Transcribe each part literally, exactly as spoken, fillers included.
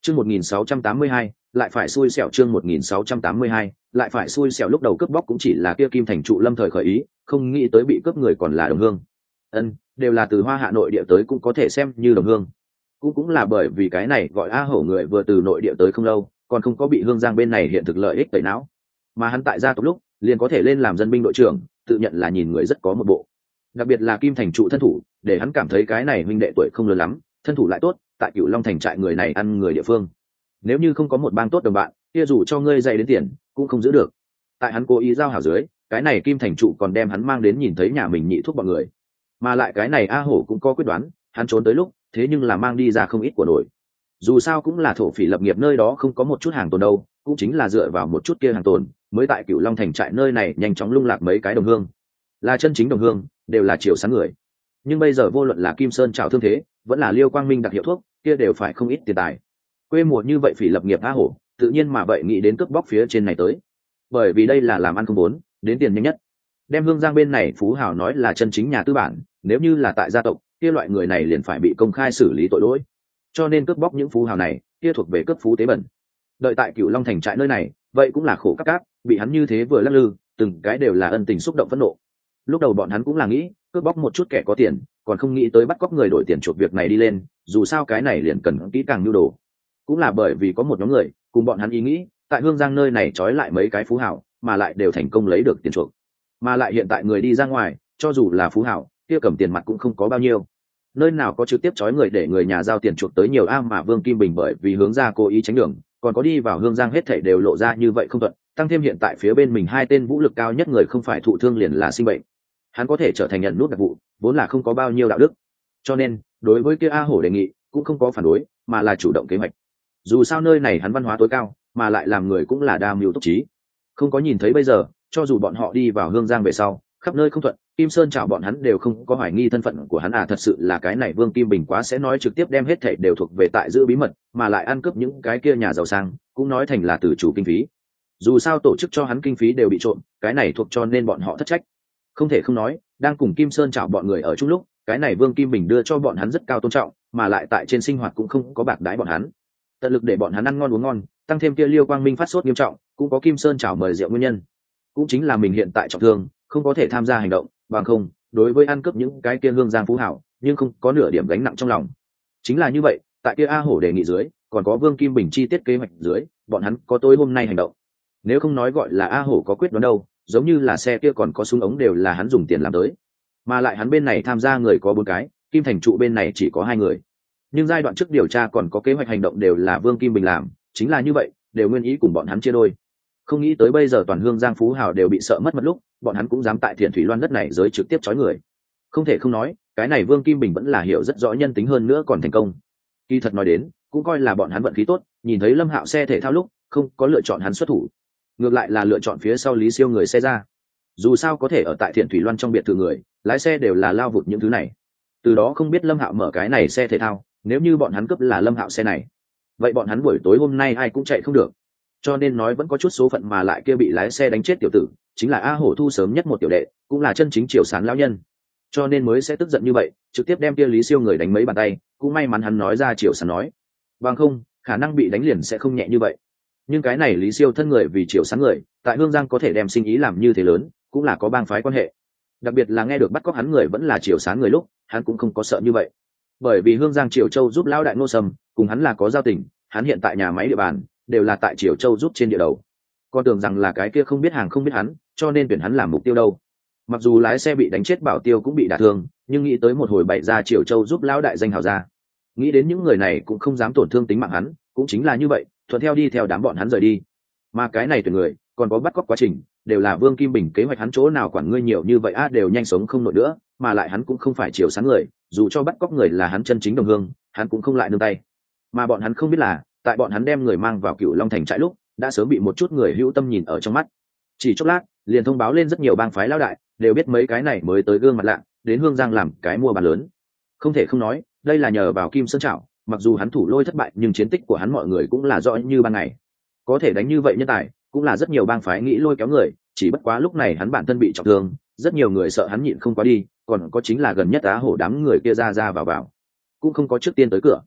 Chương một nghìn sáu trăm tám mươi hai, lại phải xui xẻo chương một nghìn sáu trăm tám mươi hai, lại phải xui xẻo lúc đầu cướp bóc cũng chỉ là kia Kim Thành trụ lâm thời khởi ý, không nghĩ tới bị cướp người còn là đồng hương. Ân, đều là từ Hoa Hạ nội địa tới cũng có thể xem như đồng hương. Cũng cũng là bởi vì cái này gọi A Hổ người vừa từ nội địa tới không lâu, còn không có bị Hương Giang bên này hiện thực lợi ích tẩy não. Mà hắn tại gia tộc lúc, liền có thể lên làm dân binh đội trưởng, tự nhận là nhìn người rất có một bộ. Đặc biệt là Kim Thành trụ thân thủ, để hắn cảm thấy cái này huynh đệ tuổi không lớn lắm, thân thủ lại tốt, tại Cửu Long thành trại người này ăn người địa phương. Nếu như không có một bang tốt đồng bạn, kia dù cho ngươi dày đến tiền, cũng không giữ được. Tại hắn cố ý giao hảo dưới, cái này Kim Thành trụ còn đem hắn mang đến nhìn thấy nhà mình nhị thuốc bọn người. Mà lại cái này A Hổ cũng có quyết đoán, hắn trốn tới lúc, thế nhưng là mang đi ra không ít của nổi. Dù sao cũng là thổ phỉ lập nghiệp nơi đó không có một chút hàng tồn đâu, cũng chính là dựa vào một chút kia hàng tồn, mới tại Cửu Long thành trại nơi này nhanh chóng lung lạc mấy cái đồng hương. Là chân chính đồng hương, đều là triều sáng người. Nhưng bây giờ vô luận là Kim Sơn trào thương thế, vẫn là Liêu Quang Minh đặc hiệu thuốc, kia đều phải không ít tiền tài. Quê mùa như vậy phỉ lập nghiệp A Hổ, tự nhiên mà vậy nghĩ đến cướp bóc phía trên này tới. Bởi vì đây là làm ăn không vốn, đến tiền nhanh nhất. Đem Hương Giang bên này phú hào nói là chân chính nhà tư bản, nếu như là tại gia tộc, kia loại người này liền phải bị công khai xử lý tội lỗi. Cho nên cướp bóc những phú hào này, kia thuộc về cướp phú tế bẩn. Đợi tại Cửu Long thành trại nơi này, vậy cũng là khổ các cát, bị hắn như thế vừa lắc lư, từng cái đều là ân tình xúc động phẫn nộ. Lúc đầu bọn hắn cũng là nghĩ, cướp bóc một chút kẻ có tiền, còn không nghĩ tới bắt cóc người đổi tiền chuộc việc này đi lên, dù sao cái này liền cần kỹ càng nhu đồ. Cũng là bởi vì có một nhóm người cùng bọn hắn ý nghĩ, tại Hương Giang nơi này trói lại mấy cái phú hào, mà lại đều thành công lấy được tiền chuộc. Mà lại hiện tại người đi ra ngoài, cho dù là phú hào, kia cầm tiền mặt cũng không có bao nhiêu. Nơi nào có trực tiếp trói người để người nhà giao tiền chuộc tới nhiều a mà Vương Kim Bình bởi vì hướng ra cố ý tránh đường, còn có đi vào Hương Giang hết thảy đều lộ ra như vậy không thuận, tăng thêm hiện tại phía bên mình hai tên vũ lực cao nhất người không phải thụ thương liền là sinh bệnh. Hắn có thể trở thành nhận nút đặc vụ, vốn là không có bao nhiêu đạo đức. Cho nên, đối với kia A Hổ đề nghị, cũng không có phản đối, mà là chủ động kế hoạch. Dù sao nơi này hắn văn hóa tối cao, mà lại làm người cũng là đa mưu túc trí. Không có nhìn thấy bây giờ, cho dù bọn họ đi vào Hương Giang về sau, khắp nơi không thuận, Kim Sơn chào bọn hắn đều không có hoài nghi thân phận của hắn à, thật sự là cái này Vương Kim Bình quá sẽ nói trực tiếp đem hết thảy đều thuộc về tại giữ bí mật, mà lại ăn cướp những cái kia nhà giàu sang, cũng nói thành là từ chủ kinh phí. Dù sao tổ chức cho hắn kinh phí đều bị trộm, cái này thuộc cho nên bọn họ thất trách. Không thể không nói, đang cùng Kim Sơn chào bọn người ở chung lúc, cái này Vương Kim Bình đưa cho bọn hắn rất cao tôn trọng, mà lại tại trên sinh hoạt cũng không có bạc đãi bọn hắn. Tận lực để bọn hắn ăn ngon uống ngon, tăng thêm kia Liêu Quang Minh phát sốt nghiêm trọng, cũng có Kim Sơn chào mời rượu nguyên nhân. Cũng chính là mình hiện tại trọng thương, không có thể tham gia hành động, bằng không, đối với ăn cướp những cái kia Hương Giang phú hảo, nhưng không có nửa điểm gánh nặng trong lòng. Chính là như vậy, tại kia A Hổ đề nghị dưới, còn có Vương Kim Bình chi tiết kế hoạch dưới, bọn hắn có tối hôm nay hành động. Nếu không nói gọi là A Hổ có quyết đoán đâu, giống như là xe kia còn có súng ống đều là hắn dùng tiền làm tới. Mà lại hắn bên này tham gia người có bốn cái, Kim Thành trụ bên này chỉ có hai người. Nhưng giai đoạn trước điều tra còn có kế hoạch hành động đều là Vương Kim Bình làm, chính là như vậy, đều nguyên ý cùng bọn hắn chia đôi. Không nghĩ tới bây giờ toàn Hương Giang phú hào đều bị sợ mất mất lúc, bọn hắn cũng dám tại Thiện Thủy Loan đất này giới trực tiếp trói người. Không thể không nói, cái này Vương Kim Bình vẫn là hiểu rất rõ nhân tính hơn nữa còn thành công. Kỳ thật nói đến, cũng coi là bọn hắn vận khí tốt, nhìn thấy Lâm Hạo xe thể thao lúc, không có lựa chọn hắn xuất thủ, ngược lại là lựa chọn phía sau Lý Siêu người xe ra. Dù sao có thể ở tại Thiện Thủy Loan trong biệt thự người, lái xe đều là lao vụt những thứ này. Từ đó không biết Lâm Hạo mở cái này xe thể thao, nếu như bọn hắn cướp là Lâm Hạo xe này, vậy bọn hắn buổi tối hôm nay ai cũng chạy không được. Cho nên nói vẫn có chút số phận mà lại kia bị lái xe đánh chết tiểu tử, chính là A Hổ thu sớm nhất một tiểu đệ, cũng là chân chính triều sán lão nhân. Cho nên mới sẽ tức giận như vậy, trực tiếp đem kia Lý Siêu người đánh mấy bàn tay, cũng may mắn hắn nói ra triều sán nói. Bằng không, khả năng bị đánh liền sẽ không nhẹ như vậy. Nhưng cái này Lý Siêu thân người vì triều sán người, tại Hương Giang có thể đem sinh ý làm như thế lớn, cũng là có bang phái quan hệ. Đặc biệt là nghe được bắt cóc hắn người vẫn là triều sán người lúc, hắn cũng không có sợ như vậy. Bởi vì Hương Giang Triều Châu giúp lão đại Ngô Sâm, cùng hắn là có giao tình, hắn hiện tại nhà máy địa bàn đều là tại Triều Châu giúp trên địa đầu. Con tưởng rằng là cái kia không biết hàng không biết hắn, cho nên tuyển hắn làm mục tiêu đâu. Mặc dù lái xe bị đánh chết Bảo Tiêu cũng bị đả thương, nhưng nghĩ tới một hồi bày ra Triều Châu giúp lão đại danh hào ra, nghĩ đến những người này cũng không dám tổn thương tính mạng hắn, cũng chính là như vậy, thuận theo đi theo đám bọn hắn rời đi. Mà cái này tuyển người, còn có bắt cóc quá trình, đều là Vương Kim Bình kế hoạch, hắn chỗ nào quản ngươi nhiều như vậy a, đều nhanh sống không nổi nữa, mà lại hắn cũng không phải triều sáng người, dù cho bắt cóc người là hắn chân chính đồng hương, hắn cũng không lại nương tay. Mà bọn hắn không biết là, tại bọn hắn đem người mang vào Cửu Long thành trại lúc, đã sớm bị một chút người hữu tâm nhìn ở trong mắt. Chỉ chốc lát, liền thông báo lên rất nhiều bang phái lão đại, đều biết mấy cái này mới tới gương mặt lạ, đến Hương Giang làm cái mua bán lớn. Không thể không nói, đây là nhờ vào Kim Sơn Trảo, mặc dù hắn thủ lôi thất bại, nhưng chiến tích của hắn mọi người cũng là rõ như ban ngày. Có thể đánh như vậy nhân tài, cũng là rất nhiều bang phái nghĩ lôi kéo người, chỉ bất quá lúc này hắn bản thân bị trọng thương, rất nhiều người sợ hắn nhịn không quá đi, còn có chính là gần nhất Á Hổ đám người kia ra ra vào vào, cũng không có trước tiên tới cửa.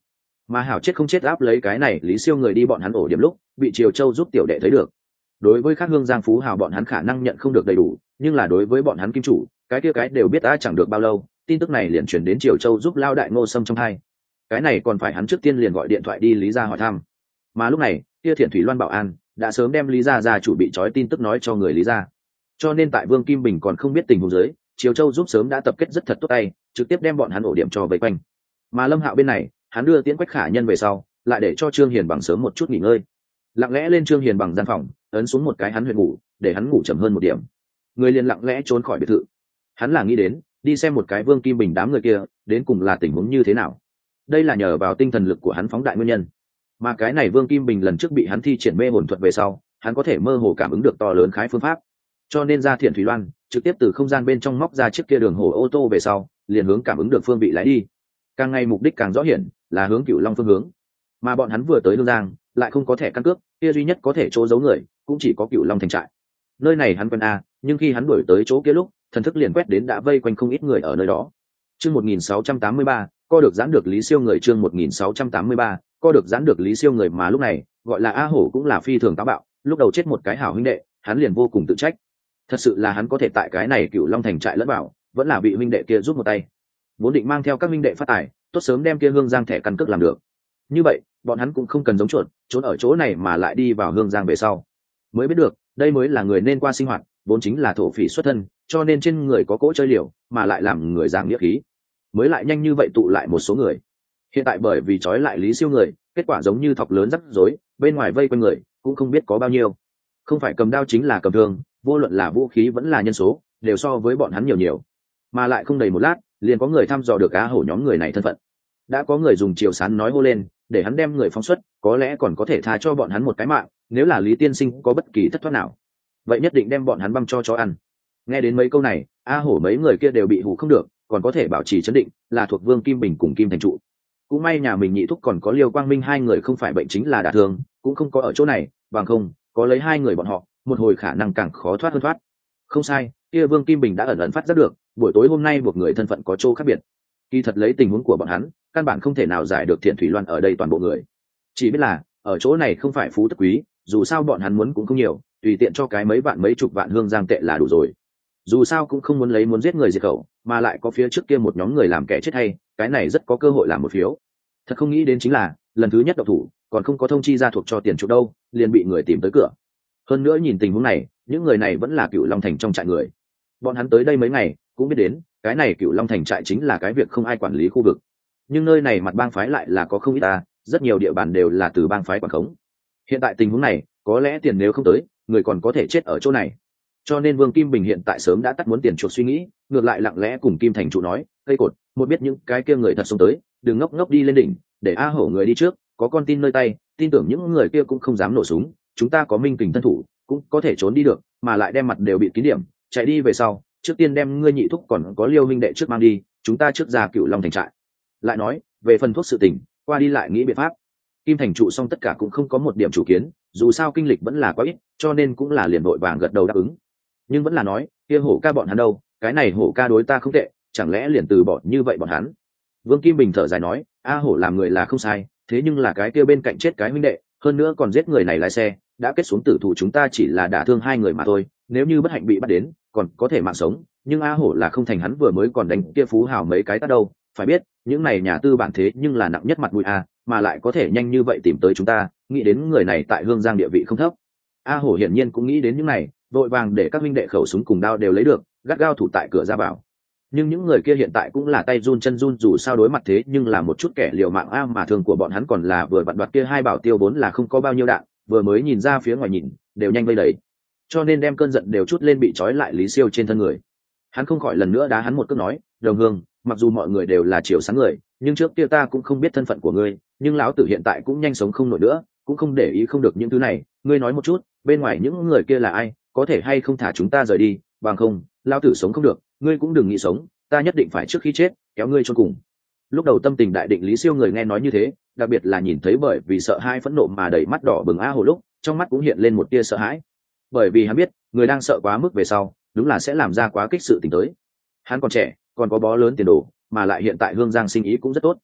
mà hảo chết không chết áp lấy cái này lý siêu người đi bọn hắn ổ điểm lúc bị triều châu giúp tiểu đệ thấy được. Đối với các hương giang phú hào bọn hắn khả năng nhận không được đầy đủ, nhưng là đối với bọn hắn kim chủ cái kia cái đều biết đã chẳng được bao lâu, tin tức này liền chuyển đến triều châu giúp lao đại ngô sâm trong hai. Cái này còn phải hắn trước tiên liền gọi điện thoại đi lý gia hỏi thăm, mà lúc này kia thiện thủy loan bảo an đã sớm đem lý gia gia chủ bị trói tin tức nói cho người lý gia, cho nên tại Vương Kim Bình còn không biết tình huống dưới, triều châu giúp sớm đã tập kết rất thật tốt tay, trực tiếp đem bọn hắn ổ điểm cho vây quanh. Mà Lâm Hạo bên này, hắn đưa Tiễn Quách Khả Nhân về sau, lại để cho Trương Hiền bằng sớm một chút nghỉ ngơi, lặng lẽ lên Trương Hiền bằng gian phòng, ấn xuống một cái hắn huyệt ngủ, để hắn ngủ chậm hơn một điểm. Người liền lặng lẽ trốn khỏi biệt thự. Hắn là nghĩ đến đi xem một cái Vương Kim Bình đám người kia đến cùng là tình huống như thế nào. Đây là nhờ vào tinh thần lực của hắn phóng đại nguyên nhân. Mà cái này Vương Kim Bình lần trước bị hắn thi triển mê hồn thuật về sau, hắn có thể mơ hồ cảm ứng được to lớn khái phương pháp, cho nên ra Thiện Thủy Loan trực tiếp từ không gian bên trong móc ra chiếc kia đường hồ ô tô về sau, liền hướng cảm ứng được phương vị lái đi. Càng ngày mục đích càng rõ hiển, là hướng Cửu Long phương hướng. Mà bọn hắn vừa tới Lương Giang, lại không có thẻ căn cước, kia duy nhất có thể chỗ giấu người, cũng chỉ có Cửu Long thành trại. Nơi này hắn quen a, nhưng khi hắn đuổi tới chỗ kia lúc, thần thức liền quét đến đã vây quanh không ít người ở nơi đó. Chương một nghìn sáu trăm tám mươi ba, co được giãn được Lý Siêu người. Chương một nghìn sáu trăm tám mươi ba, co được giãn được Lý Siêu người. Mà lúc này, gọi là A Hổ cũng là phi thường táo bạo, lúc đầu chết một cái hảo huynh đệ, hắn liền vô cùng tự trách. Thật sự là hắn có thể tại cái này Cửu Long thành trại lẫn vào, vẫn là bị huynh đệ kia giúp một tay. Vốn định mang theo các huynh đệ phát tài, tốt sớm đem kia Hương Giang thẻ căn cước làm được. Như vậy, bọn hắn cũng không cần giống chuột, trốn ở chỗ này mà lại đi vào Hương Giang về sau. Mới biết được, đây mới là người nên qua sinh hoạt, vốn chính là thổ phỉ xuất thân, cho nên trên người có cỗ chơi liều, mà lại làm người giảng nghĩa khí. Mới lại nhanh như vậy tụ lại một số người. Hiện tại bởi vì trói lại Lý Siêu người, kết quả giống như thọc lớn rắc rối, bên ngoài vây quanh người, cũng không biết có bao nhiêu. Không phải cầm đao chính là cầm thương, vô luận là vũ khí vẫn là nhân số, đều so với bọn hắn nhiều nhiều. Mà lại không đầy một lát, liền có người thăm dò được Á Hổ nhóm người này thân phận. Đã có người dùng chiều sán nói hô lên, để hắn đem người phóng xuất, có lẽ còn có thể tha cho bọn hắn một cái mạng, nếu là Lý tiên sinh có bất kỳ thất thoát nào, vậy nhất định đem bọn hắn băm cho chó ăn. Nghe đến mấy câu này, A Hổ mấy người kia đều bị hù không được, còn có thể bảo trì trấn định, là thuộc Vương Kim Bình cùng Kim Thành Trụ. Cũng may nhà mình nhị thúc còn có Liêu Quang Minh hai người không phải bệnh chính là đả thương, cũng không có ở chỗ này, bằng không có lấy hai người bọn họ, một hồi khả năng càng khó thoát hơn thoát. Không sai, kia Vương Kim Bình đã ẩn ẩn phát giác được, buổi tối hôm nay buộc người thân phận có chỗ khác biệt. Kỳ thật lấy tình huống của bọn hắn, căn bản không thể nào giải được Thiện Thủy Loan ở đây toàn bộ người. Chỉ biết là ở chỗ này không phải phú tức quý, dù sao bọn hắn muốn cũng không nhiều, tùy tiện cho cái mấy vạn mấy chục vạn hương giang tệ là đủ rồi. Dù sao cũng không muốn lấy muốn giết người diệt khẩu, mà lại có phía trước kia một nhóm người làm kẻ chết hay, cái này rất có cơ hội làm một phiếu. Thật không nghĩ đến chính là lần thứ nhất độc thủ, còn không có thông chi ra thuộc cho tiền chuộc đâu, liền bị người tìm tới cửa. Hơn nữa nhìn tình huống này, những người này vẫn là Cửu Long thành trong trại người. Bọn hắn tới đây mấy ngày, cũng biết đến, cái này Cửu Long thành trại chính là cái việc không ai quản lý khu vực. Nhưng nơi này mặt bang phái lại là có không ít ta, rất nhiều địa bàn đều là từ bang phái quản khống. Hiện tại tình huống này, có lẽ tiền nếu không tới, người còn có thể chết ở chỗ này. Cho nên Vương Kim Bình hiện tại sớm đã tắt muốn tiền chuộc suy nghĩ, ngược lại lặng lẽ cùng Kim Thành Trụ nói, cây cột, một biết những cái kia người thật xông tới, đừng ngốc ngốc đi lên đỉnh, để A Hổ người đi trước, có con tin nơi tay, tin tưởng những người kia cũng không dám nổ súng, chúng ta có minh kình thân thủ, cũng có thể trốn đi được, mà lại đem mặt đều bị kín điểm, chạy đi về sau, trước tiên đem ngươi nhị thúc còn có Liêu huynh đệ trước mang đi, chúng ta trước ra Cửu Long thành trại. Lại nói, về phần thuốc sự tình, qua đi lại nghĩ biện pháp. Kim Thành Trụ xong tất cả cũng không có một điểm chủ kiến, dù sao kinh lịch vẫn là quá ít, cho nên cũng là liền đội vàng gật đầu đáp ứng. Nhưng vẫn là nói, kia Hổ ca bọn hắn đâu, cái này Hổ ca đối ta không tệ, chẳng lẽ liền từ bỏ như vậy bọn hắn. Vương Kim Bình thở dài nói, A Hổ làm người là không sai, thế nhưng là cái kia bên cạnh chết cái huynh đệ, hơn nữa còn giết người này lái xe, đã kết xuống tử thủ, chúng ta chỉ là đả thương hai người mà thôi, nếu như bất hạnh bị bắt đến, còn có thể mạng sống, nhưng A Hổ là không thành, hắn vừa mới còn đánh kia phú hào mấy cái tát đâu, phải biết, những này nhà tư bản thế nhưng là nặng nhất mặt mũi a, mà lại có thể nhanh như vậy tìm tới chúng ta, nghĩ đến người này tại Hương Giang địa vị không thấp. A Hổ hiển nhiên cũng nghĩ đến những này, vội vàng để các huynh đệ khẩu súng cùng đao đều lấy được, gắt gao thủ tại cửa ra vào. Nhưng những người kia hiện tại cũng là tay run chân run, dù sao đối mặt thế nhưng là một chút kẻ liều mạng a, mà thường của bọn hắn còn là vừa vặn đoạt kia hai bảo tiêu vốn là không có bao nhiêu đạn, vừa mới nhìn ra phía ngoài nhìn, đều nhanh vây đầy. Cho nên đem cơn giận đều chút lên bị trói lại Lý Siêu trên thân người. Hắn không khỏi lần nữa đá hắn một cước nói, đồng hương, mặc dù mọi người đều là chiều sáng người, nhưng trước kia ta cũng không biết thân phận của ngươi, nhưng lão tử hiện tại cũng nhanh sống không nổi nữa, cũng không để ý không được những thứ này, ngươi nói một chút, bên ngoài những người kia là ai, có thể hay không thả chúng ta rời đi, bằng không, lão tử sống không được, ngươi cũng đừng nghĩ sống, ta nhất định phải trước khi chết kéo ngươi cho cùng. Lúc đầu tâm tình đại định Lý Siêu người nghe nói như thế, đặc biệt là nhìn thấy bởi vì sợ hãi phẫn nộ mà đầy mắt đỏ bừng A Hổ lúc, trong mắt cũng hiện lên một tia sợ hãi, bởi vì hắn biết người đang sợ quá mức về sau, đúng là sẽ làm ra quá kích sự tình tới. Hắn còn trẻ, còn có bó lớn tiền đồ, mà lại hiện tại Hương Giang sinh ý cũng rất tốt.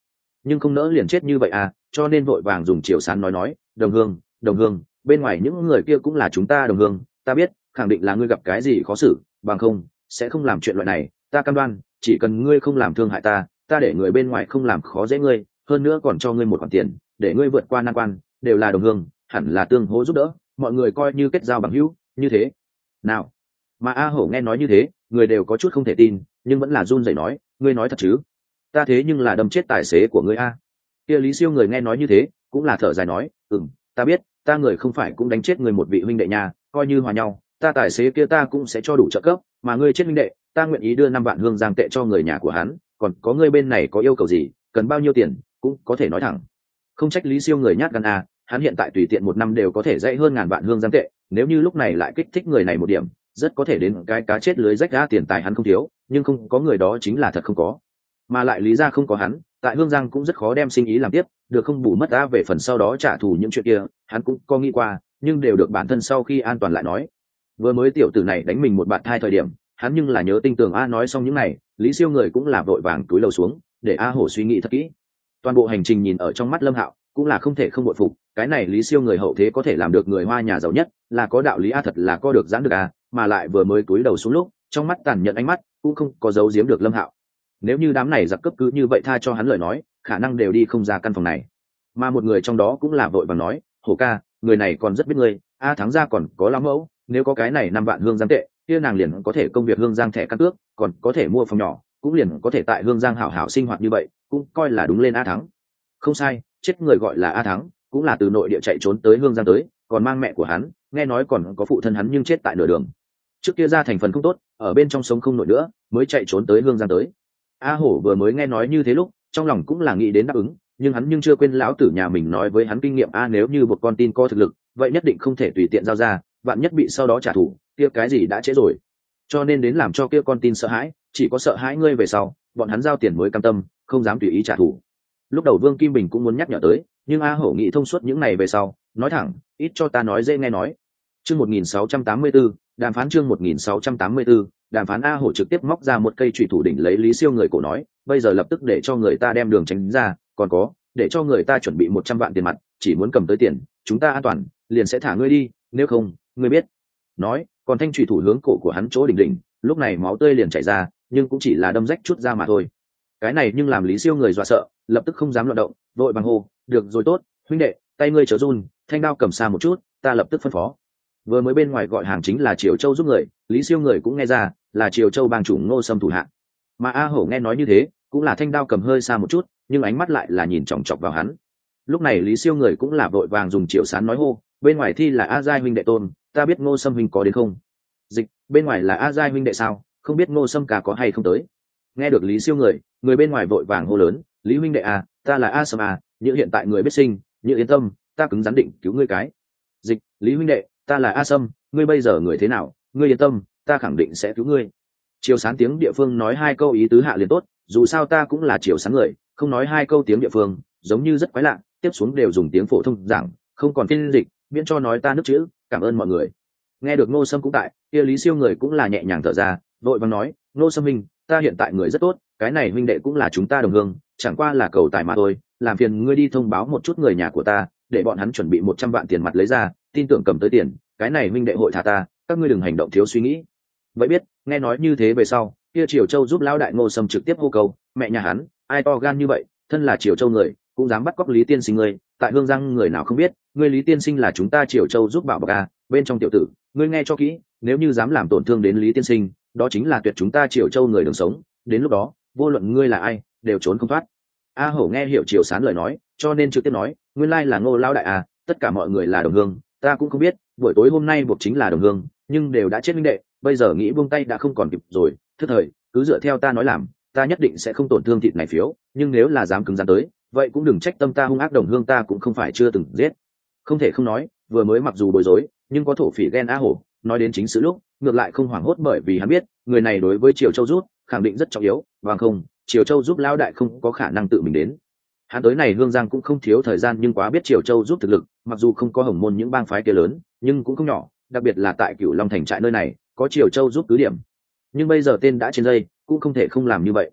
nhưng không nỡ liền chết như vậy à, cho nên vội vàng dùng chiều sán nói nói, đồng hương đồng hương, bên ngoài những người kia cũng là chúng ta đồng hương, ta biết khẳng định là ngươi gặp cái gì khó xử, bằng không sẽ không làm chuyện loại này, ta cam đoan chỉ cần ngươi không làm thương hại ta, ta để người bên ngoài không làm khó dễ ngươi, hơn nữa còn cho ngươi một khoản tiền để ngươi vượt qua nan quan, đều là đồng hương hẳn là tương hỗ giúp đỡ, mọi người coi như kết giao bằng hữu như thế nào. Mà A Hổ nghe nói như thế, người đều có chút không thể tin, nhưng vẫn là run rẩy nói, ngươi nói thật chứ? Ta thế nhưng là đâm chết tài xế của ngươi a. Kia Lý Siêu người nghe nói như thế cũng là thở dài nói, ừm, ta biết, ta người không phải cũng đánh chết người một vị huynh đệ nhà, coi như hòa nhau, ta tài xế kia ta cũng sẽ cho đủ trợ cấp, mà ngươi chết huynh đệ, ta nguyện ý đưa năm vạn hương giang tệ cho người nhà của hắn, còn có ngươi bên này có yêu cầu gì, cần bao nhiêu tiền, cũng có thể nói thẳng. Không trách Lý Siêu người nhát gan a, hắn hiện tại tùy tiện một năm đều có thể dạy hơn ngàn vạn hương giang tệ, nếu như lúc này lại kích thích người này một điểm, rất có thể đến cái cá chết lưới rách ra, tiền tài hắn không thiếu, nhưng không có người đó chính là thật không có, mà lại lý ra không có hắn, tại hương giang cũng rất khó đem sinh ý làm tiếp, được không bù mất đã về phần sau đó trả thù những chuyện kia, hắn cũng có nghĩ qua, nhưng đều được bản thân sau khi an toàn lại nói. Vừa mới tiểu tử này đánh mình một bạn thai thời điểm, hắn nhưng là nhớ tinh tường a. Nói xong những này, Lý Siêu người cũng là vội vàng túi lầu xuống để A Hổ suy nghĩ thật kỹ. Toàn bộ hành trình nhìn ở trong mắt Lâm Hạo cũng là không thể không bội phục, cái này Lý Siêu người hậu thế có thể làm được người hoa nhà giàu nhất là có đạo lý a, thật là có được giãn được a, mà lại vừa mới túi đầu xuống lúc trong mắt tàn nhận ánh mắt cũng không có giấu giếm được Lâm Hạo. Nếu như đám này giặc cướp cứ như vậy tha cho hắn lời nói, khả năng đều đi không ra căn phòng này. Mà một người trong đó cũng là vội vàng nói, Hổ ca, người này còn rất biết ngươi, a thắng ra còn có lắm mẫu, nếu có cái này năm vạn hương giang tệ, kia nàng liền có thể công việc hương giang thẻ căn cước, còn có thể mua phòng nhỏ, cũng liền có thể tại hương giang hảo hảo sinh hoạt như vậy, cũng coi là đúng lên a thắng. Không sai, chết người gọi là a thắng, cũng là từ nội địa chạy trốn tới hương giang tới, còn mang mẹ của hắn, nghe nói còn có phụ thân hắn nhưng chết tại nửa đường. Trước kia ra thành phần không tốt, ở bên trong sống không nổi nữa, mới chạy trốn tới hương giang tới. A Hổ vừa mới nghe nói như thế lúc trong lòng cũng là nghĩ đến đáp ứng, nhưng hắn nhưng chưa quên lão tử nhà mình nói với hắn kinh nghiệm a, nếu như một con tin có thực lực vậy nhất định không thể tùy tiện giao ra, vạn nhất bị sau đó trả thù kia cái gì đã trễ rồi, cho nên đến làm cho kia con tin sợ hãi, chỉ có sợ hãi ngươi về sau bọn hắn giao tiền mới cam tâm, không dám tùy ý trả thù. Lúc đầu Vương Kim Bình cũng muốn nhắc nhở tới, nhưng A Hổ nghĩ thông suốt những này về sau nói thẳng, ít cho ta nói dễ nghe nói. Chương một nghìn sáu trăm tám mươi tư, đàm phán chương một nghìn sáu trăm tám mươi tư, đàm phán. A Hổ trực tiếp móc ra một cây chùy thủ đỉnh lấy Lý Siêu người cổ nói, bây giờ lập tức để cho người ta đem đường tránh ra, còn có, để cho người ta chuẩn bị một trăm vạn tiền mặt, chỉ muốn cầm tới tiền, chúng ta an toàn, liền sẽ thả ngươi đi, nếu không, ngươi biết. Nói, còn thanh chùy thủ hướng cổ của hắn chỗ đỉnh đỉnh, lúc này máu tươi liền chảy ra, nhưng cũng chỉ là đâm rách chút ra mà thôi. Cái này nhưng làm Lý Siêu người dọa sợ, lập tức không dám loạn động, vội bằng hô, được rồi tốt, huynh đệ, tay ngươi chớ run, thanh đao cầm xa một chút, ta lập tức phân phó. Vừa mới bên ngoài gọi hàng chính là Triều Châu giúp người, Lý Siêu người cũng nghe ra là Triều Châu bang chủ Ngô Sâm thủ hạ. Mà A Hổ nghe nói như thế cũng là thanh đao cầm hơi xa một chút, nhưng ánh mắt lại là nhìn chòng chọc vào hắn. Lúc này Lý Siêu người cũng là vội vàng dùng Triều Sán nói hô, bên ngoài thi là A Giai huynh đệ tôn, ta biết Ngô Sâm huynh có đến không? Dịch, bên ngoài là A Giai huynh đệ sao, không biết Ngô Sâm cả có hay không tới? Nghe được Lý Siêu người, người bên ngoài vội vàng hô lớn, Lý huynh đệ à, ta là A Sâm à, như hiện tại người biết sinh, như yên tâm, ta cứng rắn định cứu ngươi cái. Dịch, Lý huynh đệ, ta là A Sâm, ngươi bây giờ người thế nào, ngươi yên tâm, ta khẳng định sẽ cứu ngươi. Triều Sán tiếng địa phương nói hai câu ý tứ hạ liền tốt, dù sao ta cũng là Triều Sán người, không nói hai câu tiếng địa phương giống như rất quái lạ, tiếp xuống đều dùng tiếng phổ thông giảng, không còn phiên dịch, miễn cho nói ta nước chữ, cảm ơn mọi người. Nghe được Ngô Sâm cũng tại, kia Lý Siêu người cũng là nhẹ nhàng thở ra, vội vàng nói, Ngô Sâm huynh, ta hiện tại người rất tốt, cái này huynh đệ cũng là chúng ta đồng hương, chẳng qua là cầu tài mà thôi, làm phiền ngươi đi thông báo một chút người nhà của ta, để bọn hắn chuẩn bị một trăm vạn tiền mặt lấy ra, tin tưởng cầm tới tiền, cái này huynh đệ hội thả ta, các ngươi đừng hành động thiếu suy nghĩ. Vậy biết. Nghe nói như thế về sau, kia Triều Châu giúp lão đại Ngô Sâm trực tiếp hô cầu, mẹ nhà hắn, ai to gan như vậy, thân là Triều Châu người, cũng dám bắt cóc Lý tiên sinh ngươi, tại hương giang người nào không biết, ngươi Lý tiên sinh là chúng ta Triều Châu giúp bảo bọc à, bên trong tiểu tử, ngươi nghe cho kỹ, nếu như dám làm tổn thương đến Lý tiên sinh, đó chính là tuyệt chúng ta Triều Châu người đường sống, đến lúc đó, vô luận ngươi là ai, đều trốn không thoát. A Hổ nghe hiểu Triều Sán lời nói, cho nên trực tiếp nói, nguyên lai là Ngô lão đại à, tất cả mọi người là đồng hương, ta cũng không biết, buổi tối hôm nay buộc chính là đồng hương, nhưng đều đã chết minh đệ, bây giờ nghĩ buông tay đã không còn kịp rồi, thức thời, cứ dựa theo ta nói làm, ta nhất định sẽ không tổn thương thịt này phiếu, nhưng nếu là dám cứng rắn tới, vậy cũng đừng trách tâm ta hung ác, đồng hương ta cũng không phải chưa từng giết. Không thể không nói, vừa mới mặc dù bối rối, nhưng có thổ phỉ ghen A Hổ, nói đến chính sự lúc, ngược lại không hoảng hốt, bởi vì hắn biết, người này đối với Triều Châu giúp, khẳng định rất trọng yếu, bằng không, Triều Châu giúp lão đại không có khả năng tự mình đến. Hắn tới này hương giang cũng không thiếu thời gian, nhưng quá biết Triều Châu giúp thực lực, mặc dù không có hồng môn những bang phái kia lớn, nhưng cũng không nhỏ, đặc biệt là tại Cửu Long thành trại nơi này, có Triều Châu giúp cứ điểm. Nhưng bây giờ tên đã trên dây, cũng không thể không làm như vậy.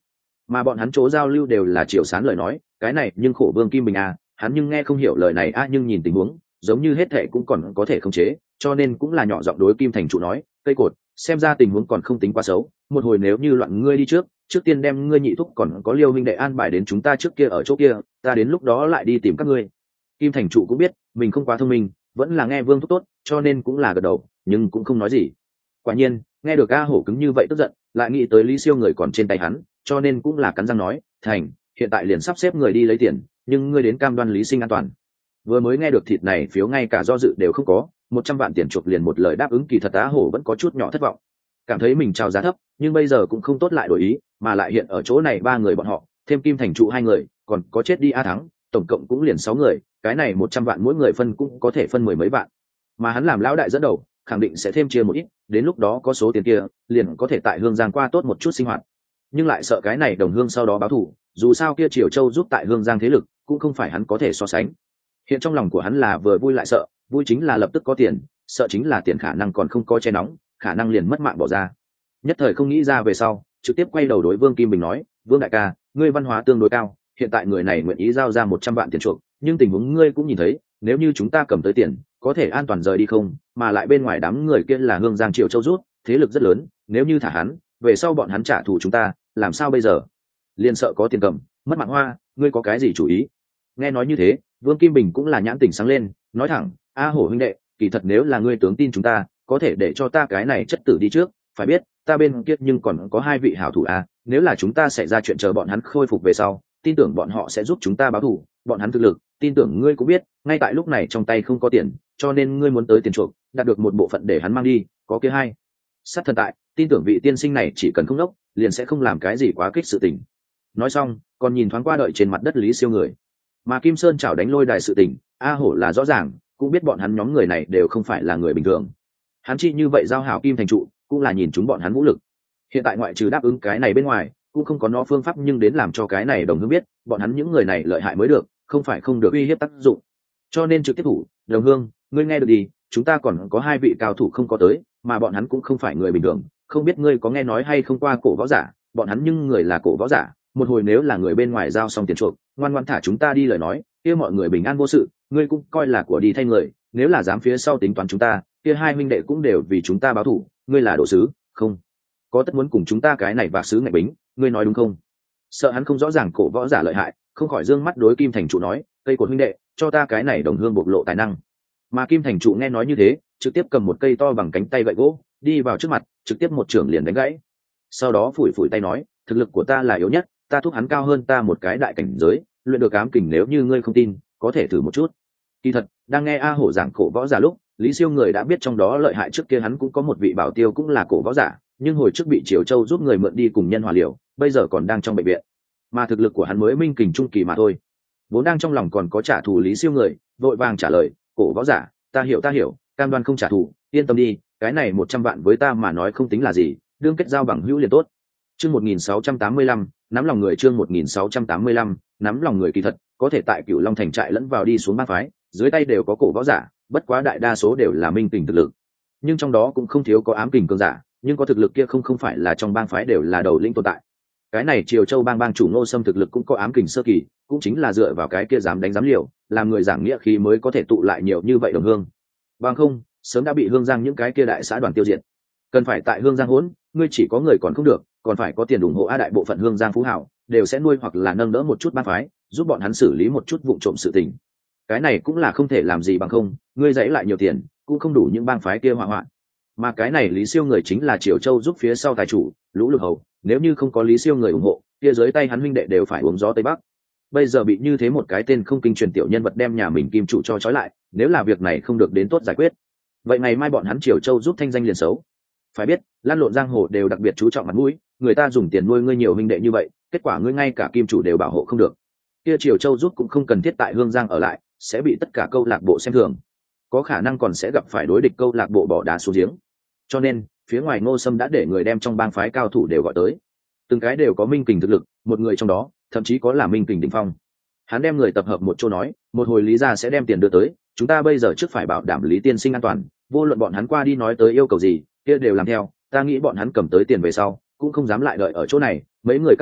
mà bọn hắn chỗ giao lưu đều là Triệu Sán lời nói, cái này nhưng khổ Vương Kim Bình à, hắn nhưng nghe không hiểu lời này a, nhưng nhìn tình huống giống như hết thệ cũng còn có thể khống chế, cho nên cũng là nhỏ giọng đối Kim Thành Trụ nói, cây cột, xem ra tình huống còn không tính quá xấu, một hồi nếu như loạn ngươi đi trước, trước tiên đem ngươi nhị thúc còn có Liêu huynh đệ an bài đến chúng ta trước kia ở chỗ kia, ta đến lúc đó lại đi tìm các ngươi. Kim Thành Trụ cũng biết mình không quá thông minh, vẫn là nghe Vương thúc tốt, cho nên cũng là gật đầu, nhưng cũng không nói gì. Quả nhiên, nghe được A Hổ cứng như vậy tức giận, lại nghĩ tới Lý Siêu người còn trên tay hắn, cho nên cũng là cắn răng nói, thành, hiện tại liền sắp xếp người đi lấy tiền, nhưng ngươi đến cam đoan Lý Sinh an toàn. Vừa mới nghe được thịt này phiếu ngay cả do dự đều không có, một trăm vạn tiền chuộc liền một lời đáp ứng, kỳ thật Á Hổ vẫn có chút nhỏ thất vọng, cảm thấy mình chào giá thấp, nhưng bây giờ cũng không tốt lại đổi ý, mà lại hiện ở chỗ này ba người bọn họ, thêm Kim Thành Trụ hai người, còn có chết đi A Thắng, tổng cộng cũng liền sáu người, cái này một trăm vạn mỗi người phân cũng có thể phân mười mấy vạn, mà hắn làm lão đại dẫn đầu, khẳng định sẽ thêm chia một ít, đến lúc đó có số tiền kia, liền có thể tại Hương Giang qua tốt một chút sinh hoạt. Nhưng lại sợ cái này đồng hương sau đó báo thù, dù sao kia Triều Châu giúp tại Hương Giang thế lực, cũng không phải hắn có thể so sánh. Hiện trong lòng của hắn là vừa vui lại sợ, vui chính là lập tức có tiền, sợ chính là tiền khả năng còn không có che nóng, khả năng liền mất mạng bỏ ra. Nhất thời không nghĩ ra về sau, trực tiếp quay đầu đối Vương Kim Bình nói, Vương đại ca, ngươi văn hóa tương đối cao, hiện tại người này nguyện ý giao ra một trăm vạn tiền chuộc, nhưng tình huống ngươi cũng nhìn thấy, nếu như chúng ta cầm tới tiền, có thể an toàn rời đi không? Mà lại bên ngoài đám người kia là Hương Giang Triệu Châu rút, thế lực rất lớn, nếu như thả hắn, về sau bọn hắn trả thù chúng ta, làm sao bây giờ? Liên sợ có tiền cầm, mất mạng hoa, ngươi có cái gì chủ ý? Nghe nói như thế, Vương Kim Bình cũng là nhãn tỉnh sáng lên, nói thẳng, A Hổ huynh đệ, kỳ thật nếu là ngươi tướng tin chúng ta, có thể để cho ta cái này chất tử đi trước, phải biết, ta bên kia nhưng còn có hai vị hảo thủ a, nếu là chúng ta xảy ra chuyện chờ bọn hắn khôi phục về sau, tin tưởng bọn họ sẽ giúp chúng ta báo thù, bọn hắn thực lực, tin tưởng ngươi cũng biết, ngay tại lúc này trong tay không có tiền, cho nên ngươi muốn tới tiền chuộc, đạt được một bộ phận để hắn mang đi, có kia hai. Sát thần tại, tin tưởng vị tiên sinh này chỉ cần không đốc, liền sẽ không làm cái gì quá kích sự tình. Nói xong, còn nhìn thoáng qua đợi trên mặt đất Lý Siêu người. Mà Kim Sơn chảo đánh lôi đài sự tình, A Hổ là rõ ràng, cũng biết bọn hắn nhóm người này đều không phải là người bình thường. Hắn chi như vậy giao hảo Kim Thành Trụ, cũng là nhìn chúng bọn hắn vũ lực. Hiện tại ngoại trừ đáp ứng cái này bên ngoài, cũng không có nó phương pháp, nhưng đến làm cho cái này đồng hương biết, bọn hắn những người này lợi hại mới được, không phải không được uy hiếp tác dụng. Cho nên trực tiếp thủ, đồng hương, ngươi nghe được đi, chúng ta còn có hai vị cao thủ không có tới, mà bọn hắn cũng không phải người bình thường, không biết ngươi có nghe nói hay không qua cổ võ giả, bọn hắn nhưng người là cổ võ giả, một hồi nếu là người bên ngoài giao xong tiền chuộc, ngoan ngoãn thả chúng ta đi lời nói, kia mọi người bình an vô sự, ngươi cũng coi là của đi thay người, nếu là dám phía sau tính toán chúng ta, kia hai huynh đệ cũng đều vì chúng ta báo thù, ngươi là đồ sứ, không có tất muốn cùng chúng ta cái này bạc sứ ngạch bính, ngươi nói đúng không? Sợ hắn không rõ ràng cổ võ giả lợi hại, không khỏi dương mắt đối Kim Thành Trụ nói, cây cột huynh đệ, cho ta cái này đồng hương bộc lộ tài năng. Mà Kim Thành Trụ nghe nói như thế, trực tiếp cầm một cây to bằng cánh tay gậy gỗ, đi vào trước mặt, trực tiếp một trưởng liền đánh gãy. Sau đó phủi phủi tay nói, thực lực của ta là yếu nhất, ta thúc hắn cao hơn ta một cái đại cảnh giới, luyện được ám kình, nếu như ngươi không tin, có thể thử một chút. Kỳ thật, đang nghe A Hổ giảng cổ võ giả lúc, Lý Siêu người đã biết trong đó lợi hại, trước kia hắn cũng có một vị bảo tiêu cũng là cổ võ giả, nhưng hồi trước bị Triều Châu giúp người mượn đi cùng nhân hòa liều, bây giờ còn đang trong bệnh viện, mà thực lực của hắn mới minh kình trung kỳ mà thôi. Vốn đang trong lòng còn có trả thù Lý Siêu người, vội vàng trả lời, cổ võ giả, ta hiểu ta hiểu, cam đoan không trả thù, yên tâm đi, cái này một trăm vạn với ta mà nói không tính là gì, đương kết giao bằng hữu liền tốt. Chương một nghìn sáu trăm tám mươi lăm, nắm lòng người. Chương một nghìn sáu trăm tám mươi lăm, nắm lòng người. Kỳ thật, có thể tại Cửu Long thành trại lẫn vào đi xuống ba phái, dưới tay đều có cổ võ giả, bất quá đại đa số đều là minh kình thực lực, nhưng trong đó cũng không thiếu có ám kình cường giả, nhưng có thực lực kia không không phải là trong bang phái đều là đầu lĩnh tồn tại. Cái này Triều Châu bang bang chủ Ngô Sâm thực lực cũng có ám kình sơ kỳ, cũng chính là dựa vào cái kia dám đánh dám liều, làm người giảng nghĩa khí mới có thể tụ lại nhiều như vậy đồng hương. Bằng không, sớm đã bị Hương Giang những cái kia đại xã đoàn tiêu diệt. Cần phải tại Hương Giang hỗn, ngươi chỉ có người còn không được, còn phải có tiền ủng hộ, a đại bộ phận Hương Giang phú hảo đều sẽ nuôi hoặc là nâng đỡ một chút bang phái, giúp bọn hắn xử lý một chút vụ trộm sự tình. Cái này cũng là không thể làm gì bằng không, ngươi dãy lại nhiều tiền, cũng không đủ những bang phái kia hỏa hoạn. Mà cái này Lý Siêu người chính là Triều Châu giúp phía sau tài chủ, Lũ Lực Hầu, nếu như không có Lý Siêu người ủng hộ, kia dưới tay hắn huynh đệ đều phải uống gió tây bắc. Bây giờ bị như thế một cái tên không kinh truyền tiểu nhân vật đem nhà mình kim chủ cho trói lại, nếu là việc này không được đến tốt giải quyết, vậy ngày mai bọn hắn Triều Châu giúp thanh danh liền xấu. Phải biết, lan lộn giang hồ đều đặc biệt chú trọng mặt mũi, người ta dùng tiền nuôi ngươi nhiều huynh đệ như vậy, kết quả ngươi ngay cả kim chủ đều bảo hộ không được, kia Triều Châu giúp cũng không cần thiết tại Hương Giang ở lại, sẽ bị tất cả câu lạc bộ xem thường, có khả năng còn sẽ gặp phải đối địch câu lạc bộ bỏ đá xuống giếng. Cho nên phía ngoài Ngô Sâm đã để người đem trong bang phái cao thủ đều gọi tới, từng cái đều có minh kình thực lực, một người trong đó thậm chí có là minh kình đỉnh phong. Hắn đem người tập hợp một chỗ nói, một hồi Lý gia sẽ đem tiền đưa tới, chúng ta bây giờ trước phải bảo đảm Lý tiên sinh an toàn, vô luận bọn hắn qua đi nói tới yêu cầu gì, kia đều làm theo. Ta nghĩ bọn hắn cầm tới tiền về sau cũng không dám lại đợi ở chỗ này, mấy người các ngươi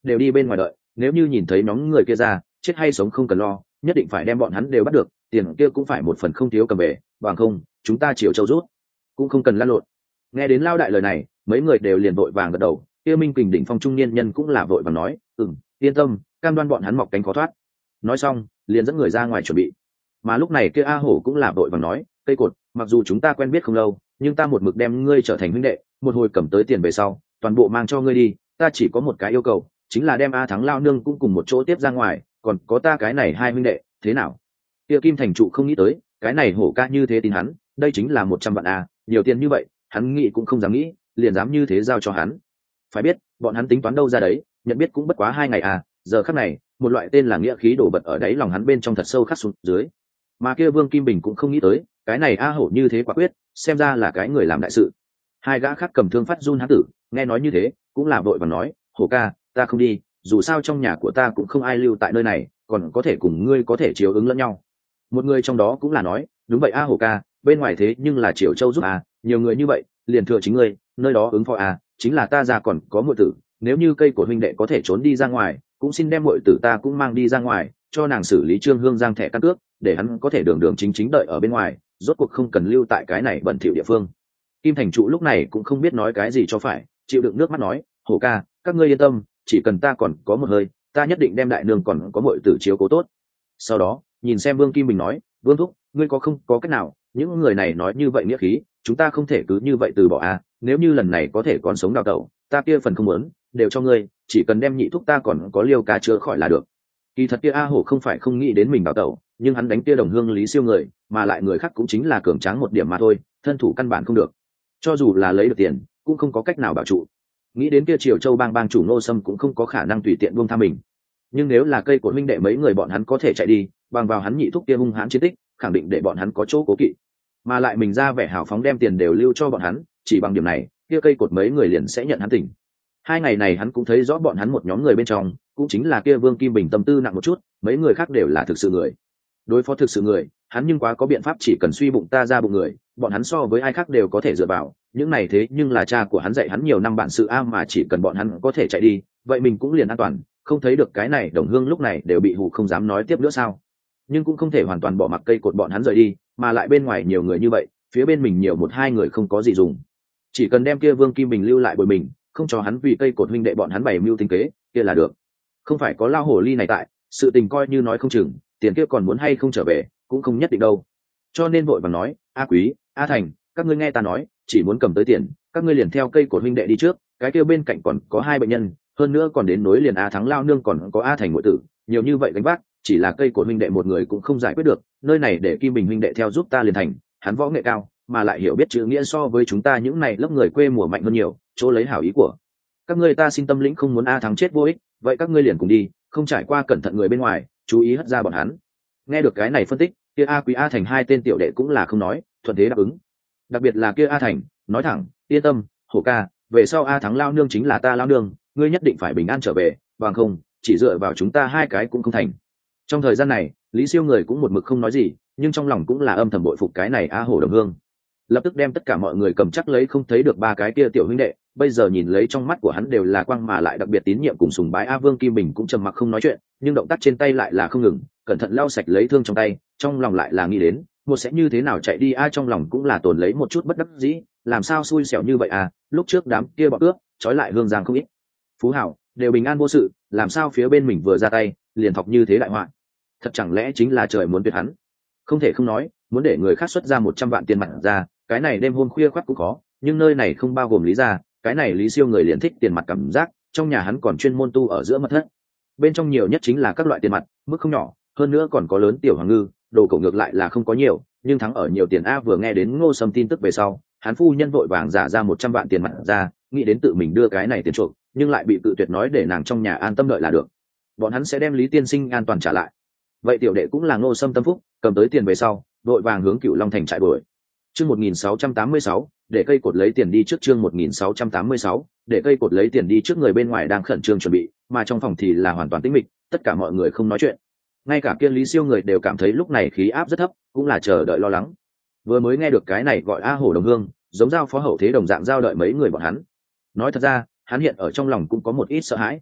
đều đi bên ngoài đợi, nếu như nhìn thấy nhóm người kia ra, chết hay sống không cần lo, nhất định phải đem bọn hắn đều bắt được, tiền kia cũng phải một phần không thiếu cầm về, bằng không chúng ta chiều châu rút cũng không cần lăn lộn. Nghe đến Lao đại lời này, mấy người đều liền vội vàng gật đầu. Kia Minh Kình đỉnh phong trung niên nhân cũng là vội vàng nói, ừm, yên tâm, cam đoan bọn hắn mọc cánh khó thoát. Nói xong liền dẫn người ra ngoài chuẩn bị. Mà lúc này kia A Hổ cũng là vội vàng nói, cây cột, mặc dù chúng ta quen biết không lâu, nhưng ta một mực đem ngươi trở thành huynh đệ, một hồi cầm tới tiền về sau toàn bộ mang cho ngươi đi, ta chỉ có một cái yêu cầu, chính là đem A Thắng Lao nương cũng cùng một chỗ tiếp ra ngoài, còn có ta cái này hai huynh đệ, thế nào? Kia Kim Thành trụ không nghĩ tới, cái này Hổ ca như thế tin hắn, đây chính là một trăm vạn a, nhiều tiền như vậy, hắn nghĩ cũng không dám nghĩ, liền dám như thế giao cho hắn. Phải biết, bọn hắn tính toán đâu ra đấy, nhận biết cũng bất quá hai ngày à, giờ khắc này, một loại tên là nghĩa khí đổ bật ở đáy lòng hắn bên trong thật sâu khắc xuống dưới. Mà kia Vương Kim Bình cũng không nghĩ tới, cái này A Hổ như thế quả quyết, xem ra là cái người làm đại sự. Hai gã khác cầm thương phát run hán tử, nghe nói như thế, cũng là vội vàng nói, Hổ ca, ta không đi, dù sao trong nhà của ta cũng không ai lưu tại nơi này, còn có thể cùng ngươi có thể chiếu ứng lẫn nhau. Một người trong đó cũng là nói, đúng vậy A Hổ ca, bên ngoài thế nhưng là Triều Châu giúp à, nhiều người như vậy, liền thừa chính ngươi, nơi đó ứng phó à, chính là ta ra còn có muội tử, nếu như cây của huynh đệ có thể trốn đi ra ngoài, cũng xin đem muội tử ta cũng mang đi ra ngoài, cho nàng xử lý Trương Hương Giang thẻ căn cước, để hắn có thể đường đường chính chính đợi ở bên ngoài, rốt cuộc không cần lưu tại cái này bẩn thỉu địa phương. Kim Thành trụ lúc này cũng không biết nói cái gì cho phải, chịu đựng nước mắt nói, Hổ ca, các ngươi yên tâm, chỉ cần ta còn có một hơi, ta nhất định đem đại nương còn có muội tử chiếu cố tốt. Sau đó, nhìn xem Vương Kim Bình nói, Vương thúc, ngươi có không có cách nào, những người này nói như vậy nghĩa khí, chúng ta không thể cứ như vậy từ bỏ à, nếu như lần này có thể còn sống đào tẩu, ta kia phần không muốn, đều cho ngươi, chỉ cần đem nhị thúc ta còn có liêu ca chữa khỏi là được. Kỳ thật kia A Hổ không phải không nghĩ đến mình đào tẩu, nhưng hắn đánh kia đồng hương Lý Siêu người, mà lại người khác cũng chính là cường tráng một điểm mà thôi, thân thủ căn bản không được. Cho dù là lấy được tiền, cũng không có cách nào bảo trụ. Nghĩ đến kia Triều Châu bang bang chủ Ngô Sâm cũng không có khả năng tùy tiện buông tha mình. Nhưng nếu là cây của huynh đệ mấy người bọn hắn có thể chạy đi, bằng vào hắn nhị thúc kia hung hãn chiến tích, khẳng định để bọn hắn có chỗ cố kỵ. Mà lại mình ra vẻ hào phóng đem tiền đều lưu cho bọn hắn, chỉ bằng điểm này, kia cây cột mấy người liền sẽ nhận hắn tỉnh. Hai ngày này hắn cũng thấy rõ bọn hắn một nhóm người bên trong, cũng chính là kia Vương Kim Bình tâm tư nặng một chút, mấy người khác đều là thực sự người. Đối phó thực sự người, hắn nhưng quá có biện pháp, chỉ cần suy bụng ta ra bụng người, bọn hắn so với ai khác đều có thể dựa vào, những này thế nhưng là cha của hắn dạy hắn nhiều năm bản sự a, mà chỉ cần bọn hắn có thể chạy đi, vậy mình cũng liền an toàn, không thấy được cái này đồng hương lúc này đều bị hù không dám nói tiếp nữa sao? Nhưng cũng không thể hoàn toàn bỏ mặc cây cột bọn hắn rời đi, mà lại bên ngoài nhiều người như vậy, phía bên mình nhiều một hai người không có gì dùng, chỉ cần đem kia Vương Kim Bình lưu lại bồi mình, không cho hắn vì cây cột huynh đệ bọn hắn bày mưu tính kế kia là được. Không phải có lao hồ ly này tại, sự tình coi như nói không chừng tiền kia còn muốn hay không trở về cũng không nhất định đâu. Cho nên vội vàng nói, A Quý, A Thành, các ngươi nghe ta nói, chỉ muốn cầm tới tiền, các ngươi liền theo cây cột huynh đệ đi trước, cái kia bên cạnh còn có hai bệnh nhân, hơn nữa còn đến nối liền A Thắng Lao nương còn có A Thành ngụy tử, nhiều như vậy gánh vác, chỉ là cây cột huynh đệ một người cũng không giải quyết được, nơi này để Kim Bình huynh đệ theo giúp ta liền thành, hắn võ nghệ cao, mà lại hiểu biết chữ nghĩa so với chúng ta những này lớp người quê mùa mạnh hơn nhiều, chỗ lấy hảo ý của các ngươi ta xin tâm lĩnh không muốn A Thắng chết vô ích, vậy các ngươi liền cùng đi, không trải qua cẩn thận người bên ngoài, chú ý hất ra bọn hắn. Nghe được cái này phân tích, kia A Quý A Thành hai tên tiểu đệ cũng là không nói, thuận thế đáp ứng. Đặc biệt là kia A Thành, nói thẳng, yên tâm, Hổ ca, về sau A Thắng lao nương chính là ta lao nương, ngươi nhất định phải bình an trở về, bằng không, chỉ dựa vào chúng ta hai cái cũng không thành. Trong thời gian này, Lý Siêu người cũng một mực không nói gì, nhưng trong lòng cũng là âm thầm bội phục cái này A Hổ đồng hương. Lập tức đem tất cả mọi người cầm chắc lấy không thấy được ba cái kia tiểu huynh đệ, bây giờ nhìn lấy trong mắt của hắn đều là quang, mà lại đặc biệt tín nhiệm cùng sùng bái. A Vương Kim Bình cũng trầm mặc không nói chuyện, nhưng động tác trên tay lại là không ngừng, cẩn thận lau sạch lấy thương trong tay, trong lòng lại là nghĩ đến một sẽ như thế nào chạy đi. A trong lòng cũng là tồn lấy một chút bất đắc dĩ, làm sao xui xẻo như vậy à, lúc trước đám kia bọn cướp trói lại Hương Giang không ít phú hảo đều bình an vô sự, làm sao phía bên mình vừa ra tay liền thọc như thế đại họa, thật chẳng lẽ chính là trời muốn tuyệt hắn. Không thể không nói, muốn để người khác xuất ra một trăm vạn tiền mặt ra, cái này đêm hôm khuya khoắt cũng khó, nhưng nơi này không bao gồm Lý gia, cái này Lý Siêu người liền thích tiền mặt cảm giác, trong nhà hắn còn chuyên môn tu ở giữa mật thất, bên trong nhiều nhất chính là các loại tiền mặt, mức không nhỏ, hơn nữa còn có lớn tiểu hoàng ngư, đồ cổ ngược lại là không có nhiều, nhưng thắng ở nhiều tiền. A vừa nghe đến Ngô Sâm tin tức về sau, hắn phu nhân vội vàng giả ra một trăm vạn tiền mặt ra, nghĩ đến tự mình đưa cái này tiền chuộc, nhưng lại bị tự tuyệt, nói để nàng trong nhà an tâm đợi là được, bọn hắn sẽ đem Lý tiên sinh an toàn trả lại. Vậy tiểu đệ cũng là Ngô Sâm tâm phúc, cầm tới tiền về sau vội vàng hướng Cửu Long thành chạy đuổi. Chương một nghìn sáu trăm tám mươi sáu, để cây cột lấy tiền đi trước. Chương một nghìn sáu trăm tám mươi sáu, để cây cột lấy tiền đi trước. Người bên ngoài đang khẩn trương chuẩn bị, mà trong phòng thì là hoàn toàn tĩnh mịch, tất cả mọi người không nói chuyện. Ngay cả kia Lý Siêu người đều cảm thấy lúc này khí áp rất thấp, cũng là chờ đợi lo lắng. Vừa mới nghe được cái này gọi A Hổ đồng hương, giống giao phó hậu thế đồng dạng giao đợi mấy người bọn hắn. Nói thật ra, hắn hiện ở trong lòng cũng có một ít sợ hãi.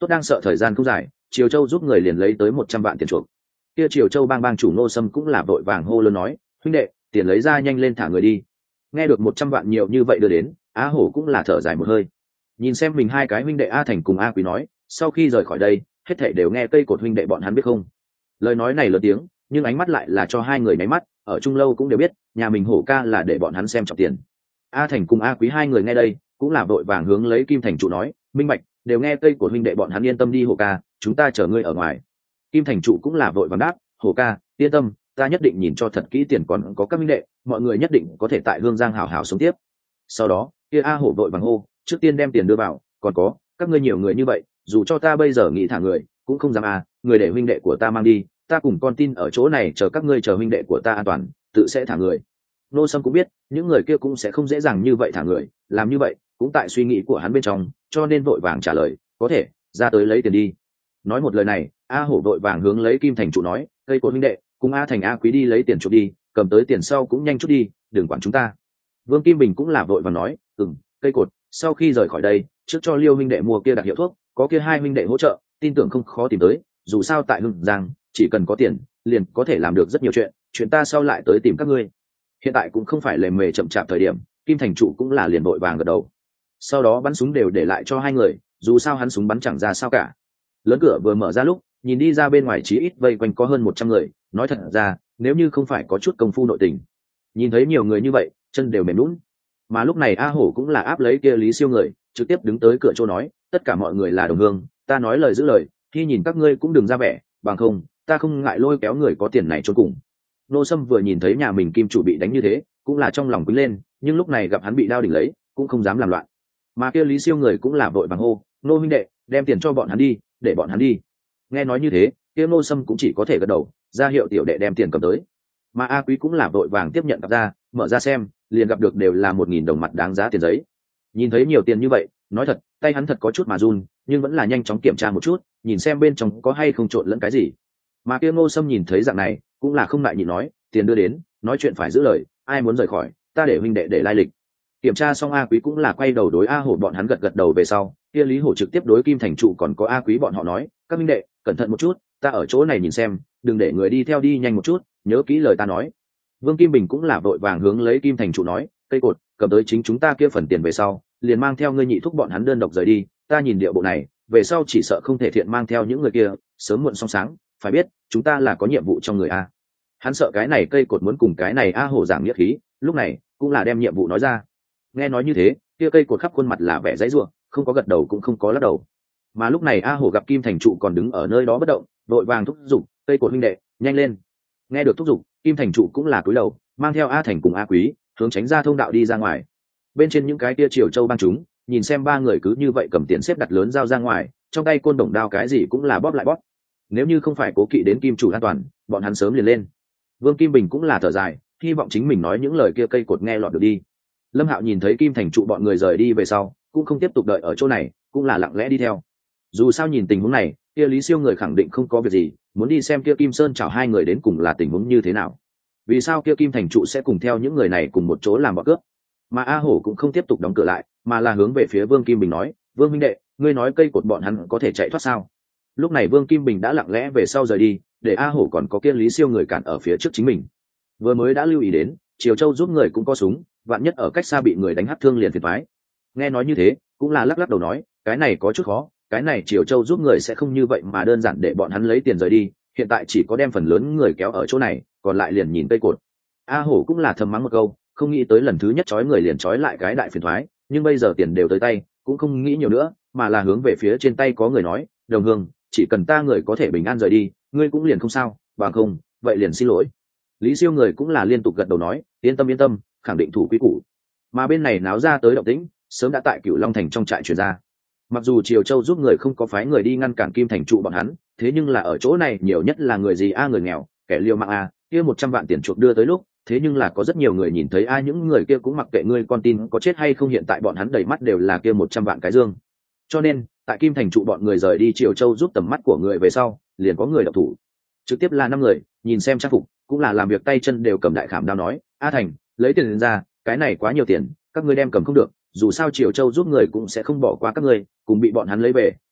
Tốt đang sợ thời gian không dài, Triều Châu giúp người liền lấy tới một trăm vạn tiền chuộc. Kia Triều Châu bang bang chủ Ngô Sâm cũng là vội vàng hô lớn nói, huynh đệ, tiền lấy ra nhanh lên thả người đi. Nghe được một trăm vạn nhiều như vậy đưa đến, Á Hổ cũng là thở dài một hơi. Nhìn xem mình hai cái huynh đệ A Thành cùng A Quý nói, sau khi rời khỏi đây, hết thảy đều nghe cây cột huynh đệ bọn hắn biết không? Lời nói này lớn tiếng, nhưng ánh mắt lại là cho hai người nháy mắt, ở trung lâu cũng đều biết, nhà mình Hổ ca là để bọn hắn xem trọng tiền. A Thành cùng A Quý hai người nghe đây, cũng là vội vàng hướng lấy Kim Thành trụ nói, minh bạch, đều nghe cây cột huynh đệ bọn hắn yên tâm đi Hổ ca, chúng ta chờ ngươi ở ngoài. Kim Thành trụ cũng là vội vàng đáp, Hổ ca, yên tâm, ta nhất định nhìn cho thật kỹ tiền còn có các huynh đệ, mọi người nhất định có thể tại Hương Giang hảo hảo sống tiếp. Sau đó, kia A Hổ vội vàng hô, trước tiên đem tiền đưa vào, còn có, các ngươi nhiều người như vậy, dù cho ta bây giờ nghĩ thả người, cũng không dám à, người để huynh đệ của ta mang đi, ta cùng con tin ở chỗ này chờ các ngươi chờ huynh đệ của ta an toàn, tự sẽ thả người. Nô Sâm cũng biết, những người kia cũng sẽ không dễ dàng như vậy thả người, làm như vậy, cũng tại suy nghĩ của hắn bên trong, cho nên vội vàng trả lời, có thể, ra tới lấy tiền đi. Nói một lời này, A Hổ vội vàng hướng lấy Kim Thành trụ nói, cây cột huynh đệ, cùng A Thành A Quý đi lấy tiền chuộc đi, cầm tới tiền sau cũng nhanh chút đi, đừng quản chúng ta. Vương Kim Bình cũng là vội vàng nói, ừm, cây cột, sau khi rời khỏi đây, trước cho Liêu huynh đệ mua kia đặc hiệu thuốc, có kia hai huynh đệ hỗ trợ, tin tưởng không khó tìm tới, dù sao tại Hưng Giang, chỉ cần có tiền, liền có thể làm được rất nhiều chuyện, chuyện ta sau lại tới tìm các ngươi. Hiện tại cũng không phải lề mề chậm chạp thời điểm, Kim Thành trụ cũng là liền vội vàng gật đầu. Sau đó bắn súng đều để lại cho hai người, dù sao hắn súng bắn chẳng ra sao cả. Lớn cửa vừa mở ra lúc, nhìn đi ra bên ngoài chí ít vây quanh có hơn một trăm người, nói thật ra, nếu như không phải có chút công phu nội tình, nhìn thấy nhiều người như vậy, chân đều mềm nhũn. Mà lúc này A Hổ cũng là áp lấy kia Lý Siêu người, trực tiếp đứng tới cửa chỗ nói, tất cả mọi người là đồng hương, ta nói lời giữ lời, khi nhìn các ngươi cũng đừng ra vẻ, bằng không, ta không ngại lôi kéo người có tiền này chôn cùng. Nô Sâm vừa nhìn thấy nhà mình kim chủ bị đánh như thế, cũng là trong lòng quý lên, nhưng lúc này gặp hắn bị đao đỉnh lấy, cũng không dám làm loạn. Mà kia Lý Siêu người cũng là vội vàng hô, nô huynh đệ, đem tiền cho bọn hắn đi, để bọn hắn đi. Nghe nói như thế, kia Nô Sâm cũng chỉ có thể gật đầu, ra hiệu tiểu đệ đem tiền cầm tới. Mà A Quý cũng là vội vàng tiếp nhận cặp ra, mở ra xem, liền gặp được đều là một nghìn đồng mặt đáng giá tiền giấy. Nhìn thấy nhiều tiền như vậy, nói thật, tay hắn thật có chút mà run, nhưng vẫn là nhanh chóng kiểm tra một chút, nhìn xem bên trong có hay không trộn lẫn cái gì. Mà kia Ngô Sâm nhìn thấy dạng này, cũng là không ngại nhịn nói, tiền đưa đến, nói chuyện phải giữ lời, ai muốn rời khỏi, ta để huynh đệ để lai lịch. Kiểm tra xong A Quý cũng là quay đầu đối A Hổ bọn hắn gật gật đầu về sau, kia Lý Hổ trực tiếp đối Kim Thành trụ còn có A Quý bọn họ nói, các huynh đệ, cẩn thận một chút, ta ở chỗ này nhìn xem, đừng để người đi theo đi nhanh một chút, nhớ kỹ lời ta nói. Vương Kim Bình cũng là vội vàng hướng lấy Kim Thành trụ nói, cây cột, cầm tới chính chúng ta kia phần tiền về sau, liền mang theo ngươi nhị thúc bọn hắn đơn độc rời đi, ta nhìn địa bộ này, về sau chỉ sợ không thể thiện mang theo những người kia, sớm muộn song sáng, phải biết, chúng ta là có nhiệm vụ trong người a. Hắn sợ cái này cây cột muốn cùng cái này A Hổ giảng nghĩa khí, lúc này cũng là đem nhiệm vụ nói ra. Nghe nói như thế, kia cây cột khắp khuôn mặt là vẻ dãy rủa, không có gật đầu cũng không có lắc đầu. Mà lúc này A Hổ gặp Kim Thành trụ còn đứng ở nơi đó bất động, vội vàng thúc giục, cây cột huynh đệ, nhanh lên. Nghe được thúc giục, Kim Thành trụ cũng là cúi đầu, mang theo A Thành cùng A Quý, hướng tránh ra thông đạo đi ra ngoài. Bên trên những cái tia Triều Châu bang chúng, nhìn xem ba người cứ như vậy cầm tiền xếp đặt lớn giao ra ngoài, trong tay côn đồng đao cái gì cũng là bóp lại bóp. Nếu như không phải cố kỵ đến kim chủ an toàn, bọn hắn sớm liền lên. Vương Kim Bình cũng là thở dài, hy vọng chính mình nói những lời kia cây cột nghe lọt được đi. Lâm Hạo nhìn thấy Kim Thành trụ bọn người rời đi về sau, cũng không tiếp tục đợi ở chỗ này, cũng là lặng lẽ đi theo. Dù sao nhìn tình huống này, kia Lý Siêu người khẳng định không có việc gì, muốn đi xem kia Kim Sơn chảo hai người đến cùng là tình huống như thế nào. Vì sao kia Kim Thành trụ sẽ cùng theo những người này cùng một chỗ làm bọn cướp? Mà A Hổ cũng không tiếp tục đóng cửa lại, mà là hướng về phía Vương Kim Bình nói, Vương minh đệ, ngươi nói cây cột bọn hắn có thể chạy thoát sao? Lúc này Vương Kim Bình đã lặng lẽ về sau rời đi, để A Hổ còn có kia Lý Siêu người cản ở phía trước chính mình. Vừa mới đã lưu ý đến, Triều Châu giúp người cũng có súng, vạn nhất ở cách xa bị người đánh hắt thương liền phiền toái. Nghe nói như thế, cũng là lắc lắc đầu nói, cái này có chút khó, cái này Triều Châu giúp người sẽ không như vậy mà đơn giản để bọn hắn lấy tiền rời đi, hiện tại chỉ có đem phần lớn người kéo ở chỗ này, còn lại liền nhìn cây cột. A Hổ cũng là thầm mắng một câu, không nghĩ tới lần thứ nhất trói người liền trói lại cái đại phiền toái, nhưng bây giờ tiền đều tới tay, cũng không nghĩ nhiều nữa, mà là hướng về phía trên tay có người nói, đồng hương, chỉ cần ta người có thể bình an rời đi, ngươi cũng liền không sao, bằng không, vậy liền xin lỗi. Lý Siêu người cũng là liên tục gật đầu nói, yên tâm yên tâm, khẳng định thủ quy củ. Mà bên này náo ra tới động tĩnh, sớm đã tại Cửu Long thành trong trại truyền ra. Mặc dù Triều Châu giúp người không có phái người đi ngăn cản Kim Thành trụ bọn hắn, thế nhưng là ở chỗ này nhiều nhất là người gì a người nghèo, kẻ liều mạng a, kia một trăm vạn tiền chuộc đưa tới lúc, thế nhưng là có rất nhiều người nhìn thấy a những người kia cũng mặc kệ ngươi con tin có chết hay không, hiện tại bọn hắn đầy mắt đều là kia một trăm vạn cái dương. Cho nên, tại Kim Thành trụ bọn người rời đi Triều Châu giúp tầm mắt của người về sau, liền có người động thủ. Trực tiếp là năm người, nhìn xem trang phục, cũng là làm việc tay chân đều cầm đại khảm đao nói, A Thành, lấy tiền ra, cái này quá nhiều tiền, các ngươi đem cầm không được, dù sao Triều Châu giúp người cũng sẽ không bỏ qua các ngươi, cùng bị bọn hắn lấy về,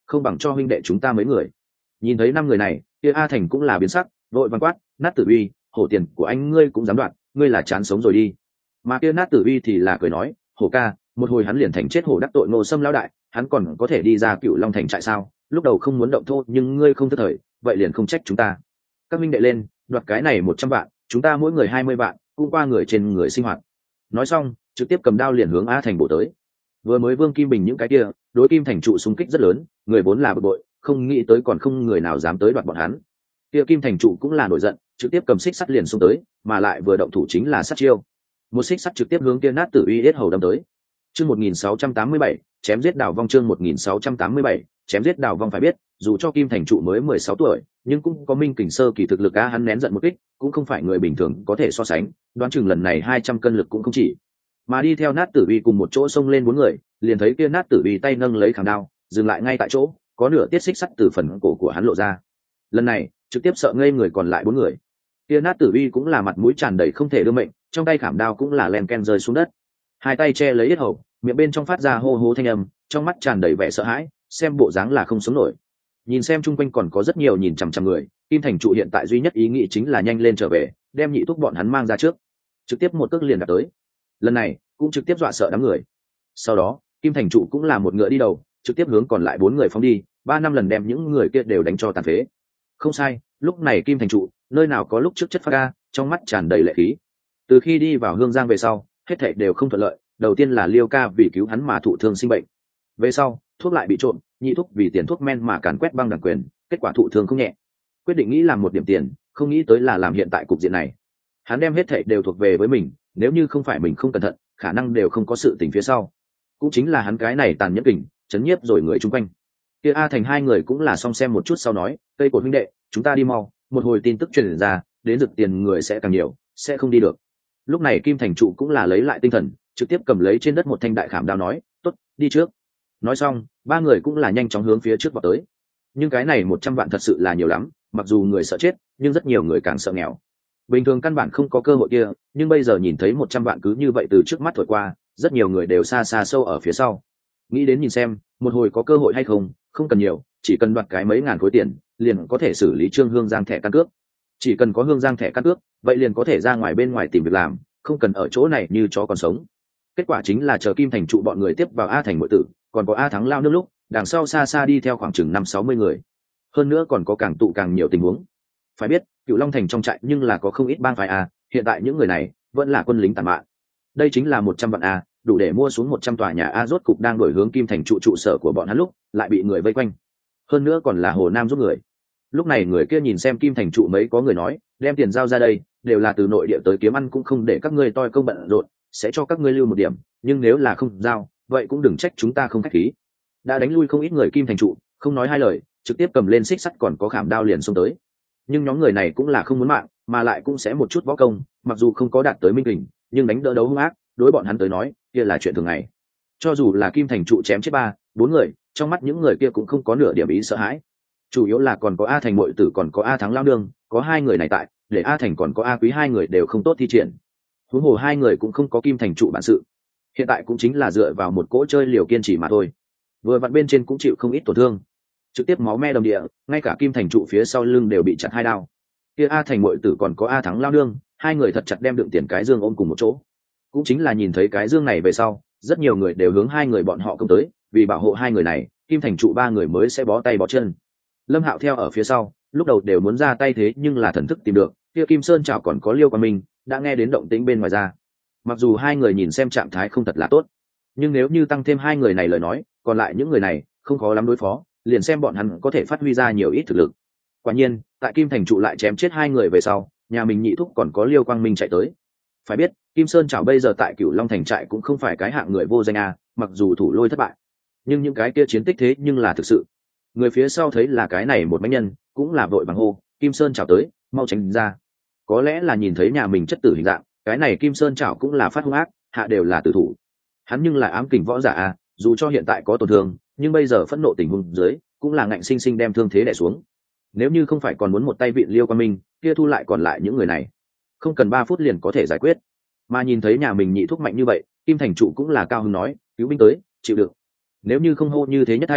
không bằng cho huynh đệ chúng ta mấy người. Nhìn thấy năm người này, kia A Thành cũng là biến sắc, vội vàng quát, Nát Tử Uy, hổ tiền của anh ngươi cũng dám đoạt, ngươi là chán sống rồi đi. Mà kia Nát Tử Uy thì là cười nói, hổ ca, một hồi hắn liền thành chết hổ đắc tội Ngô Sâm lão đại, hắn còn có thể đi ra Cựu Long thành trại sao? Lúc đầu không muốn động thô, nhưng ngươi không thất thời, vậy liền không trách chúng ta. Các huynh đệ lên, đoạt cái này một trăm vạn, chúng ta mỗi người hai mươi vạn, cũng qua người trên người sinh hoạt. Nói xong, trực tiếp cầm đao liền hướng A Thành bổ tới. Vừa mới Vương Kim Bình những cái kia, đối Kim Thành trụ xung kích rất lớn, người vốn là bực bội, không nghĩ tới còn không người nào dám tới đoạt bọn hắn. Kia Kim Thành trụ cũng là nổi giận, trực tiếp cầm xích sắt liền xung tới, mà lại vừa động thủ chính là sát chiêu. Một xích sắt trực tiếp hướng kia Nát Tử Uy yết hầu đâm tới. Chương một nghìn sáu trăm tám mươi bảy, chém giết Đào Vong chương một nghìn sáu trăm tám mươi bảy, chém giết Đào Vong phải biết, dù cho Kim Thành trụ mới mười sáu tuổi, nhưng cũng có minh kình sơ kỳ thực lực a, hắn nén giận một kích, cũng không phải người bình thường có thể so sánh, đoán chừng lần này hai trăm cân lực cũng không chỉ. Mà đi theo Nát Tử Uy cùng một chỗ xông lên bốn người, liền thấy kia Nát Tử Uy tay nâng lấy khảm đao, dừng lại ngay tại chỗ, có nửa tiết xích sắt từ phần cổ của hắn lộ ra. Lần này, trực tiếp sợ ngây người còn lại bốn người. Kia Nát Tử Uy cũng là mặt mũi tràn đầy không thể đưa mệnh, trong tay khảm đao cũng là len ken rơi xuống đất. Hai tay che lấy yết hầu, miệng bên trong phát ra hô hô thanh âm, trong mắt tràn đầy vẻ sợ hãi, xem bộ dáng là không sống nổi. Nhìn xem chung quanh còn có rất nhiều nhìn chằm chằm người, Kim Thành trụ hiện tại duy nhất ý nghĩ chính là nhanh lên trở về, đem nhị thúc bọn hắn mang ra trước, trực tiếp một cước liền đạp tới. Lần này cũng trực tiếp dọa sợ đám người. Sau đó Kim Thành trụ cũng là một ngựa đi đầu, trực tiếp hướng còn lại bốn người phóng đi, ba năm lần đem những người kia đều đánh cho tàn phế. Không sai, lúc này Kim Thành trụ nơi nào có lúc trước chất phát ra, trong mắt tràn đầy lệ khí. Từ khi đi vào Hương Giang về sau, hết thảy đều không thuận lợi. Đầu tiên là Liêu ca vì cứu hắn mà thụ thương sinh bệnh, về sau thuốc lại bị trộm, nhị thúc vì tiền thuốc men mà càn quét băng đảng quyền, kết quả thụ thương không nhẹ. Quyết định nghĩ làm một điểm tiền, không nghĩ tới là làm hiện tại cục diện này. Hắn đem hết thảy đều thuộc về với mình, nếu như không phải mình không cẩn thận, khả năng đều không có sự tình phía sau. Cũng chính là hắn cái này tàn nhẫn kình, chấn nhiếp rồi người chung quanh. Kia A Thành hai người cũng là song xem một chút sau nói, cây cột huynh đệ, chúng ta đi mau, một hồi tin tức truyền ra, đến rực tiền người sẽ càng nhiều, sẽ không đi được. Lúc này Kim Thành trụ cũng là lấy lại tinh thần, trực tiếp cầm lấy trên đất một thanh đại khảm đao nói, tốt, đi trước. Nói xong, ba người cũng là nhanh chóng hướng phía trước vào tới. Nhưng cái này một trăm vạn thật sự là nhiều lắm, mặc dù người sợ chết, nhưng rất nhiều người càng sợ nghèo. Bình thường căn bản không có cơ hội kia, nhưng bây giờ nhìn thấy một trăm vạn cứ như vậy từ trước mắt thổi qua, rất nhiều người đều xa xa sâu ở phía sau. Nghĩ đến nhìn xem, một hồi có cơ hội hay không, không cần nhiều, chỉ cần đoạt cái mấy ngàn khối tiền, liền có thể xử lý Trương Hương Giang thẻ căn cước. Chỉ cần có Hương Giang thẻ căn cước, vậy liền có thể ra ngoài bên ngoài tìm việc làm, không cần ở chỗ này như chó còn sống. Kết quả chính là chờ Kim Thành trụ bọn người tiếp vào A Thành muội tử, còn có A Thắng lao nước lúc, đằng sau xa xa đi theo khoảng chừng năm sáu mươi người. Hơn nữa còn có càng tụ càng nhiều tình huống. Phải biết, Cựu Long thành trong trại nhưng là có không ít bang phái a, hiện tại những người này vẫn là quân lính tàn mạn. Đây chính là một trăm vạn a, đủ để mua xuống một trăm tòa nhà a, rốt cục đang đổi hướng Kim Thành trụ trụ sở của bọn hắn lúc, lại bị người vây quanh. Hơn nữa còn là Hồ Nam giúp người. Lúc này người kia nhìn xem Kim Thành trụ mấy có người nói, đem tiền giao ra đây, đều là từ nội địa tới kiếm ăn, cũng không để các ngươi toi công bận rộn, sẽ cho các ngươi lưu một điểm, nhưng nếu là không giao, vậy cũng đừng trách chúng ta không khách khí. Đã đánh lui không ít người Kim Thành trụ, không nói hai lời, trực tiếp cầm lên xích sắt còn có khảm đao liền xông tới. Nhưng nhóm người này cũng là không muốn mạng, mà lại cũng sẽ một chút võ công, mặc dù không có đạt tới minh kình, nhưng đánh đỡ đấu hung ác, đối bọn hắn tới nói, kia là chuyện thường ngày. Cho dù là Kim Thành trụ chém chết ba, bốn người, trong mắt những người kia cũng không có nửa điểm ý sợ hãi. Chủ yếu là còn có A Thành muội tử, còn có A Thắng lao nương, có hai người này tại, để A Thành còn có A Quý hai người đều không tốt thi triển. Huống hồ hai người cũng không có Kim Thành trụ bản sự, hiện tại cũng chính là dựa vào một cỗ chơi liều kiên trì mà thôi. Vừa vặn bên trên cũng chịu không ít tổn thương, trực tiếp máu me đồng địa, ngay cả Kim Thành trụ phía sau lưng đều bị chặt hai đao. Kia A Thành muội tử còn có A Thắng lao nương, hai người thật chặt đem đựng tiền cái dương ôm cùng một chỗ. Cũng chính là nhìn thấy cái dương này về sau, rất nhiều người đều hướng hai người bọn họ công tới, vì bảo hộ hai người này, Kim Thành trụ ba người mới sẽ bó tay bó chân. Lâm Hạo theo ở phía sau, lúc đầu đều muốn ra tay thế nhưng là thần thức tìm được, kia Kim Sơn Trảo còn có Liêu Quang Minh đã nghe đến động tĩnh bên ngoài ra. Mặc dù hai người nhìn xem trạng thái không thật là tốt, nhưng nếu như tăng thêm hai người này lời nói, còn lại những người này không khó lắm đối phó, liền xem bọn hắn có thể phát huy ra nhiều ít thực lực. Quả nhiên, tại Kim Thành trụ lại chém chết hai người về sau, nhà mình nhị thúc còn có Liêu Quang Minh chạy tới. Phải biết, Kim Sơn Trảo bây giờ tại Cửu Long thành trại cũng không phải cái hạng người vô danh a, mặc dù thủ lôi thất bại, nhưng những cái kia chiến tích thế nhưng là thực sự. Người phía sau thấy là cái này một mãnh nhân, cũng là vội vàng hô, Kim Sơn Trảo tới, mau tránh ra. Có lẽ là nhìn thấy nhà mình chất tử hình dạng, cái này Kim Sơn Trảo cũng là phát hung ác, hạ đều là tử thủ. Hắn nhưng là ám kình võ giả a, dù cho hiện tại có tổn thương, nhưng bây giờ phẫn nộ tình huống dưới, cũng là ngạnh sinh sinh đem thương thế đè xuống. Nếu như không phải còn muốn một tay vị Liêu Quang Minh, kia thu lại còn lại những người này, không cần ba phút liền có thể giải quyết. Mà nhìn thấy nhà mình nhị thúc mạnh như vậy, Kim Thành trụ cũng là cao hứng nói, cứu binh tới, chịu đựng. Nếu như không hô như thế nhất thanh,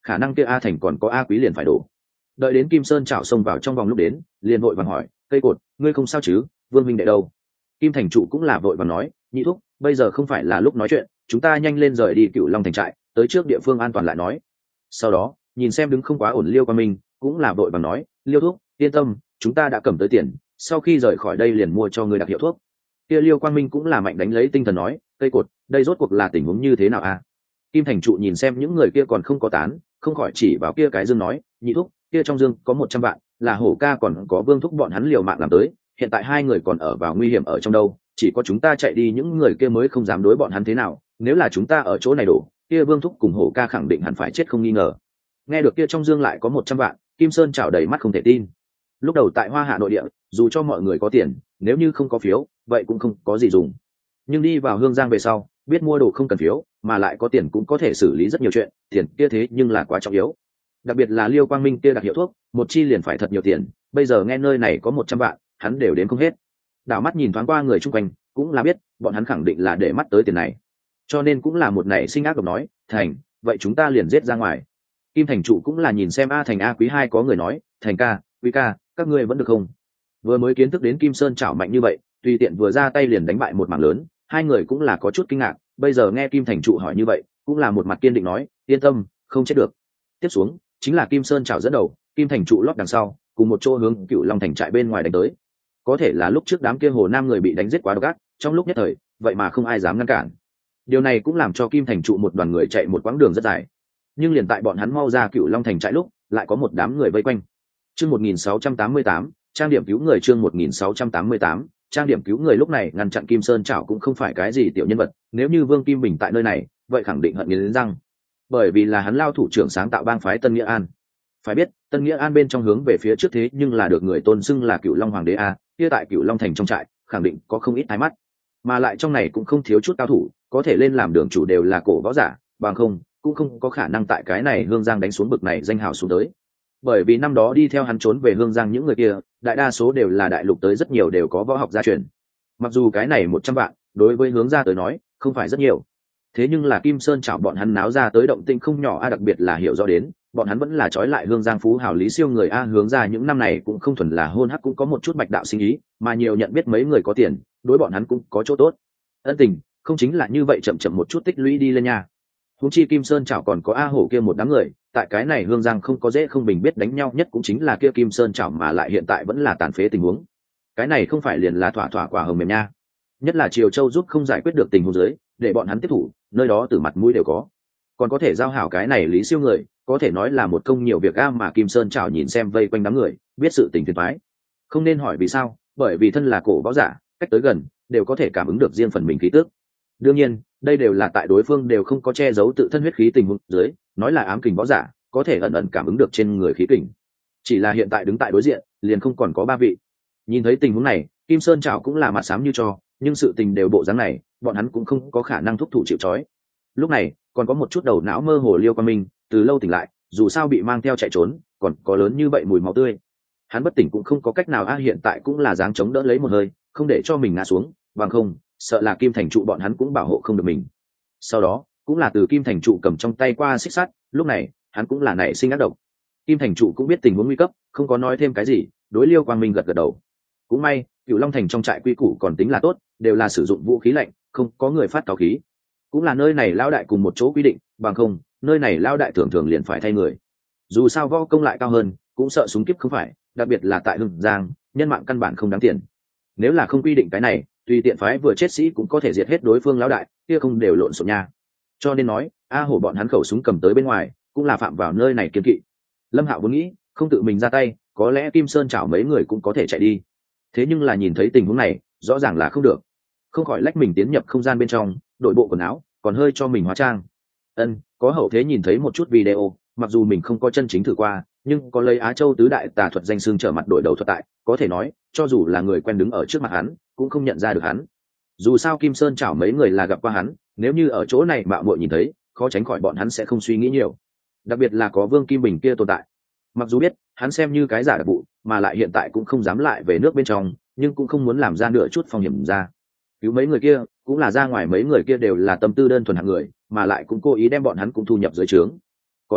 khả năng kia A Thành còn có A Quý liền phải đổ. Đợi đến Kim Sơn chảo xông vào trong vòng lúc đến, liền vội vàng hỏi, cây cột, ngươi không sao chứ, Vương huynh đệ đâu? Kim Thành trụ cũng là vội vàng nói, nhị thúc, bây giờ không phải là lúc nói chuyện, chúng ta nhanh lên rời đi Cửu Long thành trại, tới trước địa phương an toàn lại nói. Sau đó nhìn xem đứng không quá ổn Liêu Quang Minh cũng là vội vàng nói, Liêu thúc, yên tâm, chúng ta đã cầm tới tiền, sau khi rời khỏi đây liền mua cho người đặc hiệu thuốc. Kia Liêu Quang Minh cũng là mạnh đánh lấy tinh thần nói, cây cột, đây rốt cuộc là tình huống như thế nào a? Kim Thành trụ nhìn xem những người kia còn không có tán, không khỏi chỉ vào kia cái dương nói, nhị thúc, kia trong dương có một trăm vạn, là Hổ ca còn có Vương thúc bọn hắn liều mạng làm tới, hiện tại hai người còn ở vào nguy hiểm ở trong đâu, chỉ có chúng ta chạy đi những người kia mới không dám đối bọn hắn thế nào, nếu là chúng ta ở chỗ này đổ, kia Vương thúc cùng Hổ ca khẳng định hẳn phải chết không nghi ngờ. Nghe được kia trong dương lại có một trăm vạn, Kim Sơn trào đầy mắt không thể tin. Lúc đầu tại Hoa Hạ nội địa, dù cho mọi người có tiền, nếu như không có phiếu, vậy cũng không có gì dùng. Nhưng đi vào Hương Giang về sau, biết mua đồ không cần phiếu, mà lại có tiền cũng có thể xử lý rất nhiều chuyện, tiền kia thế nhưng là quá trọng yếu. Đặc biệt là Liêu Quang Minh kia đặc hiệu thuốc, một chi liền phải thật nhiều tiền, bây giờ nghe nơi này có một trăm vạn, hắn đều đến không hết. Đảo mắt nhìn thoáng qua người chung quanh, cũng là biết, bọn hắn khẳng định là để mắt tới tiền này. Cho nên cũng là một nảy sinh ác độc nói, Thành, vậy chúng ta liền giết ra ngoài. Kim Thành trụ cũng là nhìn xem A Thành A Quý hai có người nói, Thành ca, Quý ca, các ngươi vẫn được không? Vừa mới kiến thức đến Kim Sơn chảo mạnh như vậy, tùy tiện vừa ra tay liền đánh bại một mảng lớn, hai người cũng là có chút kinh ngạc, bây giờ nghe Kim Thành trụ hỏi như vậy, cũng là một mặt kiên định nói, yên tâm, không chết được. Tiếp xuống chính là Kim Sơn chảo dẫn đầu, Kim Thành trụ lót đằng sau, cùng một chỗ hướng Cửu Long thành trại bên ngoài đánh tới. Có thể là lúc trước đám kia Hồ Nam người bị đánh giết quá độc ác, trong lúc nhất thời, vậy mà không ai dám ngăn cản. Điều này cũng làm cho Kim Thành trụ một đoàn người chạy một quãng đường rất dài. Nhưng liền tại bọn hắn mau ra Cửu Long thành trại lúc, lại có một đám người vây quanh. Chương một nghìn sáu trăm tám mươi tám, trang điểm cứu người chương một nghìn sáu trăm tám mươi tám, trang điểm cứu người lúc này ngăn chặn Kim Sơn chảo cũng không phải cái gì tiểu nhân vật, nếu như Vương Kim Bình tại nơi này, vậy khẳng định hận nghiến răng. Bởi vì là hắn lao thủ trưởng sáng tạo bang phái Tân Nghĩa An. Phải biết, Tân Nghĩa An bên trong hướng về phía trước thế nhưng là được người tôn xưng là Cửu Long Hoàng đế a, kia tại Cửu Long thành trong trại, khẳng định có không ít thái mắt. Mà lại trong này cũng không thiếu chút cao thủ, có thể lên làm đường chủ đều là cổ võ giả, bằng không, cũng không có khả năng tại cái này Hương Giang đánh xuống bực này danh hào xuống tới. Bởi vì năm đó đi theo hắn trốn về Hương Giang những người kia, đại đa số đều là đại lục tới rất nhiều đều có võ học gia truyền. Mặc dù cái này một trăm vạn, đối với Hướng gia tới nói, không phải rất nhiều. Thế nhưng là Kim Sơn chảo bọn hắn náo ra tới động tĩnh không nhỏ a, đặc biệt là hiểu rõ đến, bọn hắn vẫn là trói lại Hương Giang phú hào Lý Siêu người a, Hướng gia những năm này cũng không thuần là hôn hắc cũng có một chút bạch đạo sinh ý, mà nhiều nhận biết mấy người có tiền, đối bọn hắn cũng có chỗ tốt. Ân tình, không chính là như vậy chậm chậm một chút tích lũy đi lên nha. Huống chi Kim Sơn chảo còn có A Hổ kia một đám người, tại cái này Hương Giang không có dễ không bình biết đánh nhau nhất cũng chính là kia Kim Sơn chảo mà lại hiện tại vẫn là tàn phế tình huống. Cái này không phải liền là thỏa thỏa quả hồng mềm nha. Nhất là Triều Châu giúp không giải quyết được tình huống dưới, để bọn hắn tiếp thủ, nơi đó từ mặt mũi đều có. Còn có thể giao hảo cái này Lý Siêu người, có thể nói là một công nhiều việc a, mà Kim Sơn chảo nhìn xem vây quanh đám người, biết sự tình phiền toái. Không nên hỏi vì sao, bởi vì thân là cổ võ giả, cách tới gần, đều có thể cảm ứng được riêng phần mình khí tức. Đương nhiên, đây đều là tại đối phương đều không có che giấu tự thân huyết khí tình huống dưới, nói là ám kình võ giả, có thể ẩn ẩn cảm ứng được trên người khí kình. Chỉ là hiện tại đứng tại đối diện, liền không còn có ba vị. Nhìn thấy tình huống này, Kim Sơn chảo cũng là mặt xám như cho, nhưng sự tình đều bộ dáng này, bọn hắn cũng không có khả năng thúc thủ chịu trói. Lúc này, còn có một chút đầu não mơ hồ Liêu Quang Minh, từ lâu tỉnh lại, dù sao bị mang theo chạy trốn, còn có lớn như vậy mùi máu tươi. Hắn bất tỉnh cũng không có cách nào a, hiện tại cũng là dáng chống đỡ lấy một hơi, không để cho mình ngã xuống, bằng không, sợ là Kim Thành trụ bọn hắn cũng bảo hộ không được mình. Sau đó, cũng là từ Kim Thành trụ cầm trong tay qua xích sắt, lúc này, hắn cũng là nảy sinh ác độc. Kim Thành trụ cũng biết tình huống nguy cấp, không có nói thêm cái gì, đối Liêu Quang Minh gật gật đầu. Cũng may, Cửu Long thành trong trại quy củ còn tính là tốt, đều là sử dụng vũ khí lạnh, không có người phát cáo khí. Cũng là nơi này lao đại cùng một chỗ quy định, bằng không, nơi này lao đại thường thường liền phải thay người. Dù sao võ công lại cao hơn, cũng sợ súng kiếp không phải, đặc biệt là tại Hưng Giang, nhân mạng căn bản không đáng tiền. Nếu là không quy định cái này, tùy tiện phái vừa chết sĩ cũng có thể diệt hết đối phương lão đại, kia không đều lộn xộn nha. Cho nên nói, a hổ bọn hắn khẩu súng cầm tới bên ngoài, cũng là phạm vào nơi này kiên kỵ. Lâm Hạo vốn nghĩ, không tự mình ra tay, có lẽ Kim Sơn chảo mấy người cũng có thể chạy đi. Thế nhưng là nhìn thấy tình huống này, rõ ràng là không được, không khỏi lách mình tiến nhập không gian bên trong, đội bộ quần áo, còn hơi cho mình hóa trang. Ân, có hậu thế nhìn thấy một chút video, mặc dù mình không có chân chính thử qua, nhưng có lấy Á Châu tứ đại tà thuật danh xưng trở mặt đội đầu thuật tại, có thể nói, cho dù là người quen đứng ở trước mặt hắn, cũng không nhận ra được hắn. Dù sao Kim Sơn chảo mấy người là gặp qua hắn, nếu như ở chỗ này mạo muội nhìn thấy, khó tránh khỏi bọn hắn sẽ không suy nghĩ nhiều. Đặc biệt là có Vương Kim Bình kia tồn tại. Mặc dù biết, hắn xem như cái giả đặc vụ, mà lại hiện tại cũng không dám lại về nước bên trong, nhưng cũng không muốn làm ra nửa chút phong hiểm ra. Cứu mấy người kia, cũng là ra ngoài mấy người kia đều là tâm tư đơn thuần hạng người, mà lại cũng cố ý đem bọn hắn cũng thu nhập dưới trướng. Có lẽ,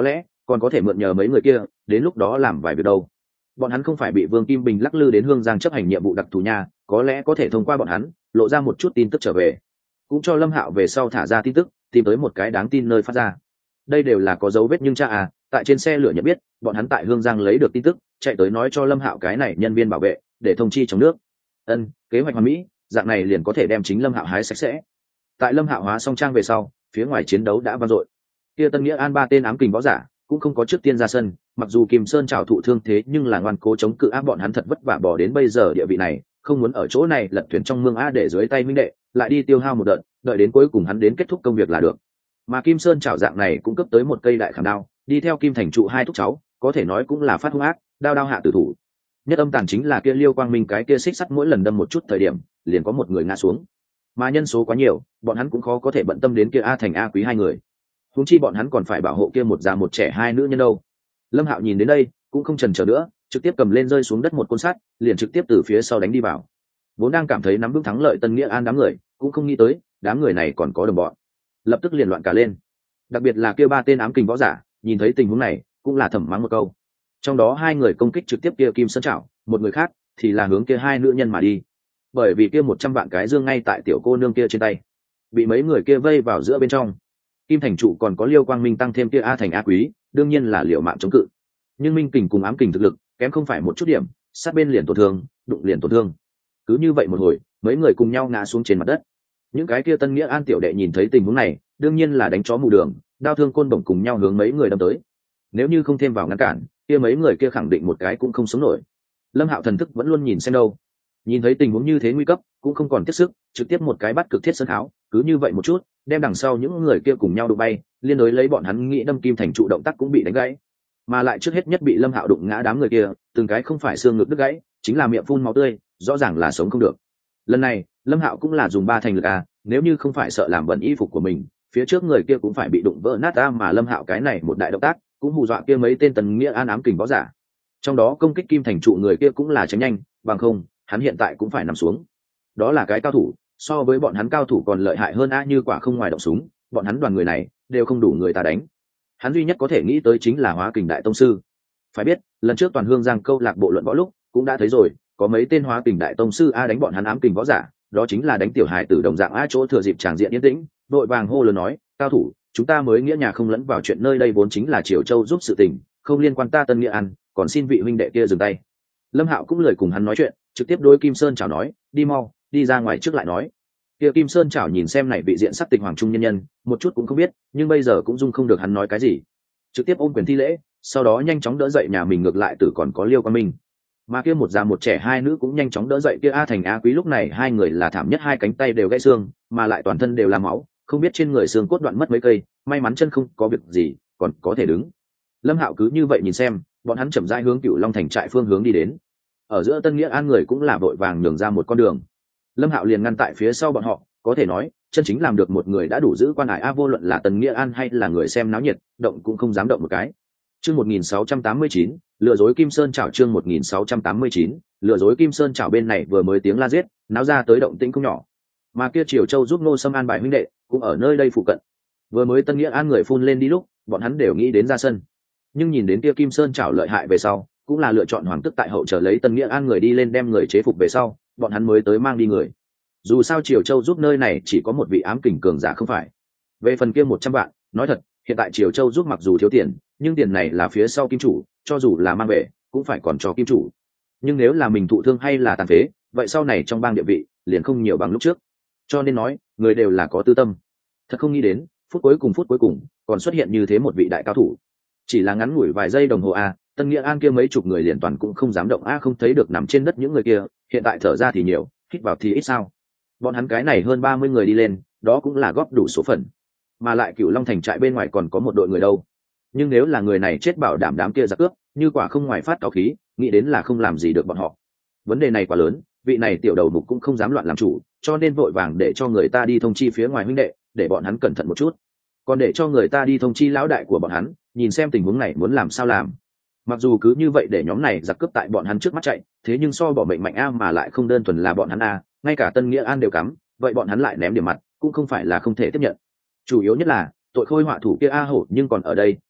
còn có thể mượn nhờ mấy người kia đến lúc đó làm vài việc đâu. Bọn hắn không phải bị Vương Kim Bình lắc lư đến Hương Giang chấp hành nhiệm vụ đặc thù nha, có lẽ có thể thông qua bọn hắn lộ ra một chút tin tức trở về, cũng cho Lâm Hạo về sau thả ra tin tức, tìm tới một cái đáng tin nơi phát ra. Đây đều là có dấu vết, nhưng cha à, tại trên xe lửa nhận biết bọn hắn tại Hương Giang lấy được tin tức, chạy tới nói cho Lâm Hạo cái này nhân viên bảo vệ để thông chi trong nước. Ân, kế hoạch hoàn mỹ, dạng này liền có thể đem chính Lâm Hạo hái sạch sẽ. Tại Lâm Hạo hóa xong trang về sau, phía ngoài chiến đấu đã vang dội. Kia Tân Nghĩa An ba tên ám kình võ giả cũng không có trước tiên ra sân, mặc dù Kim Sơn trảo thụ thương thế nhưng là ngoan cố chống cự áp, bọn hắn thật vất vả bỏ đến bây giờ địa vị này, không muốn ở chỗ này lật thuyền trong mương a để dưới tay minh đệ lại đi tiêu hao một đợt, đợi đến cuối cùng hắn đến kết thúc công việc là được. Mà Kim Sơn trảo dạng này cũng cấp tới một cây đại khảm đao, đi theo Kim Thành trụ hai thúc cháu, có thể nói cũng là phát hung ác, đao đao hạ tử thủ. Nhất âm tàn chính là kia Liêu Quang Minh cái kia xích sắt mỗi lần đâm một chút thời điểm, liền có một người ngã xuống. Mà nhân số quá nhiều, bọn hắn cũng khó có thể bận tâm đến kia A Thành A Quý hai người. Huống chi bọn hắn còn phải bảo hộ kia một già một trẻ hai nữ nhân đâu. Lâm Hạo nhìn đến đây, cũng không chần chờ nữa, trực tiếp cầm lên rơi xuống đất một côn sắt, liền trực tiếp từ phía sau đánh đi vào. Vốn đang cảm thấy nắm vững thắng lợi Tân Nghĩa An đám người, cũng không nghĩ tới, đám người này còn có đồng bọn. Lập tức liền loạn cả lên. Đặc biệt là kia ba tên ám kình võ giả, nhìn thấy tình huống này, cũng là thầm mắng một câu. Trong đó hai người công kích trực tiếp kia Kim Sơn Trảo, một người khác thì là hướng kia hai nữ nhân mà đi. Bởi vì kia một trăm vạn cái dương ngay tại tiểu cô nương kia trên tay, bị mấy người kia vây vào giữa bên trong. Kim Thành trụ còn có Liêu Quang Minh tăng thêm kia A Thành A Quý, đương nhiên là liều mạng chống cự. Nhưng Minh kình cùng ám kình thực lực kém không phải một chút điểm, sát bên liền tổn thương, đụng liền tổn thương. Cứ như vậy một hồi, mấy người cùng nhau ngã xuống trên mặt đất. Những cái kia Tân Nghĩa An tiểu đệ nhìn thấy tình huống này, đương nhiên là đánh chó mù đường, đao thương côn bổng cùng nhau hướng mấy người đâm tới. Nếu như không thêm vào ngăn cản, kia mấy người kia khẳng định một cái cũng không sống nổi. Lâm Hạo thần thức vẫn luôn nhìn xem đâu, nhìn thấy tình huống như thế nguy cấp, cũng không còn tiếp sức, trực tiếp một cái bắt cực thiết sơn tháo, cứ như vậy một chút, đem đằng sau những người kia cùng nhau đụng bay, liên đối lấy bọn hắn nghĩ đâm Kim Thành trụ động tác cũng bị đánh gãy. Mà lại trước hết nhất bị Lâm Hạo đụng ngã đám người kia, từng cái không phải xương ngực đứt gãy, chính là miệng phun máu tươi, rõ ràng là sống không được. Lần này, Lâm Hạo cũng là dùng ba thành lực à, nếu như không phải sợ làm bẩn y phục của mình, phía trước người kia cũng phải bị đụng vỡ nát a, mà Lâm Hạo cái này một đại động tác, cũng hù dọa kia mấy tên Tần Nghĩa An ám kình võ giả. Trong đó công kích Kim Thành trụ người kia cũng là tránh nhanh, bằng không, hắn hiện tại cũng phải nằm xuống. Đó là cái cao thủ, so với bọn hắn cao thủ còn lợi hại hơn a, như quả không ngoài động súng, bọn hắn đoàn người này đều không đủ người ta đánh. Hắn duy nhất có thể nghĩ tới chính là Hóa Kình đại tông sư. Phải biết, lần trước toàn Hương Giang câu lạc bộ luận võ lúc cũng đã thấy rồi, có mấy tên Hóa Kình đại tông sư a đánh bọn hắn ám kình võ giả, đó chính là đánh tiểu hài tử đồng dạng a. Chỗ thừa dịp tràng diện yên tĩnh, đội vàng hô lớn nói, cao thủ, chúng ta mới nghĩa nhà không lẫn vào chuyện nơi đây, vốn chính là Triều Châu giúp sự tình, không liên quan ta Tân Nghĩa An, còn xin vị huynh đệ kia dừng tay. Lâm Hạo cũng lười cùng hắn nói chuyện, trực tiếp đối Kim Sơn chào nói, đi mau, đi ra ngoài trước lại nói. Kia Kim Sơn chào nhìn xem này vị diện sắc tịch hoàng trung nhân nhân, một chút cũng không biết, nhưng bây giờ cũng dung không được hắn nói cái gì, trực tiếp ôm quyền thi lễ, sau đó nhanh chóng đỡ dậy nhà mình, ngược lại tử còn có Liêu Quang Minh. Mà kia một già một trẻ hai nữ cũng nhanh chóng đỡ dậy kia A Thành A Quý, lúc này hai người là thảm nhất, hai cánh tay đều gãy xương, mà lại toàn thân đều là máu, không biết trên người xương cốt đoạn mất mấy cây, may mắn chân không có việc gì, còn có thể đứng. Lâm Hạo cứ như vậy nhìn xem, bọn hắn chậm rãi hướng Cửu Long thành trại phương hướng đi đến. Ở giữa Tân Nghĩa An người cũng là vội vàng nhường ra một con đường. Lâm Hạo liền ngăn tại phía sau bọn họ, có thể nói, chân chính làm được một người đã đủ giữ quan hải a, vô luận là Tân Nghĩa An hay là người xem náo nhiệt, động cũng không dám động một cái. Chương một nghìn sáu trăm tám mươi chín, lừa dối Kim Sơn chảo, chương một nghìn sáu trăm tám mươi chín, lừa dối Kim Sơn chảo, bên này vừa mới tiếng la giết, náo ra tới động tĩnh không nhỏ. Mà kia Triều Châu giúp Ngô Sâm an bài huynh đệ, cũng ở nơi đây phụ cận. Vừa mới Tân Nghĩa An người phun lên đi lúc, bọn hắn đều nghĩ đến ra sân. Nhưng nhìn đến kia Kim Sơn chảo lợi hại về sau, cũng là lựa chọn hoàng tức tại hậu chờ lấy Tân Nghĩa An người đi lên đem người chế phục về sau, bọn hắn mới tới mang đi người. Dù sao Triều Châu giúp nơi này chỉ có một vị ám kình cường giả không phải. Về phần kia một trăm vạn, nói thật, hiện tại Triều Châu giúp mặc dù thiếu tiền, nhưng tiền này là phía sau kim chủ, cho dù là mang về, cũng phải còn cho kim chủ. Nhưng nếu là mình thụ thương hay là tàn phế, vậy sau này trong bang địa vị liền không nhiều bằng lúc trước. Cho nên nói, người đều là có tư tâm. Thật không nghĩ đến, phút cuối cùng phút cuối cùng, còn xuất hiện như thế một vị đại cao thủ. Chỉ là ngắn ngủi vài giây đồng hồ a, Tân Nghĩa An kia mấy chục người liền toàn cũng không dám động a, không thấy được nằm trên đất những người kia, hiện tại thở ra thì nhiều, hít vào thì ít sao? Bọn hắn cái này hơn ba mươi người đi lên, đó cũng là góp đủ số phận. Mà lại Cửu Long thành trại bên ngoài còn có một đội người đâu. Nhưng nếu là người này chết bảo đảm đám kia giặc cướp, như quả không ngoài phát cáo khí, nghĩ đến là không làm gì được bọn họ. Vấn đề này quá lớn, vị này tiểu đầu mục cũng không dám loạn làm chủ, cho nên vội vàng để cho người ta đi thông chi phía ngoài huynh đệ, để bọn hắn cẩn thận một chút. Còn để cho người ta đi thông chi lão đại của bọn hắn, nhìn xem tình huống này muốn làm sao làm. Mặc dù cứ như vậy để nhóm này giặc cướp tại bọn hắn trước mắt chạy, thế nhưng so bỏ mệnh mạnh a, mà lại không đơn thuần là bọn hắn a, ngay cả Tân Nghĩa An đều cắm, vậy bọn hắn lại ném điểm mặt, cũng không phải là không thể tiếp nhận. Chủ yếu nhất là tội khôi họa thủ kia a hổ nhưng còn ở đây,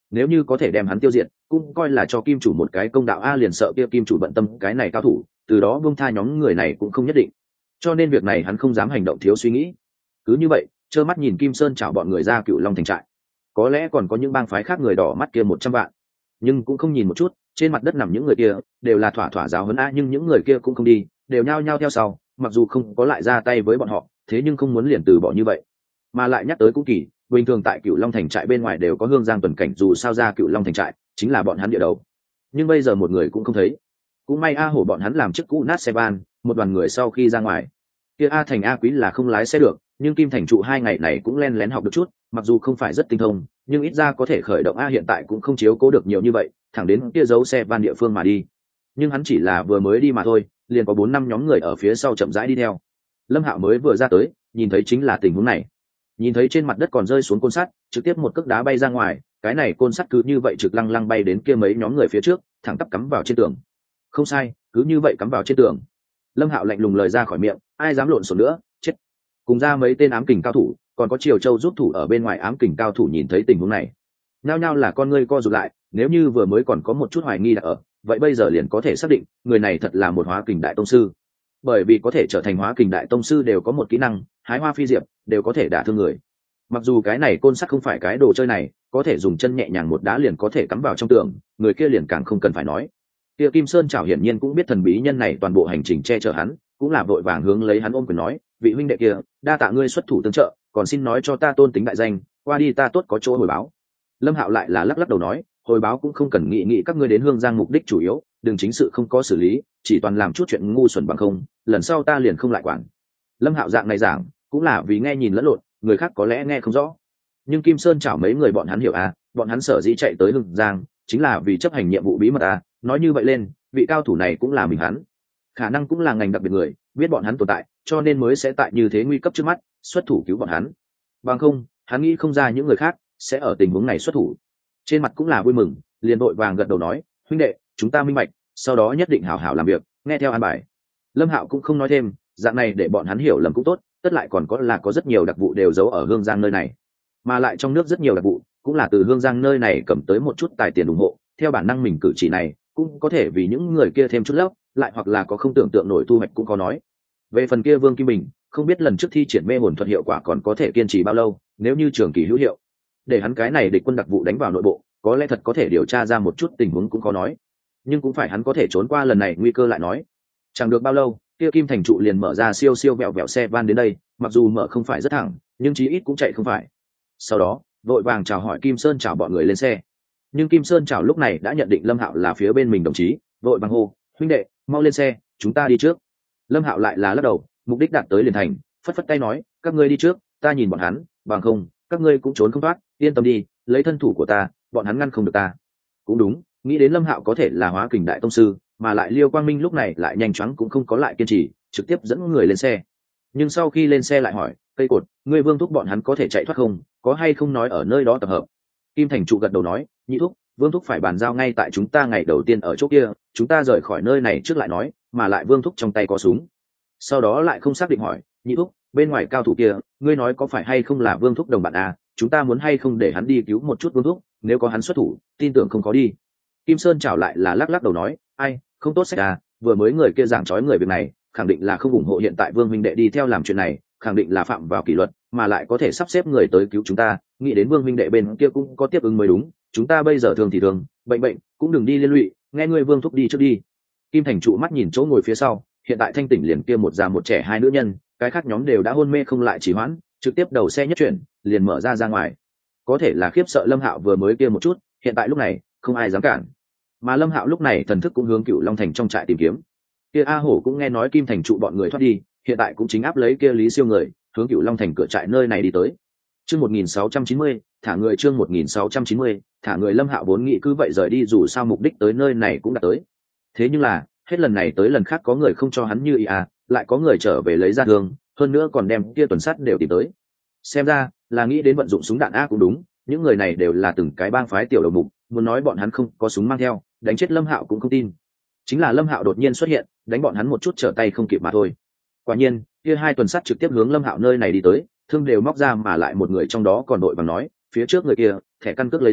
nếu như có thể đem hắn tiêu diệt cũng coi là cho kim chủ một cái công đạo. A liền sợ kia kim chủ bận tâm cái này cao thủ, từ đó buông tha nhóm người này cũng không nhất định, cho nên việc này hắn không dám hành động thiếu suy nghĩ. Cứ như vậy trơ mắt nhìn Kim Sơn chảo bọn người ra Cựu Long thành trại. Có lẽ còn có những bang phái khác người đỏ mắt kia một trăm vạn, nhưng cũng không nhìn một chút trên mặt đất nằm những người kia, đều là thỏa thỏa giáo huấn a. Nhưng những người kia cũng không đi, đều nhao nhao theo sau, mặc dù không có lại ra tay với bọn họ, thế nhưng không muốn liền từ bỏ như vậy. Mà lại nhắc tới cũng kỳ, bình thường tại Cựu Long thành trại bên ngoài đều có hương giang tuần cảnh, dù sao ra Cựu Long thành trại chính là bọn hắn địa đầu, nhưng bây giờ một người cũng không thấy. Cũng may a hổ bọn hắn làm chiếc cũ nát xe van, một đoàn người sau khi ra ngoài, kia a thành a quý là không lái xe được, nhưng Kim Thành trụ hai ngày này cũng len lén học được chút, mặc dù không phải rất tinh thông, nhưng ít ra có thể khởi động. A hiện tại cũng không chiếu cố được nhiều như vậy, thẳng đến kia giấu xe van địa phương mà đi. Nhưng hắn chỉ là vừa mới đi mà thôi, liền có bốn năm nhóm người ở phía sau chậm rãi đi theo. Lâm Hạo mới vừa ra tới, nhìn thấy chính là tình huống này. Nhìn thấy trên mặt đất còn rơi xuống côn sắt, trực tiếp một cước đá bay ra ngoài, cái này côn sắt cứ như vậy trực lăng lăng bay đến kia mấy nhóm người phía trước, thẳng tắp cắm vào trên tường. Không sai, cứ như vậy cắm vào trên tường. Lâm Hạo lạnh lùng lời ra khỏi miệng, ai dám lộn xộn nữa, chết. Cùng ra mấy tên ám kình cao thủ, còn có Triều Châu giúp thủ ở bên ngoài ám kình cao thủ nhìn thấy tình huống này, nhao nhao là con ngươi co rụt lại. Nếu như vừa mới còn có một chút hoài nghi đã ở, vậy bây giờ liền có thể xác định người này thật là một hóa kình đại tông sư. Bởi vì có thể trở thành hóa kình đại tông sư đều có một kỹ năng, hái hoa phi diệp, đều có thể đả thương người. Mặc dù cái này côn sắt không phải cái đồ chơi này, có thể dùng chân nhẹ nhàng một đá liền có thể cắm vào trong tường, người kia liền càng không cần phải nói. Kia Kim Sơn Trảo hiển nhiên cũng biết thần bí nhân này toàn bộ hành trình che chở hắn, cũng là vội vàng hướng lấy hắn ôm quyền nói, vị huynh đệ kia, đa tạ ngươi xuất thủ tương trợ, còn xin nói cho ta tôn tính đại danh, qua đi ta tốt có chỗ hồi báo. Lâm Hạo lại là lắc lắc đầu nói, hồi báo cũng không cần, nghĩ nghĩ các ngươi đến Hương Giang mục đích chủ yếu, đừng chính sự không có xử lý, chỉ toàn làm chút chuyện ngu xuẩn bằng không, lần sau ta liền không lại quản. Lâm Hạo dạng này giảng cũng là vì nghe nhìn lẫn lộn, người khác có lẽ nghe không rõ, nhưng Kim Sơn Trảo mấy người bọn hắn hiểu à, bọn hắn sở dĩ chạy tới Hương Giang chính là vì chấp hành nhiệm vụ bí mật à. Nói như vậy lên, vị cao thủ này cũng là mình hắn, khả năng cũng là ngành đặc biệt người, biết bọn hắn tồn tại, cho nên mới sẽ tại như thế nguy cấp trước mắt xuất thủ cứu bọn hắn. Bằng không, hắn nghĩ không ra những người khác sẽ ở tình huống này xuất thủ. Trên mặt cũng là vui mừng, liền vội vàng gật đầu nói, huynh đệ, chúng ta minh bạch, sau đó nhất định hảo hảo làm việc, nghe theo an bài. Lâm Hạo cũng không nói thêm, dạng này để bọn hắn hiểu lầm cũng tốt, tất lại còn có là có rất nhiều đặc vụ đều giấu ở Hương Giang nơi này, mà lại trong nước rất nhiều đặc vụ cũng là từ Hương Giang nơi này cầm tới một chút tài tiền ủng hộ, theo bản năng mình cử chỉ này cũng có thể vì những người kia thêm chút lớp, lại hoặc là có không tưởng tượng nổi thu hoạch cũng có nói. Về phần kia Vương Kim Bình, không biết lần trước thi triển mê hồn thuật hiệu quả còn có thể kiên trì bao lâu, nếu như trường kỳ hữu hiệu, để hắn cái này địch quân đặc vụ đánh vào nội bộ, có lẽ thật có thể điều tra ra một chút tình huống cũng có nói. Nhưng cũng phải hắn có thể trốn qua lần này nguy cơ lại nói. Chẳng được bao lâu, kia Kim Thành trụ liền mở ra siêu siêu vẹo vẹo xe van đến đây, mặc dù mở không phải rất thẳng, nhưng chí ít cũng chạy không phải. Sau đó, vội vàng chào hỏi Kim Sơn chào bọn người lên xe. Nhưng Kim Sơn chào lúc này đã nhận định Lâm Hạo là phía bên mình đồng chí, vội vàng hô, huynh đệ, mau lên xe, chúng ta đi trước. Lâm Hạo lại là lắc đầu, mục đích đạt tới liền thành, phất phất tay nói, các ngươi đi trước, ta nhìn bọn hắn, bằng không các ngươi cũng trốn không thoát, yên tâm đi, lấy thân thủ của ta, bọn hắn ngăn không được ta. Cũng đúng, nghĩ đến Lâm Hạo có thể là hóa kình đại tông sư, mà lại Liêu Quang Minh lúc này lại nhanh chóng cũng không có lại kiên trì, trực tiếp dẫn người lên xe. Nhưng sau khi lên xe lại hỏi, cây cột, ngươi Vương thúc bọn hắn có thể chạy thoát không, có hay không nói ở nơi đó tập hợp. Kim Thành trụ gật đầu nói, nhị thúc, Vương thúc phải bàn giao ngay tại chúng ta ngày đầu tiên ở chỗ kia, chúng ta rời khỏi nơi này trước lại nói, mà lại Vương thúc trong tay có súng. Sau đó lại không xác định hỏi, nhị thúc, bên ngoài cao thủ kia, ngươi nói có phải hay không là Vương thúc đồng bạn à, chúng ta muốn hay không để hắn đi cứu một chút Vương thúc, nếu có hắn xuất thủ, tin tưởng không có đi. Kim Sơn chào lại là lắc lắc đầu nói, ai, không tốt sách à, vừa mới người kia giảng trói người việc này, khẳng định là không ủng hộ hiện tại Vương huynh đệ đi theo làm chuyện này, khẳng định là phạm vào kỷ luật, mà lại có thể sắp xếp người tới cứu chúng ta, nghĩ đến Vương huynh đệ bên kia cũng có tiếp ứng mới đúng, chúng ta bây giờ thường thì thường, bệnh bệnh cũng đừng đi liên lụy, nghe ngươi Vương thúc đi trước đi. Kim Thành trụ mắt nhìn chỗ ngồi phía sau, hiện tại thanh tỉnh liền kia một già một trẻ hai nữ nhân, cái khác nhóm đều đã hôn mê không lại trì hoãn, trực tiếp đầu xe nhất chuyển, liền mở ra ra ngoài. Có thể là khiếp sợ Lâm Hạo vừa mới kia một chút, hiện tại lúc này không ai dám cản. Mà Lâm Hạo lúc này thần thức cũng hướng Cựu Long thành trong trại tìm kiếm. Kia A Hổ cũng nghe nói Kim Thành trụ bọn người thoát đi, hiện tại cũng chính áp lấy kia Lý Siêu người, hướng Cựu Long thành cửa trại nơi này đi tới. Chương một nghìn sáu trăm chín mươi, thả người chương một nghìn sáu trăm chín mươi, thả người. Lâm Hạo vốn nghĩ cứ vậy rời đi, dù sao mục đích tới nơi này cũng đã tới. Thế nhưng là, hết lần này tới lần khác có người không cho hắn như ý à, lại có người trở về lấy ra thương, hơn nữa còn đem kia tuần sắt đều tìm tới. Xem ra là nghĩ đến vận dụng súng đạn a cũng đúng, những người này đều là từng cái bang phái tiểu đầu mục, muốn nói bọn hắn không có súng mang theo, đánh chết Lâm Hạo cũng không tin. Chính là Lâm Hạo đột nhiên xuất hiện, đánh bọn hắn một chút trở tay không kịp mà thôi. Quả nhiên, kia hai tuần sắt trực tiếp hướng Lâm Hạo nơi này đi tới, thương đều móc ra, mà lại một người trong đó còn đội vàng nói, phía trước người kia, thẻ căn cước lấy ra,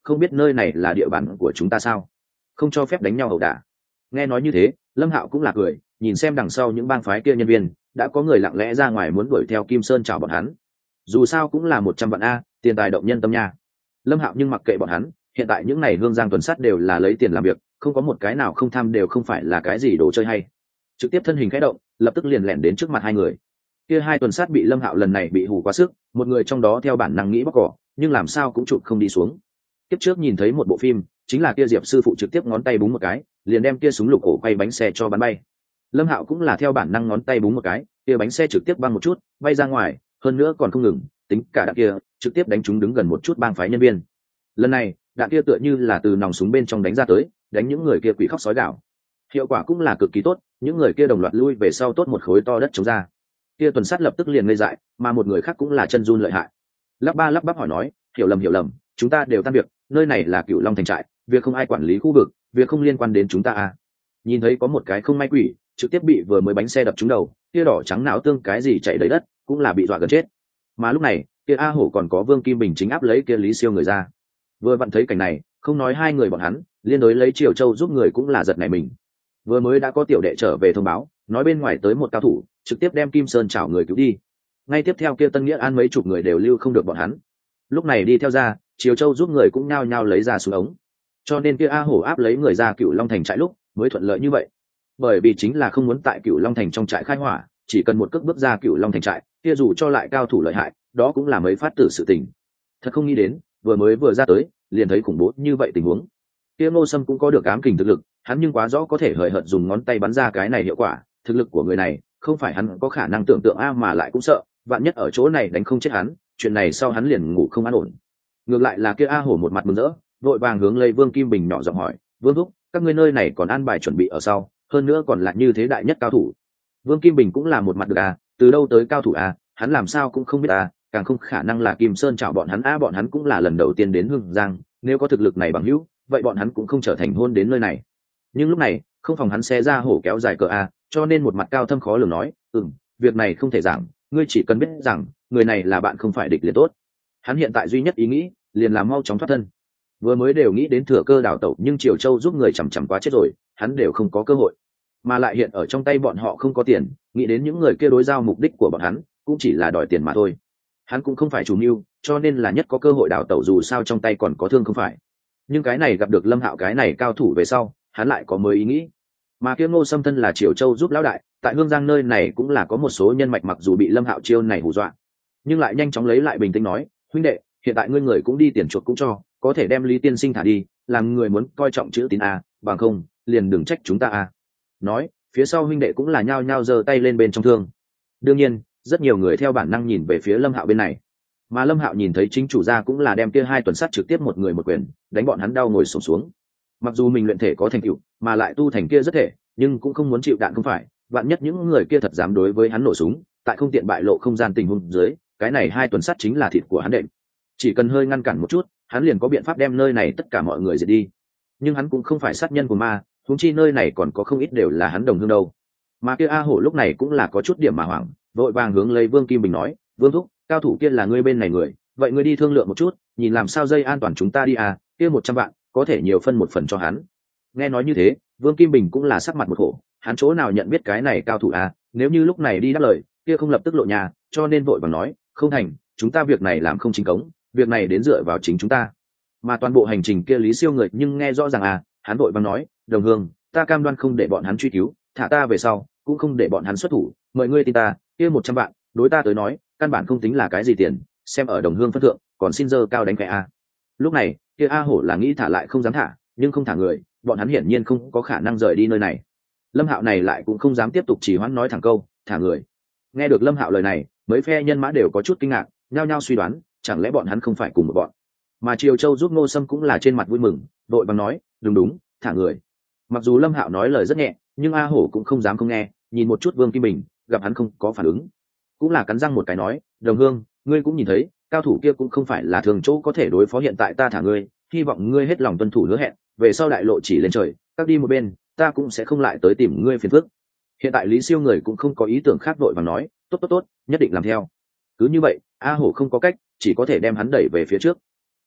không biết nơi này là địa bàn của chúng ta sao, không cho phép đánh nhau ẩu đả. Nghe nói như thế, Lâm Hạo cũng là cười, nhìn xem đằng sau những bang phái kia nhân viên đã có người lặng lẽ ra ngoài muốn đuổi theo Kim Sơn chào bọn hắn. Dù sao cũng là một trăm vạn a, tiền tài động nhân tâm nha. Lâm Hạo nhưng mặc kệ bọn hắn, hiện tại những này hương giang tuần sát đều là lấy tiền làm việc, không có một cái nào không tham, đều không phải là cái gì đồ chơi hay. Trực tiếp thân hình khẽ động, lập tức liền lẻn đến trước mặt hai người. Kia hai tuần sát bị Lâm Hạo lần này bị hù quá sức, một người trong đó theo bản năng nghĩ bóc cỏ, nhưng làm sao cũng chụp không đi xuống. Tiếp trước nhìn thấy một bộ phim, chính là kia Diệp sư phụ trực tiếp ngón tay búng một cái, liền đem kia súng lục cổ quay bánh xe cho bắn bay. Lâm Hạo cũng là theo bản năng ngón tay búng một cái, kia bánh xe trực tiếp băng một chút, bay ra ngoài, hơn nữa còn không ngừng, tính cả đạn kia, trực tiếp đánh chúng đứng gần một chút bang phái nhân viên. Lần này, đạn kia tựa như là từ nòng súng bên trong đánh ra tới, đánh những người kia quỷ khóc sói gào. Hiệu quả cũng là cực kỳ tốt, những người kia đồng loạt lui về sau tốt một khối to đất chống ra. Kia tuần sát lập tức liền ngây dại, mà một người khác cũng là chân run lợi hại. Lắp ba lắp bắp hỏi nói, hiểu lầm hiểu lầm, chúng ta đều tan việc, nơi này là Cửu Long thành trại, việc không ai quản lý khu vực, việc không liên quan đến chúng ta à. Nhìn thấy có một cái không may quỷ trực tiếp bị vừa mới bánh xe đập trúng đầu, kia đỏ trắng não tương cái gì chạy đầy đất, cũng là bị dọa gần chết. Mà lúc này kia A Hổ còn có Vương Kim Bình chính áp lấy kia Lý Siêu người ra. Vừa vặn thấy cảnh này, không nói hai người bọn hắn liên đối lấy Triều Châu giúp người cũng là giật nảy mình. Vừa mới đã có tiểu đệ trở về thông báo, nói bên ngoài tới một cao thủ, trực tiếp đem Kim Sơn chảo người cứu đi. Ngay tiếp theo kia Tân Nghĩa An mấy chục người đều lưu không được bọn hắn. Lúc này đi theo ra, Triều Châu giúp người cũng nhao nhao lấy ra xuống ống. Cho nên kia A Hổ áp lấy người ra Cửu Long thành trại lúc mới thuận lợi như vậy. Bởi vì chính là không muốn tại Cửu Long thành trong trại khai hỏa, chỉ cần một cước bước ra Cửu Long thành trại, kia dù cho lại cao thủ lợi hại, đó cũng là mấy phát tử sự tình. Thật không nghĩ đến, vừa mới vừa ra tới, liền thấy khủng bố như vậy tình huống. Kia Ngô Sâm cũng có được ám kình thực lực, hắn nhưng quá rõ có thể hời hợt dùng ngón tay bắn ra cái này hiệu quả, thực lực của người này, không phải hắn có khả năng tưởng tượng a, mà lại cũng sợ, vạn nhất ở chỗ này đánh không chết hắn, chuyện này sau hắn liền ngủ không an ổn. Ngược lại là kia A Hổ một mặt mừng rỡ, vội vàng hướng lấy Vương Kim Bình nhỏ giọng hỏi, Vương thúc, các ngươi nơi này còn an bài chuẩn bị ở sau, hơn nữa còn là như thế đại nhất cao thủ. Vương Kim Bình cũng là một mặt được à, từ đâu tới cao thủ à, hắn làm sao cũng không biết à, càng không khả năng là Kim Sơn chào bọn hắn a, bọn hắn cũng là lần đầu tiên đến Hương Giang, nếu có thực lực này bằng hữu, vậy bọn hắn cũng không trở thành hôn đến nơi này. Nhưng lúc này, không phòng hắn xe ra hổ kéo dài cờ a, cho nên một mặt cao thâm khó lường nói, ừm, việc này không thể giảng, ngươi chỉ cần biết rằng, người này là bạn không phải địch liền tốt. Hắn hiện tại duy nhất ý nghĩ, liền là mau chóng thoát thân. Vừa mới đều nghĩ đến thừa cơ đào tẩu, nhưng Triều Châu giúp người chằm chằm quá chết rồi, hắn đều không có cơ hội. Mà lại hiện ở trong tay bọn họ không có tiền, nghĩ đến những người kia đối giao mục đích của bọn hắn, cũng chỉ là đòi tiền mà thôi. Hắn cũng không phải chủ mưu, cho nên là nhất có cơ hội đào tẩu, dù sao trong tay còn có thương không phải. Nhưng cái này gặp được Lâm Hạo cái này cao thủ về sau, hắn lại có mới ý nghĩ. Mà kia Ngô Sâm thân là Triều Châu giúp lão đại, tại Hương Giang nơi này cũng là có một số nhân mạch, mặc dù bị Lâm Hạo chiêu này hù dọa, nhưng lại nhanh chóng lấy lại bình tĩnh nói, huynh đệ, hiện tại ngươi người cũng đi tiền chuộc cũng cho, có thể đem Lý tiên sinh thả đi, làm người muốn coi trọng chữ tín a, bằng không liền đừng trách chúng ta a. Nói, phía sau huynh đệ cũng là nhao nhao giơ tay lên bên trong thương. Đương nhiên, rất nhiều người theo bản năng nhìn về phía Lâm Hạo bên này, mà Lâm Hạo nhìn thấy chính chủ gia cũng là đem kia hai tuần sát trực tiếp một người một quyền đánh bọn hắn đau ngồi xổm xuống. Mặc dù mình luyện thể có thành tựu, mà lại tu thành kia rất thể, nhưng cũng không muốn chịu đạn không phải, vạn nhất những người kia thật dám đối với hắn nổ súng, tại không tiện bại lộ không gian tình huống dưới, cái này hai tuần sát chính là thịt của hắn đệm. Chỉ cần hơi ngăn cản một chút, hắn liền có biện pháp đem nơi này tất cả mọi người diệt đi. Nhưng hắn cũng không phải sát nhân của ma, huống chi nơi này còn có không ít đều là hắn đồng hương đâu. Mà kia A Hổ lúc này cũng là có chút điểm mà hoảng, vội vàng hướng lấy Vương Kim Bình nói, Vương thúc, cao thủ kia là ngươi bên này người, vậy ngươi đi thương lượng một chút, nhìn làm sao dây an toàn chúng ta đi à, kia một trăm vạn có thể nhiều phân một phần cho hắn. Nghe nói như thế, Vương Kim Bình cũng là sắc mặt một khổ, hắn chỗ nào nhận biết cái này cao thủ à, nếu như lúc này đi đáp lời, kia không lập tức lộ nhà, cho nên vội vàng nói, không thành, chúng ta việc này làm không chính cống, việc này đến dựa vào chính chúng ta. Mà toàn bộ hành trình kia Lý Siêu người nhưng nghe rõ ràng à, hắn vội vàng nói, đồng hương, ta cam đoan không để bọn hắn truy cứu, thả ta về sau cũng không để bọn hắn xuất thủ, mời ngươi tin ta, kia một trăm vạn đối ta tới nói căn bản không tính là cái gì tiền, xem ở đồng hương phân thượng, còn xin dơ cao đánh khẽ a. Lúc này kia A Hổ là nghĩ thả lại không dám thả, nhưng không thả người, bọn hắn hiển nhiên không có khả năng rời đi nơi này. Lâm Hạo này lại cũng không dám tiếp tục chỉ hoãn nói thẳng câu thả người. Nghe được Lâm Hạo lời này, mấy phe nhân mã đều có chút kinh ngạc, nhao nhao suy đoán, chẳng lẽ bọn hắn không phải cùng một bọn. Mà Triều Châu giúp Ngô Sâm cũng là trên mặt vui mừng, đội bằng nói, đúng đúng, thả người. Mặc dù Lâm Hạo nói lời rất nhẹ, nhưng A Hổ cũng không dám không nghe, nhìn một chút Vương Kim Bình, gặp hắn không có phản ứng, cũng là cắn răng một cái nói, đồng hương, ngươi cũng nhìn thấy, cao thủ kia cũng không phải là thường chỗ có thể đối phó, hiện tại ta thả ngươi, hy vọng ngươi hết lòng tuân thủ hứa hẹn, về sau đại lộ chỉ lên trời, các đi một bên, ta cũng sẽ không lại tới tìm ngươi phiền phức. Hiện tại Lý Siêu người cũng không có ý tưởng khác, vội vàng nói, tốt tốt tốt, nhất định làm theo. Cứ như vậy, A Hổ không có cách, chỉ có thể đem hắn đẩy về phía trước.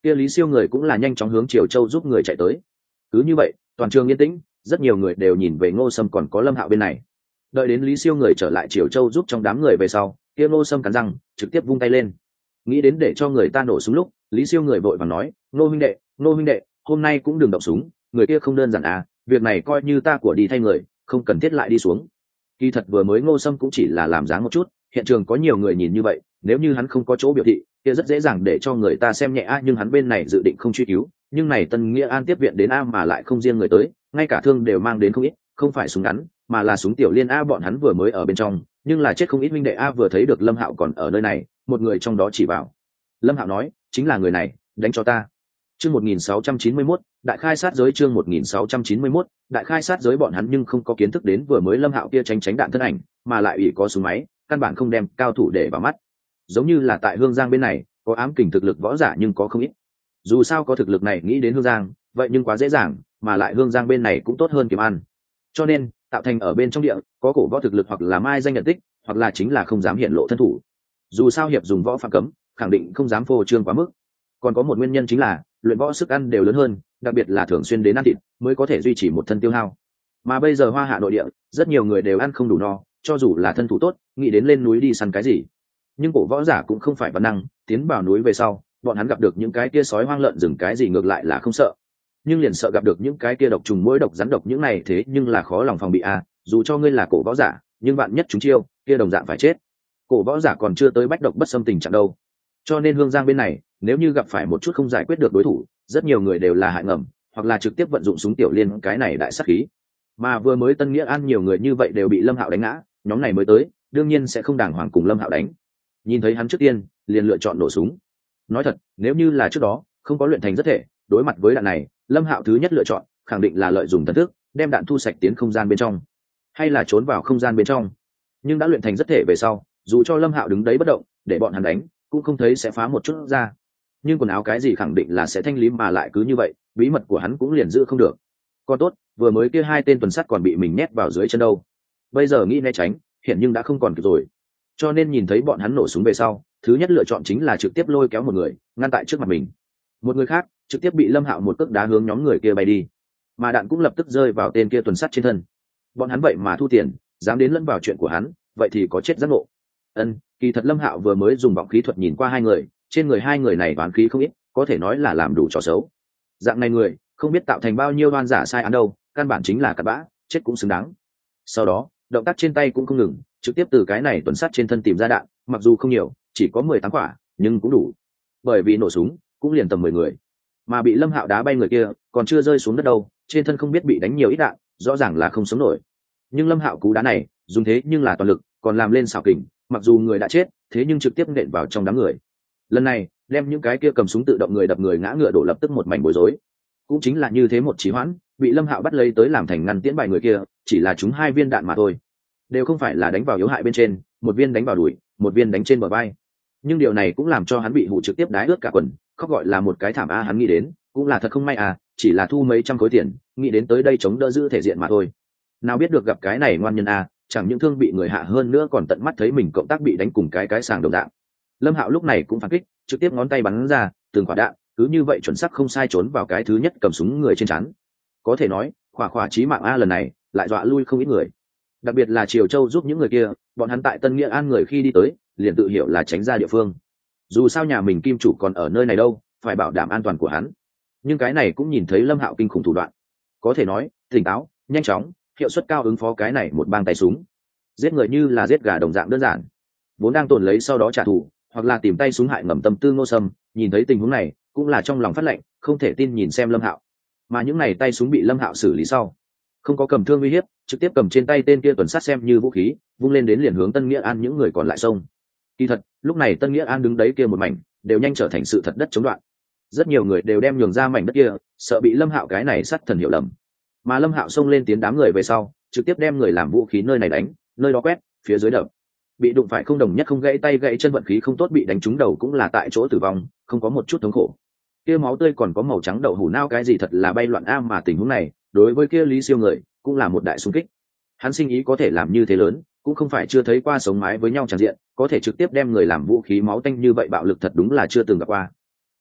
kia Lý Siêu người cũng là nhanh chóng hướng Triều Châu giúp người chạy tới. Cứ như vậy toàn trường yên tĩnh, rất nhiều người đều nhìn về Ngô Sâm còn có Lâm Hạo bên này. Đợi đến Lý Siêu người trở lại Triều Châu giúp trong đám người về sau, kia Ngô Sâm cắn răng trực tiếp vung tay lên, nghĩ đến để cho người ta nổ súng lúc Lý Siêu người vội vàng nói: Ngô huynh đệ, Ngô huynh đệ, hôm nay cũng đừng động súng, người kia không đơn giản à, việc này coi như ta của đi thay người, không cần thiết lại đi xuống. Kỳ thật vừa mới Ngô Sâm cũng chỉ là làm dáng một chút, hiện trường có nhiều người nhìn như vậy, nếu như hắn không có chỗ biểu thị kia rất dễ dàng để cho người ta xem nhẹ a, nhưng hắn bên này dự định không truy cứu, nhưng này Tân Nghĩa An tiếp viện đến a mà lại không riêng người tới, ngay cả thương đều mang đến không ít, không phải súng ngắn mà là súng tiểu liên a, bọn hắn vừa mới ở bên trong nhưng là chết không ít minh đệ a. Vừa thấy được Lâm Hạo còn ở nơi này, một người trong đó chỉ vào Lâm Hạo nói: chính là người này, đánh cho ta. Chương một nghìn sáu trăm chín mươi mốt, đại khai sát giới. Chương một nghìn sáu trăm chín mươi mốt, đại khai sát giới. Bọn hắn nhưng không có kiến thức đến vừa mới Lâm Hạo kia tránh tránh đạn thân ảnh, mà lại ủy có súng máy, căn bản không đem cao thủ để vào mắt. Giống như là tại Hương Giang bên này, có ám kình thực lực võ giả nhưng có không ít. Dù sao có thực lực này nghĩ đến Hương Giang, vậy nhưng quá dễ dàng, mà lại Hương Giang bên này cũng tốt hơn kiếm ăn. Cho nên, tạo thành ở bên trong địa, có cổ võ thực lực hoặc là mai danh nhận tích, hoặc là chính là không dám hiện lộ thân thủ. Dù sao hiệp dùng võ phạm cấm, khẳng định không dám phô trương quá mức. Còn có một nguyên nhân chính là luyện võ sức ăn đều lớn hơn, đặc biệt là thường xuyên đến ăn thịt mới có thể duy trì một thân tiêu hao. Mà bây giờ Hoa Hạ nội địa rất nhiều người đều ăn không đủ no, cho dù là thân thủ tốt, nghĩ đến lên núi đi săn cái gì, nhưng cổ võ giả cũng không phải văn năng, tiến vào núi về sau bọn hắn gặp được những cái kia sói hoang lợn rừng cái gì ngược lại là không sợ, nhưng liền sợ gặp được những cái kia độc trùng muỗi độc rắn độc những này, thế nhưng là khó lòng phòng bị a. Dù cho ngươi là cổ võ giả, nhưng bạn nhất chúng chiêu kia đồng dạng phải chết. Cổ võ giả còn chưa tới bách độc bất xâm tình trạng đâu. Cho nên Hương Giang bên này nếu như gặp phải một chút không giải quyết được đối thủ, rất nhiều người đều là hại ngầm, hoặc là trực tiếp vận dụng súng tiểu liên cái này đại sát khí. Mà vừa mới Tân Nghĩa An nhiều người như vậy đều bị Lâm Hạo đánh ngã, nhóm này mới tới đương nhiên sẽ không đàng hoàng cùng Lâm Hạo đánh. Nhìn thấy hắn trước tiên liền lựa chọn nổ súng. Nói thật, nếu như là trước đó không có luyện thành rất thể, đối mặt với đạn này Lâm Hạo thứ nhất lựa chọn khẳng định là lợi dụng thần thức đem đạn thu sạch tiến không gian bên trong, hay là trốn vào không gian bên trong. Nhưng đã luyện thành rất thể về sau, dù cho Lâm Hạo đứng đấy bất động để bọn hắn đánh cũng không thấy sẽ phá một chút ra, nhưng quần áo cái gì khẳng định là sẽ thanh lý, mà lại cứ như vậy bí mật của hắn cũng liền giữ không được. Còn tốt vừa mới kia hai tên tuần sắt còn bị mình nhét vào dưới chân đâu, bây giờ nghĩ né tránh hiện nhưng đã không còn kịp rồi. Cho nên nhìn thấy bọn hắn nổ súng về sau, thứ nhất lựa chọn chính là trực tiếp lôi kéo một người ngăn tại trước mặt mình, một người khác trực tiếp bị Lâm Hạo một cước đá hướng nhóm người kia bay đi, mà đạn cũng lập tức rơi vào tên kia tuần sắt trên thân. Bọn hắn vậy mà thu tiền dám đến lẫn vào chuyện của hắn, vậy thì có chết giác ngộ. Ân, kỳ thật Lâm Hạo vừa mới dùng vọng khí thuật nhìn qua hai người, trên người hai người này đoán khí không ít, có thể nói là làm đủ trò xấu. Dạng này người không biết tạo thành bao nhiêu đoan giả sai án đâu, căn bản chính là cặn bã, chết cũng xứng đáng. Sau đó động tác trên tay cũng không ngừng, trực tiếp từ cái này tuần sắt trên thân tìm ra đạn, mặc dù không nhiều, chỉ có mười tám quả, nhưng cũng đủ. Bởi vì nổ súng cũng liền tầm mười người, mà bị Lâm Hạo đá bay người kia còn chưa rơi xuống đất đâu, trên thân không biết bị đánh nhiều ít đạn, rõ ràng là không sống nổi. Nhưng Lâm Hạo cú đá này dùng thế nhưng là toàn lực, còn làm lên xảo kình, mặc dù người đã chết, thế nhưng trực tiếp nện vào trong đám người. Lần này đem những cái kia cầm súng tự động người đập người ngã ngựa đổ, lập tức một mảnh bối rối. Cũng chính là như thế một trì hoãn, bị Lâm Hạo bắt lấy tới làm thành ngăn tiễn bài người kia, chỉ là trúng hai viên đạn mà thôi, đều không phải là đánh vào yếu hại bên trên, một viên đánh vào đùi, một viên đánh trên bờ vai. Nhưng điều này cũng làm cho hắn bị hụ trực tiếp đái ướt cả quần, khóc gọi là một cái thảm a. Hắn nghĩ đến cũng là thật không may à, chỉ là thu mấy trăm khối tiền, nghĩ đến tới đây chống đỡ giữ thể diện mà thôi, nào biết được gặp cái này ngoan nhân a, chẳng những thương bị người hạ hơn nữa còn tận mắt thấy mình cộng tác bị đánh cùng cái cái sàng đồng dạng. Lâm Hạo lúc này cũng phản kích, trực tiếp ngón tay bắn ra từng quả đạn, cứ như vậy chuẩn xác không sai trốn vào cái thứ nhất cầm súng người trên trán. Có thể nói khỏa khỏa chí mạng a, lần này lại dọa lui không ít người, đặc biệt là Triều Châu giúp những người kia. Bọn hắn tại Tân Nghĩa An người khi đi tới liền tự hiểu là tránh ra địa phương, dù sao nhà mình kim chủ còn ở nơi này đâu, phải bảo đảm an toàn của hắn. Nhưng cái này cũng nhìn thấy Lâm Hạo kinh khủng thủ đoạn, có thể nói tỉnh táo, nhanh chóng, hiệu suất cao ứng phó cái này một bang tay súng, giết người như là giết gà đồng dạng đơn giản. Vốn đang tồn lấy sau đó trả thù hoặc là tìm tay súng hại ngầm tâm tư Ngô Sâm nhìn thấy tình huống này cũng là trong lòng phát lệnh, không thể tin nhìn xem Lâm Hạo. Mà những này tay súng bị Lâm Hạo xử lý sau, không có cầm thương uy hiếp, trực tiếp cầm trên tay tên kia tuần sát xem như vũ khí, vung lên đến liền hướng Tân Nghĩa An những người còn lại xông. Kỳ thật lúc này Tân Nghĩa An đứng đấy kia một mảnh đều nhanh trở thành sự thật đất chống đoạn, rất nhiều người đều đem nhường ra mảnh đất kia, sợ bị Lâm Hạo cái này sát thần hiểu lầm. Mà Lâm Hạo xông lên tiến đám người về sau, trực tiếp đem người làm vũ khí nơi này đánh, nơi đó quét, phía dưới đập. Bị đụng phải không đồng nhất không gãy tay gãy chân, vận khí không tốt bị đánh trúng đầu cũng là tại chỗ tử vong, không có một chút thống khổ. Kia máu tươi còn có màu trắng đậu hủ nao cái gì thật là bay loạn a. Mà tình huống này đối với kia Lý Siêu người cũng là một đại xung kích. Hắn sinh ý có thể làm như thế lớn, cũng không phải chưa thấy qua sống mái với nhau tràn diện, có thể trực tiếp đem người làm vũ khí máu tanh như vậy bạo lực thật đúng là chưa từng gặp qua.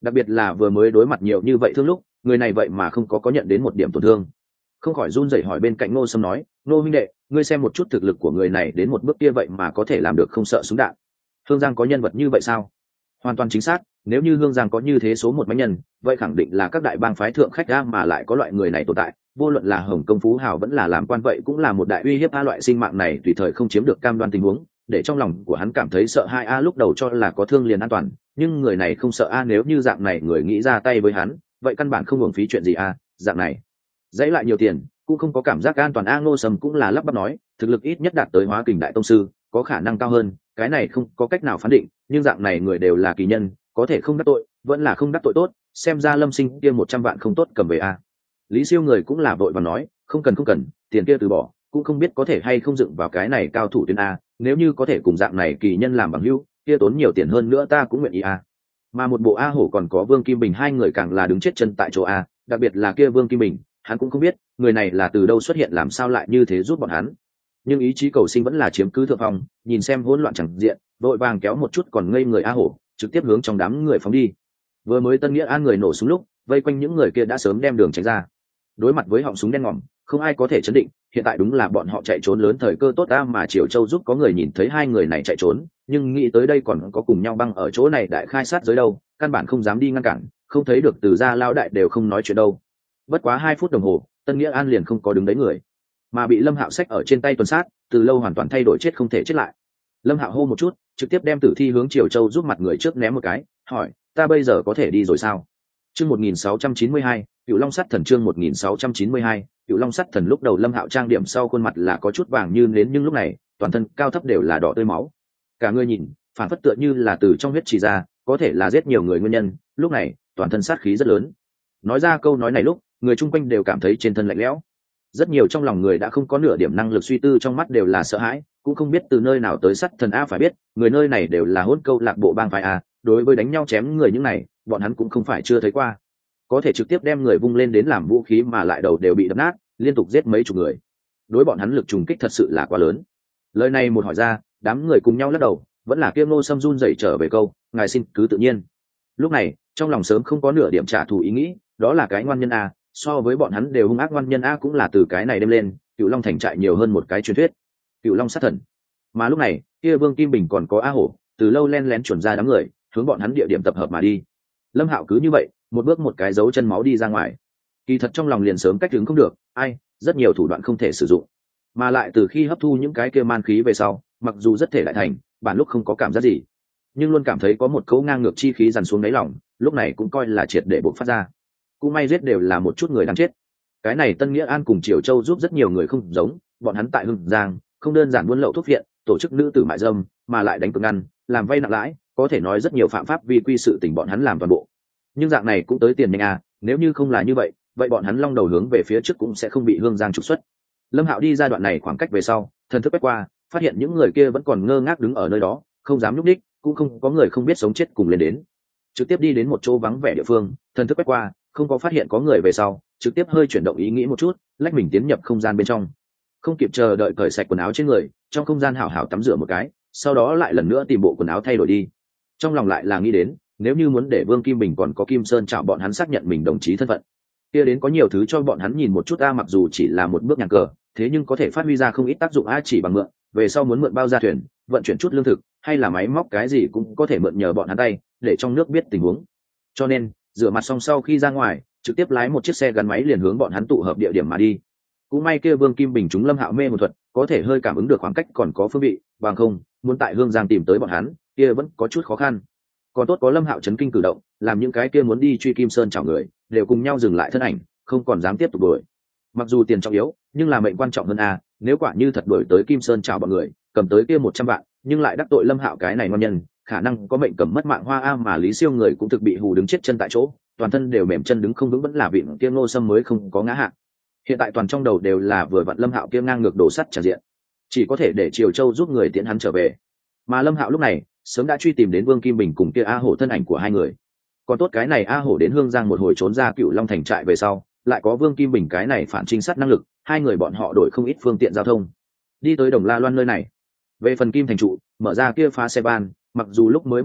đặc biệt là vừa mới đối mặt nhiều như vậy thương lúc người này vậy mà không có có nhận đến một điểm tổn thương. Không khỏi run rẩy hỏi bên cạnh Ngô Sâm nói, Ngô huynh đệ, ngươi xem một chút thực lực của người này đến một bước kia vậy mà có thể làm được không sợ súng đạn. Hương Giang có nhân vật như vậy sao? Hoàn toàn chính xác, nếu như Hương Giang có như thế số một mãnh nhân, vậy khẳng định là các đại bang phái thượng khách ra mà lại có loại người này tồn tại, vô luận là Hồng Công Phú Hào vẫn là làm quan vậy cũng là một đại uy hiếp a. Loại sinh mạng này tùy thời không chiếm được cam đoan tình huống, để trong lòng của hắn cảm thấy sợ hai a. Lúc đầu cho là có thương liền an toàn, nhưng người này không sợ a. Nếu như dạng này người nghĩ ra tay với hắn, vậy căn bản không hưởng phí chuyện gì a. Dạng này dãy lại nhiều tiền cũng không có cảm giác an toàn a. Ngô Sâm cũng là lắp bắp nói, thực lực ít nhất đạt tới Hóa Kình đại tông sư, có khả năng cao hơn, cái này không có cách nào phán định, nhưng dạng này người đều là kỳ nhân, có thể không đắc tội vẫn là không đắc tội tốt, xem ra Lâm Sinh kia một trăm vạn không tốt cầm về a. Lý Siêu người cũng là vội và nói, không cần không cần, tiền kia từ bỏ, cũng không biết có thể hay không dựng vào cái này cao thủ tuyến a, nếu như có thể cùng dạng này kỳ nhân làm bằng hữu, kia tốn nhiều tiền hơn nữa ta cũng nguyện ý a. Mà một bộ A Hổ còn có Vương Kim Bình hai người càng là đứng chết chân tại chỗ a, đặc biệt là kia Vương Kim Bình, hắn cũng không biết người này là từ đâu xuất hiện làm sao lại như thế giúp bọn hắn, nhưng ý chí cầu sinh vẫn là chiếm cứ thượng phong, nhìn xem hỗn loạn chẳng diện, đội vàng kéo một chút còn ngây người A Hổ, trực tiếp hướng trong đám người phóng đi. Vừa mới Tân Nghĩa An người nổ súng lúc, vây quanh những người kia đã sớm đem đường tránh ra. Đối mặt với họng súng đen ngòm, không ai có thể chấn định, hiện tại đúng là bọn họ chạy trốn lớn thời cơ tốt ta. Mà Triều Châu giúp có người nhìn thấy hai người này chạy trốn, nhưng nghĩ tới đây còn có cùng nhau băng ở chỗ này đại khai sát giới đâu, căn bản không dám đi ngăn cản, không thấy được từ gia lao đại đều không nói chuyện đâu. Bất quá hai phút đồng hồ, Tân Nghĩa An liền không có đứng đấy người, mà bị Lâm Hạo xách ở trên tay tuần sát, từ lâu hoàn toàn thay đổi chết không thể chết lại. Lâm Hạo hô một chút, trực tiếp đem tử thi hướng Triều Châu giúp mặt người trước ném một cái, hỏi, ta bây giờ có thể đi rồi sao? Chương một nghìn sáu trăm chín mươi hai, Cựu Long Sắt Thần. Chương một nghìn sáu trăm chín mươi hai, Cựu Long Sắt Thần. Lúc đầu Lâm Hạo trang điểm sau khuôn mặt là có chút vàng như nến, nhưng lúc này toàn thân cao thấp đều là đỏ tươi máu, cả người nhìn phản phất tựa như là từ trong huyết chỉ ra, có thể là giết nhiều người nguyên nhân. Lúc này toàn thân sát khí rất lớn, nói ra câu nói này lúc người chung quanh đều cảm thấy trên thân lạnh lẽo. Rất nhiều trong lòng người đã không có nửa điểm năng lực suy tư, trong mắt đều là sợ hãi, cũng không biết từ nơi nào tới Sắt Thần a. Phải biết người nơi này đều là hỗn câu lạc bộ bang phái a, đối với đánh nhau chém người những này bọn hắn cũng không phải chưa thấy qua, có thể trực tiếp đem người vung lên đến làm vũ khí mà lại đầu đều bị đập nát, liên tục giết mấy chục người, đối bọn hắn lực trùng kích thật sự là quá lớn. Lời này một hỏi ra, đám người cùng nhau lắc đầu, vẫn là Kiêm Ngô Sâm run rẩy trở về câu, ngài xin cứ tự nhiên. Lúc này trong lòng sớm không có nửa điểm trả thù ý nghĩ, đó là cái ngoan nhân a, so với bọn hắn đều hung ác ngoan nhân a. Cũng là từ cái này đêm lên, Cựu Long thành trại nhiều hơn một cái truyền thuyết, Cựu Long Sát Thần. Mà lúc này kia Vương Kim Bình còn có A Hổ từ lâu len lén chuẩn ra đám người, hướng bọn hắn địa điểm tập hợp mà đi. Lâm Hạo cứ như vậy một bước một cái dấu chân máu đi ra ngoài, kỳ thật trong lòng liền sớm cách đứng không được, ai rất nhiều thủ đoạn không thể sử dụng, mà lại từ khi hấp thu những cái kia man khí về sau, mặc dù rất thể lại thành bản lúc không có cảm giác gì, nhưng luôn cảm thấy có một cấu ngang ngược chi khí dằn xuống đáy lòng, lúc này cũng coi là triệt để bộc phát ra. Cũng may giết đều là một chút người đáng chết, cái này Tân Nghĩa An cùng Triều Châu giúp rất nhiều người không giống, bọn hắn tại Hưng Giang không đơn giản buôn lậu thuốc viện, tổ chức nữ tử mại dâm, mà lại đánh cược ngăn, làm vay nặng lãi, có thể nói rất nhiều phạm pháp vi quy sự tình bọn hắn làm toàn bộ. Nhưng dạng này cũng tới tiền nhanh à, nếu như không là như vậy, vậy bọn hắn long đầu hướng về phía trước cũng sẽ không bị Hương Giang trục xuất. Lâm Hạo đi ra đoạn này khoảng cách về sau, thần thức quét qua, phát hiện những người kia vẫn còn ngơ ngác đứng ở nơi đó, không dám nhúc nhích, cũng không có người không biết sống chết cùng lên đến. Trực tiếp đi đến một chỗ vắng vẻ địa phương, thần thức quét qua, không có phát hiện có người về sau, trực tiếp hơi chuyển động ý nghĩ một chút, lách mình tiến nhập không gian bên trong. Không kịp chờ đợi cởi sạch quần áo trên người, trong không gian hảo hảo tắm rửa một cái, sau đó lại lần nữa tìm bộ quần áo thay đổi đi. Trong lòng lại là nghĩ đến, nếu như muốn để Vương Kim Bình còn có Kim Sơn chào bọn hắn xác nhận mình đồng chí thân phận, kia đến có nhiều thứ cho bọn hắn nhìn một chút a. Mặc dù chỉ là một bước nhàng cờ, thế nhưng có thể phát huy ra không ít tác dụng a. Chỉ bằng mượn, về sau muốn mượn bao ra thuyền, vận chuyển chút lương thực hay là máy móc cái gì cũng có thể mượn nhờ bọn hắn tay, để trong nước biết tình huống. Cho nên rửa mặt xong sau khi ra ngoài, trực tiếp lái một chiếc xe gắn máy liền hướng bọn hắn tụ hợp địa điểm mà đi. Cũng may kia Vương Kim Bình chúng Lâm Hạo mê một thuật, có thể hơi cảm ứng được khoảng cách còn có phương vị, bằng không muốn tại Hương Giang tìm tới bọn hắn kia vẫn có chút khó khăn. Còn tốt có Lâm Hạo chấn kinh cử động, làm những cái kia muốn đi truy Kim Sơn chảo người đều cùng nhau dừng lại thân ảnh, không còn dám tiếp tục đuổi. Mặc dù tiền trọng yếu, nhưng là mệnh quan trọng hơn a. Nếu quả như thật đuổi tới Kim Sơn chảo bọn người, cầm tới kia một trăm vạn, nhưng lại đắc tội Lâm Hạo cái này ngon nhân, khả năng có mệnh cầm mất mạng hoa a. Mà Lý Siêu người cũng thực bị hù đứng chết chân tại chỗ, toàn thân đều mềm chân đứng không vững, vẫn là vịn kia Ngô Sâm mới không có ngã hạ. Hiện tại toàn trong đầu đều là vừa vặn Lâm Hạo kia ngang ngược đổ sắt tràn diện, chỉ có thể để Triều Châu giúp người tiễn hắn trở về. Mà Lâm Hạo lúc này sớm đã truy tìm đến Vương Kim Bình cùng kia A Hổ thân ảnh của hai người. Còn tốt cái này A Hổ đến Hương Giang một hồi trốn ra Cựu Long thành trại về sau, lại có Vương Kim Bình cái này phản trinh sát năng lực, hai người bọn họ đổi không ít phương tiện giao thông, đi tới Đồng La Loan nơi này. Về phần Kim thành trụ, mở ra kia phá xe ban, mặc dù lúc mới bắt đầu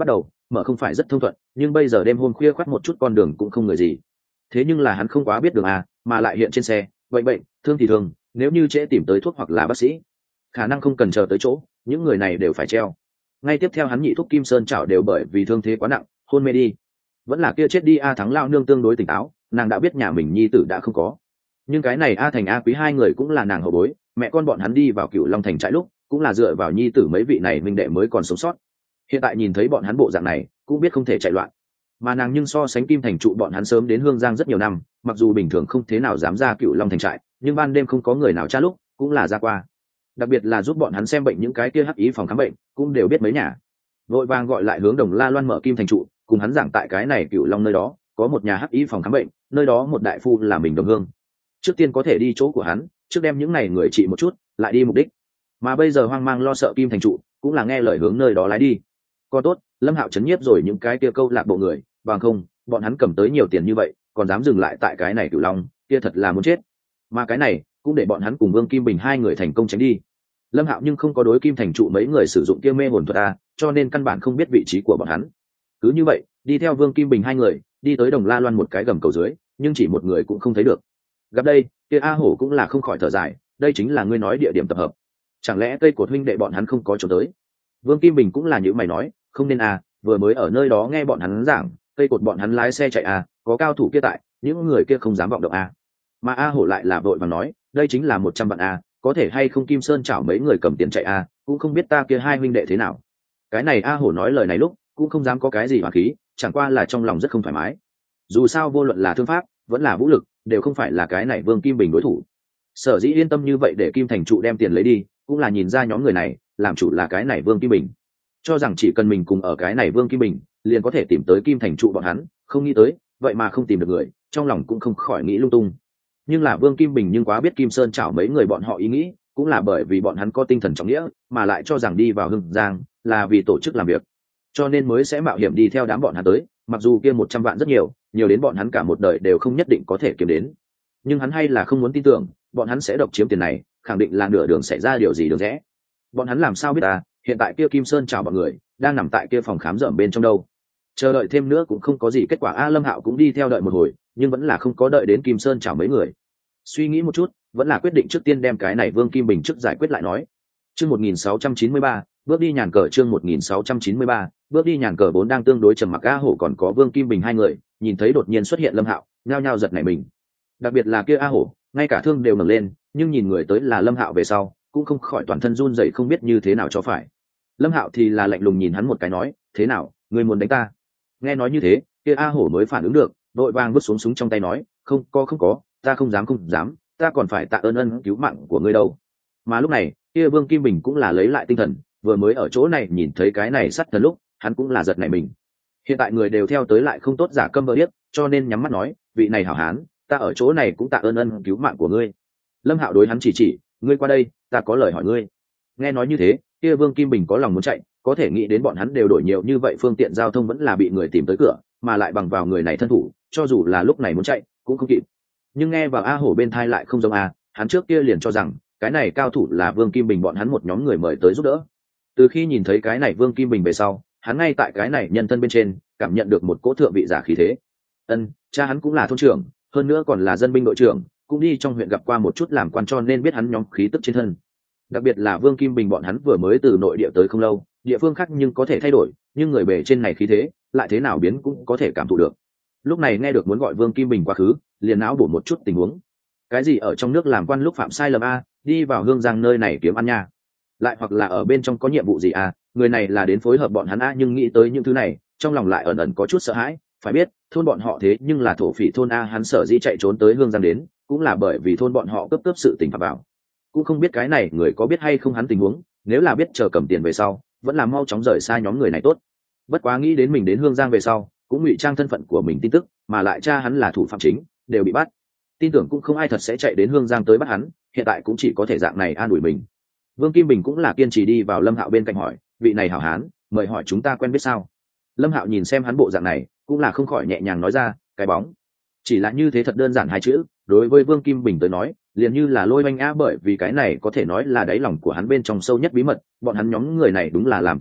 mở không phải rất thông thuận, nhưng bây giờ đêm hôm khuya khoắt một chút con đường cũng không người gì. Thế nhưng là hắn không quá biết đường à, mà lại hiện trên xe, vậy bệnh, thương thì thương, nếu như trễ tìm tới thuốc hoặc là bác sĩ, khả năng không cần chờ tới chỗ, những người này đều phải treo. Ngay tiếp theo hắn nhị thúc Kim Sơn Trảo đều bởi vì thương thế quá nặng, hôn mê đi. Vẫn là kia chết đi a Thắng lao nương tương đối tỉnh táo, nàng đã biết nhà mình nhi tử đã không có. Nhưng cái này a Thành a Quý hai người cũng là nàng hậu bối, mẹ con bọn hắn đi vào Cửu Long thành trại lúc, cũng là dựa vào nhi tử mấy vị này minh đệ mới còn sống sót. Hiện tại nhìn thấy bọn hắn bộ dạng này, cũng biết không thể chạy loạn. Mà nàng nhưng so sánh Kim Thành trụ bọn hắn sớm đến Hương Giang rất nhiều năm, mặc dù bình thường không thế nào dám ra Cửu Long thành trại, nhưng ban đêm không có người nào tra lúc, cũng là ra qua. Đặc biệt là giúp bọn hắn xem bệnh những cái kia hắc ý phòng khám bệnh, cũng đều biết mấy nhà. Vội vàng gọi lại hướng Đồng La Loan mở Kim Thành trụ, cùng hắn giảng tại cái này Cửu Long nơi đó, có một nhà hắc ý phòng khám bệnh, nơi đó một đại phu là mình đồng hương. Trước tiên có thể đi chỗ của hắn, trước đem những này người trị một chút, lại đi mục đích. Mà bây giờ hoang mang lo sợ Kim Thành trụ, cũng là nghe lời hướng nơi đó lái đi. Có tốt, Lâm Hạo chấn nhiếp rồi những cái kia câu lạc bộ người, bằng không, bọn hắn cầm tới nhiều tiền như vậy, còn dám dừng lại tại cái này Cửu Long, kia thật là muốn chết. Mà cái này cũng để bọn hắn cùng Vương Kim Bình hai người thành công tránh đi. Lâm Hạo nhưng không có đối Kim Thành trụ mấy người sử dụng kia mê hồn thuật a, cho nên căn bản không biết vị trí của bọn hắn. Cứ như vậy, đi theo Vương Kim Bình hai người, đi tới Đồng La Loan một cái gầm cầu dưới, nhưng chỉ một người cũng không thấy được. Gặp đây, kia A Hổ cũng là không khỏi thở dài, đây chính là ngươi nói địa điểm tập hợp. Chẳng lẽ cây cột huynh đệ bọn hắn không có chỗ tới? Vương Kim Bình cũng là như mày nói, không nên à, vừa mới ở nơi đó nghe bọn hắn giảng, cây cột bọn hắn lái xe chạy à, có cao thủ kia tại, những người kia không dám vọng động à. Mà A Hổ lại là vội vàng nói, đây chính là một trăm vạn à, có thể hay không Kim Sơn chảo mấy người cầm tiền chạy à, cũng không biết ta kia hai huynh đệ thế nào. Cái này A Hổ nói lời này lúc, cũng không dám có cái gì hòa khí, chẳng qua là trong lòng rất không thoải mái. Dù sao vô luận là thương pháp, vẫn là vũ lực, đều không phải là cái này Vương Kim Bình đối thủ. Sở dĩ yên tâm như vậy để Kim Thành trụ đem tiền lấy đi, cũng là nhìn ra nhóm người này làm chủ là cái này Vương Kim Bình, cho rằng chỉ cần mình cùng ở cái này Vương Kim Bình liền có thể tìm tới Kim Thành trụ bọn hắn, không nghĩ tới vậy mà không tìm được người, trong lòng cũng không khỏi nghĩ lung tung. Nhưng là Vương Kim Bình nhưng quá biết Kim Sơn chảo mấy người bọn họ ý nghĩ, cũng là bởi vì bọn hắn có tinh thần trọng nghĩa, mà lại cho rằng đi vào Hưng Giang là vì tổ chức làm việc, cho nên mới sẽ mạo hiểm đi theo đám bọn hắn tới. Mặc dù kia một trăm vạn rất nhiều, nhiều đến bọn hắn cả một đời đều không nhất định có thể kiếm đến, nhưng hắn hay là không muốn tin tưởng bọn hắn sẽ độc chiếm tiền này, khẳng định là nửa đường xảy ra điều gì được rẽ. Bọn hắn làm sao biết à, hiện tại kia Kim Sơn chào bọn người đang nằm tại kia phòng khám rợm bên trong đâu. Chờ đợi thêm nữa cũng không có gì kết quả a. Lâm Hạo cũng đi theo đợi một hồi, nhưng vẫn là không có đợi đến Kim Sơn chào mấy người. Suy nghĩ một chút, vẫn là quyết định trước tiên đem cái này Vương Kim Bình trước giải quyết lại nói. Chương một nghìn sáu trăm chín mươi ba, bước đi nhàn cờ. Chương một nghìn sáu trăm chín mươi ba, bước đi nhàn cờ. Bốn đang tương đối trầm mặc A Hổ còn có Vương Kim Bình hai người, nhìn thấy đột nhiên xuất hiện Lâm Hạo, nhao nhao giật nảy mình. Đặc biệt là kia A Hổ, ngay cả thương đều nâng lên, nhưng nhìn người tới là Lâm Hạo về sau, cũng không khỏi toàn thân run rẩy không biết như thế nào cho phải. Lâm Hạo thì là lạnh lùng nhìn hắn một cái nói, thế nào, ngươi muốn đánh ta? Nghe nói như thế, kia A Hổ mới phản ứng được, đội vàng vứt xuống súng trong tay nói, không có không có, ta không dám không dám, ta còn phải tạ ơn ân cứu mạng của ngươi đâu. Mà lúc này, kia Vương Kim Bình cũng là lấy lại tinh thần, vừa mới ở chỗ này nhìn thấy cái này sắt thần lúc, hắn cũng là giật nảy mình. Hiện tại người đều theo tới lại không tốt giả câm vờ điếc, cho nên nhắm mắt nói, vị này hảo hán, ta ở chỗ này cũng tạ ơn ân cứu mạng của ngươi. Lâm Hạo đối hắn chỉ chỉ, ngươi qua đây, ta có lời hỏi ngươi. Nghe nói như thế, kia Vương Kim Bình có lòng muốn chạy, có thể nghĩ đến bọn hắn đều đổi nhiều như vậy phương tiện giao thông vẫn là bị người tìm tới cửa, mà lại bằng vào người này thân thủ, cho dù là lúc này muốn chạy cũng không kịp. Nhưng nghe vào A Hổ bên thai lại không giống A, hắn trước kia liền cho rằng cái này cao thủ là Vương Kim Bình bọn hắn một nhóm người mời tới giúp đỡ. Từ khi nhìn thấy cái này Vương Kim Bình về sau, hắn ngay tại cái này nhân thân bên trên cảm nhận được một cỗ thượng vị giả khí thế. Ân, cha hắn cũng là thôn trưởng, hơn nữa còn là dân binh đội trưởng, cũng đi trong huyện gặp qua một chút làm quan, cho nên biết hắn nhóm khí tức trên thân. Đặc biệt là Vương Kim Bình bọn hắn vừa mới từ nội địa tới không lâu, địa phương khác nhưng có thể thay đổi, nhưng người bề trên này khí thế lại thế nào biến cũng có thể cảm thụ được. Lúc này nghe được muốn gọi Vương Kim Bình quá khứ, liền não bổ một chút tình huống. Cái gì ở trong nước làm quan lúc phạm sai lầm a, đi vào Hương Giang nơi này kiếm ăn nha, lại hoặc là ở bên trong có nhiệm vụ gì a, người này là đến phối hợp bọn hắn a. Nhưng nghĩ tới những thứ này, trong lòng lại ẩn ẩn có chút sợ hãi. Phải biết thôn bọn họ thế nhưng là thổ phỉ thôn a, hắn sở dĩ chạy trốn tới Hương Giang đến cũng là bởi vì thôn bọn họ cấp cấp sự tình phạm vào. Cũng không biết cái này người có biết hay không hắn tình huống, nếu là biết chờ cầm tiền về sau vẫn là mau chóng rời xa nhóm người này tốt. Bất quá nghĩ đến mình đến Hương Giang về sau cũng ngụy trang thân phận của mình tin tức, mà lại cha hắn là thủ phạm chính đều bị bắt, tin tưởng cũng không ai thật sẽ chạy đến Hương Giang tới bắt hắn, hiện tại cũng chỉ có thể dạng này an ủi mình. Vương Kim Bình cũng là kiên trì đi vào Lâm Hạo bên cạnh hỏi, vị này hảo hán, mời hỏi chúng ta quen biết sao? Lâm Hạo nhìn xem hắn bộ dạng này cũng là không khỏi nhẹ nhàng nói ra, cái bóng. Chỉ là như thế thật đơn giản hai chữ, đối với Vương Kim Bình tới nói liền như là lôi oanh á, bởi vì cái này có thể nói là đáy lòng của hắn bên trong sâu nhất bí mật. Bọn hắn nhóm người này đúng là làm cái bóng,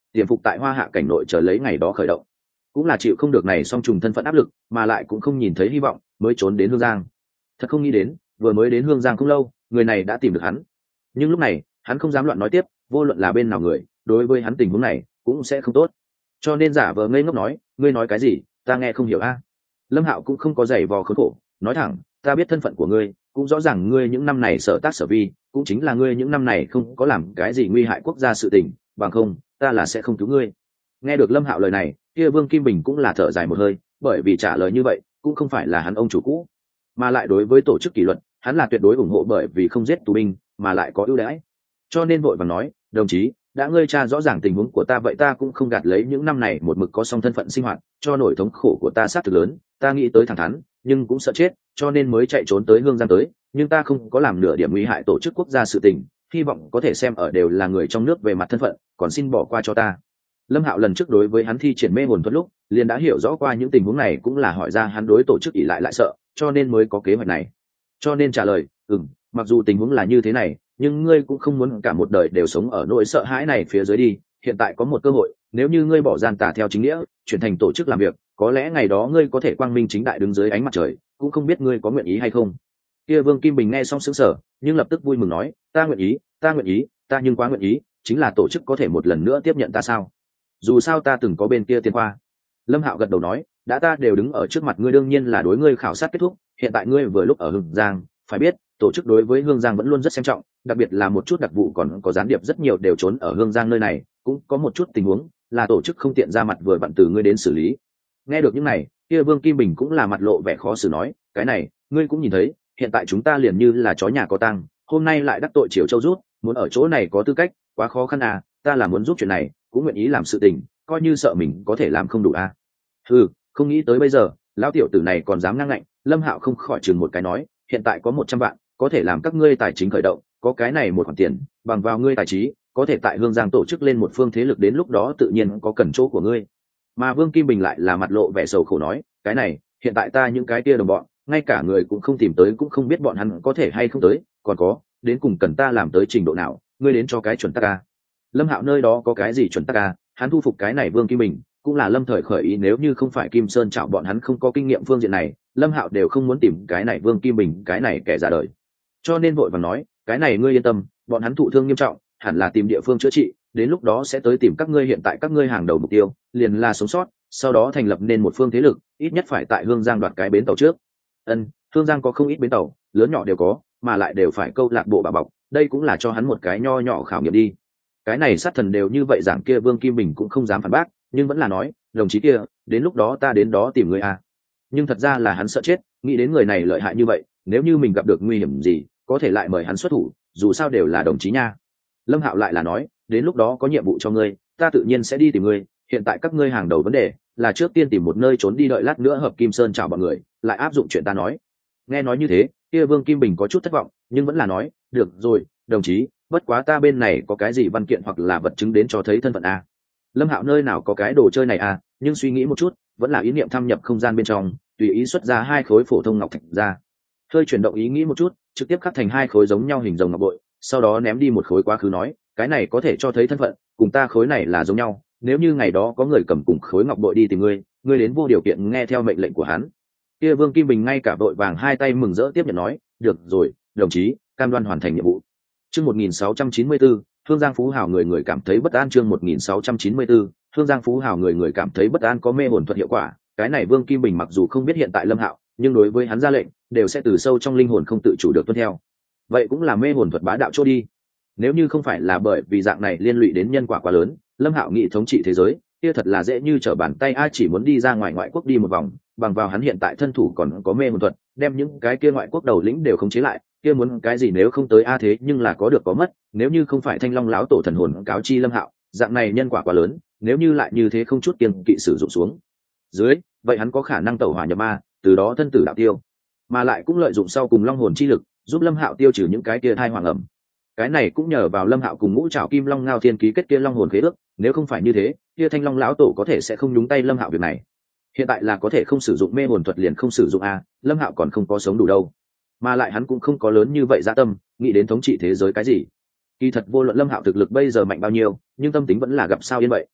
tiềm phục tại hoa hạ cảnh nội chờ lấy ngày đó khởi động. Cũng là chịu không được này song trùng thân phận áp lực, mà lại cũng không nhìn thấy hy vọng, mới trốn đến Hương Giang. Thật không nghĩ đến, vừa mới đến Hương Giang không lâu, người này đã tìm được hắn. Nhưng lúc này, hắn không dám loạn nói tiếp, vô luận là bên nào người, đối với hắn tình huống này cũng sẽ không tốt. Cho nên giả vờ ngây ngốc nói, ngươi nói cái gì, ta nghe không hiểu a. Lâm Hạo cũng không có giày vò khốn khổ, nói thẳng, ta biết thân phận của ngươi, cũng rõ ràng ngươi những năm này sở tác sở vi, cũng chính là ngươi những năm này không có làm cái gì nguy hại quốc gia sự tình, bằng không, ta là sẽ không cứu ngươi. Nghe được Lâm Hạo lời này, kia Vương Kim Bình cũng là thở dài một hơi, bởi vì trả lời như vậy, cũng không phải là hắn ông chủ cũ, mà lại đối với tổ chức kỷ luật, hắn là tuyệt đối ủng hộ, bởi vì không giết tù binh, mà lại có ưu đãi. Cho nên vội vàng nói, đồng chí, đã ngươi tra rõ ràng tình huống của ta, vậy ta cũng không gạt lấy những năm này một mực có song thân phận sinh hoạt, cho nỗi thống khổ của ta sát thực lớn, ta nghĩ tới thẳng thắn, nhưng cũng sợ chết, cho nên mới chạy trốn tới Hương Giang tới, nhưng ta không có làm nửa điểm nguy hại tổ chức quốc gia sự tình, hy vọng có thể xem ở đều là người trong nước về mặt thân phận, còn xin bỏ qua cho ta. Lâm Hạo lần trước đối với hắn thi triển mê hồn thuật lúc, liền đã hiểu rõ qua những tình huống này, cũng là hỏi ra hắn đối tổ chức ỷ lại lại sợ, cho nên mới có kế hoạch này. Cho nên trả lời, ừm, mặc dù tình huống là như thế này, nhưng ngươi cũng không muốn cả một đời đều sống ở nỗi sợ hãi này phía dưới đi. Hiện tại có một cơ hội, nếu như ngươi bỏ gian tà theo chính nghĩa, chuyển thành tổ chức làm việc, có lẽ ngày đó ngươi có thể quang minh chính đại đứng dưới ánh mặt trời, cũng không biết ngươi có nguyện ý hay không. Kia Vương Kim Bình nghe xong sững sờ, nhưng lập tức vui mừng nói, ta nguyện ý, ta nguyện ý, ta nhưng quá nguyện ý, chính là tổ chức có thể một lần nữa tiếp nhận ta sao? Dù sao ta từng có bên kia tiền khoa. Lâm Hạo gật đầu nói, đã ta đều đứng ở trước mặt ngươi, đương nhiên là đối ngươi khảo sát kết thúc, hiện tại ngươi vừa lúc ở Hương Giang, phải biết tổ chức đối với Hương Giang vẫn luôn rất xem trọng, đặc biệt là một chút đặc vụ còn có gián điệp rất nhiều đều trốn ở Hương Giang nơi này, cũng có một chút tình huống là tổ chức không tiện ra mặt, vừa vặn từ ngươi đến xử lý. Nghe được những này, kia Vương Kim Bình cũng là mặt lộ vẻ khó xử nói, cái này ngươi cũng nhìn thấy, hiện tại chúng ta liền như là chó nhà có tang, hôm nay lại đắc tội Triều Châu rút, muốn ở chỗ này có tư cách, quá khó khăn à, ta là muốn giúp chuyện này, cũng nguyện ý làm sự tình, coi như sợ mình có thể làm không đủ à. Ừ, không nghĩ tới bây giờ lão tiểu tử này còn dám ngang ngạnh. Lâm Hạo không khỏi chừng một cái nói, hiện tại có một trăm vạn, có thể làm các ngươi tài chính khởi động, có cái này một khoản tiền, bằng vào ngươi tài trí, có thể tại Hương Giang tổ chức lên một phương thế lực, đến lúc đó tự nhiên có cần chỗ của ngươi. Mà Vương Kim Bình lại là mặt lộ vẻ sầu khổ nói, cái này, hiện tại ta những cái kia đồng bọn, ngay cả người cũng không tìm tới, cũng không biết bọn hắn có thể hay không tới, còn có, đến cùng cần ta làm tới trình độ nào, ngươi đến cho cái chuẩn tắc a. Lâm Hạo nơi đó có cái gì chuẩn tắc a, hắn thu phục cái này Vương Kim Bình, cũng là lâm thời khởi ý, nếu như không phải Kim Sơn Trảo bọn hắn không có kinh nghiệm phương diện này, Lâm Hạo đều không muốn tìm cái này Vương Kim Bình, cái này kẻ ra đời. Cho nên vội vàng nói, cái này ngươi yên tâm, bọn hắn thụ thương nghiêm trọng, hẳn là tìm địa phương chữa trị, đến lúc đó sẽ tới tìm các ngươi, hiện tại các ngươi hàng đầu mục tiêu liền là sống sót, sau đó thành lập nên một phương thế lực, ít nhất phải tại Hương Giang đoạt cái bến tàu trước. Ân, Hương Giang có không ít bến tàu, lớn nhỏ đều có, mà lại đều phải câu lạc bộ bà bọc, đây cũng là cho hắn một cái nho nhỏ khảo nghiệm đi. Cái này sát thần đều như vậy giảng, kia Vương Kim Bình cũng không dám phản bác, nhưng vẫn là nói, đồng chí kia, đến lúc đó ta đến đó tìm người à. Nhưng thật ra là hắn sợ chết, nghĩ đến người này lợi hại như vậy, nếu như mình gặp được nguy hiểm gì, có thể lại mời hắn xuất thủ, dù sao đều là đồng chí nha. Lâm Hạo lại là nói, đến lúc đó có nhiệm vụ cho ngươi, ta tự nhiên sẽ đi tìm ngươi, hiện tại các ngươi hàng đầu vấn đề là trước tiên tìm một nơi trốn đi, đợi lát nữa hợp Kim Sơn chào bọn người, lại áp dụng chuyện ta nói. Nghe nói như thế, kia Vương Kim Bình có chút thất vọng, nhưng vẫn là nói, được rồi, đồng chí, bất quá ta bên này có cái gì văn kiện hoặc là vật chứng đến cho thấy thân phận a. Lâm Hạo nơi nào có cái đồ chơi này à, nhưng suy nghĩ một chút, vẫn là ý niệm thâm nhập không gian bên trong, tùy ý xuất ra hai khối phổ thông ngọc thạch ra. Hơi chuyển động ý nghĩ một chút, trực tiếp khắc thành hai khối giống nhau hình rồng ngọc bội, sau đó ném đi một khối quá khứ, nói, cái này có thể cho thấy thân phận, cùng ta khối này là giống nhau, nếu như ngày đó có người cầm cùng khối ngọc bội đi tìm ngươi, ngươi đến vô điều kiện nghe theo mệnh lệnh của hắn. Kia Vương Kim Bình ngay cả vội vàng hai tay mừng rỡ tiếp nhận nói, được rồi, đồng chí, cam đoan hoàn thành nhiệm vụ. Chương một nghìn sáu trăm chín mươi tư, Hương Giang Phú Hào người người cảm thấy bất an. Chương một nghìn sáu trăm chín mươi tư, Hương Giang Phú Hào người người cảm thấy bất an, có mê hồn thuật hiệu quả. Cái này Vương Kim Bình mặc dù không biết hiện tại Lâm Hạo, nhưng đối với hắn ra lệnh, đều sẽ từ sâu trong linh hồn không tự chủ được tuân theo. Vậy cũng là mê hồn thuật bá đạo chỗ đi. Nếu như không phải là bởi vì dạng này liên lụy đến nhân quả quá lớn, Lâm Hạo nghĩ thống trị thế giới, kia thật là dễ như trở bàn tay, ai chỉ muốn đi ra ngoài ngoại quốc đi một vòng, bằng vào hắn hiện tại thân thủ còn có mê hồn thuật, đem những cái kia ngoại quốc đầu lĩnh đều khống chế lại, kia muốn cái gì nếu không tới a. Thế nhưng là có được có mất, nếu như không phải Thanh Long lão tổ thần hồn cáo chi Lâm Hạo, dạng này nhân quả quá lớn, nếu như lại như thế không chút kiêng kỵ sử dụng xuống dưới, vậy hắn có khả năng tẩu hỏa nhập ma, từ đó thân tử đạo tiêu, mà lại cũng lợi dụng sau cùng long hồn chi lực, giúp Lâm Hạo tiêu trừ những cái kia thai hoàng ẩm. Cái này cũng nhờ vào Lâm Hạo cùng Ngũ Trảo Kim Long Ngao Thiên ký kết kia long hồn khế ước, nếu không phải như thế, kia Thanh Long lão tổ có thể sẽ không nhúng tay Lâm Hạo việc này. Hiện tại là có thể không sử dụng mê hồn thuật liền không sử dụng a, Lâm Hạo còn không có sống đủ đâu, mà lại hắn cũng không có lớn như vậy dạ tâm, nghĩ đến thống trị thế giới cái gì. Kỳ thật vô luận Lâm Hạo thực lực bây giờ mạnh bao nhiêu, nhưng tâm tính vẫn là gặp sao yên vậy.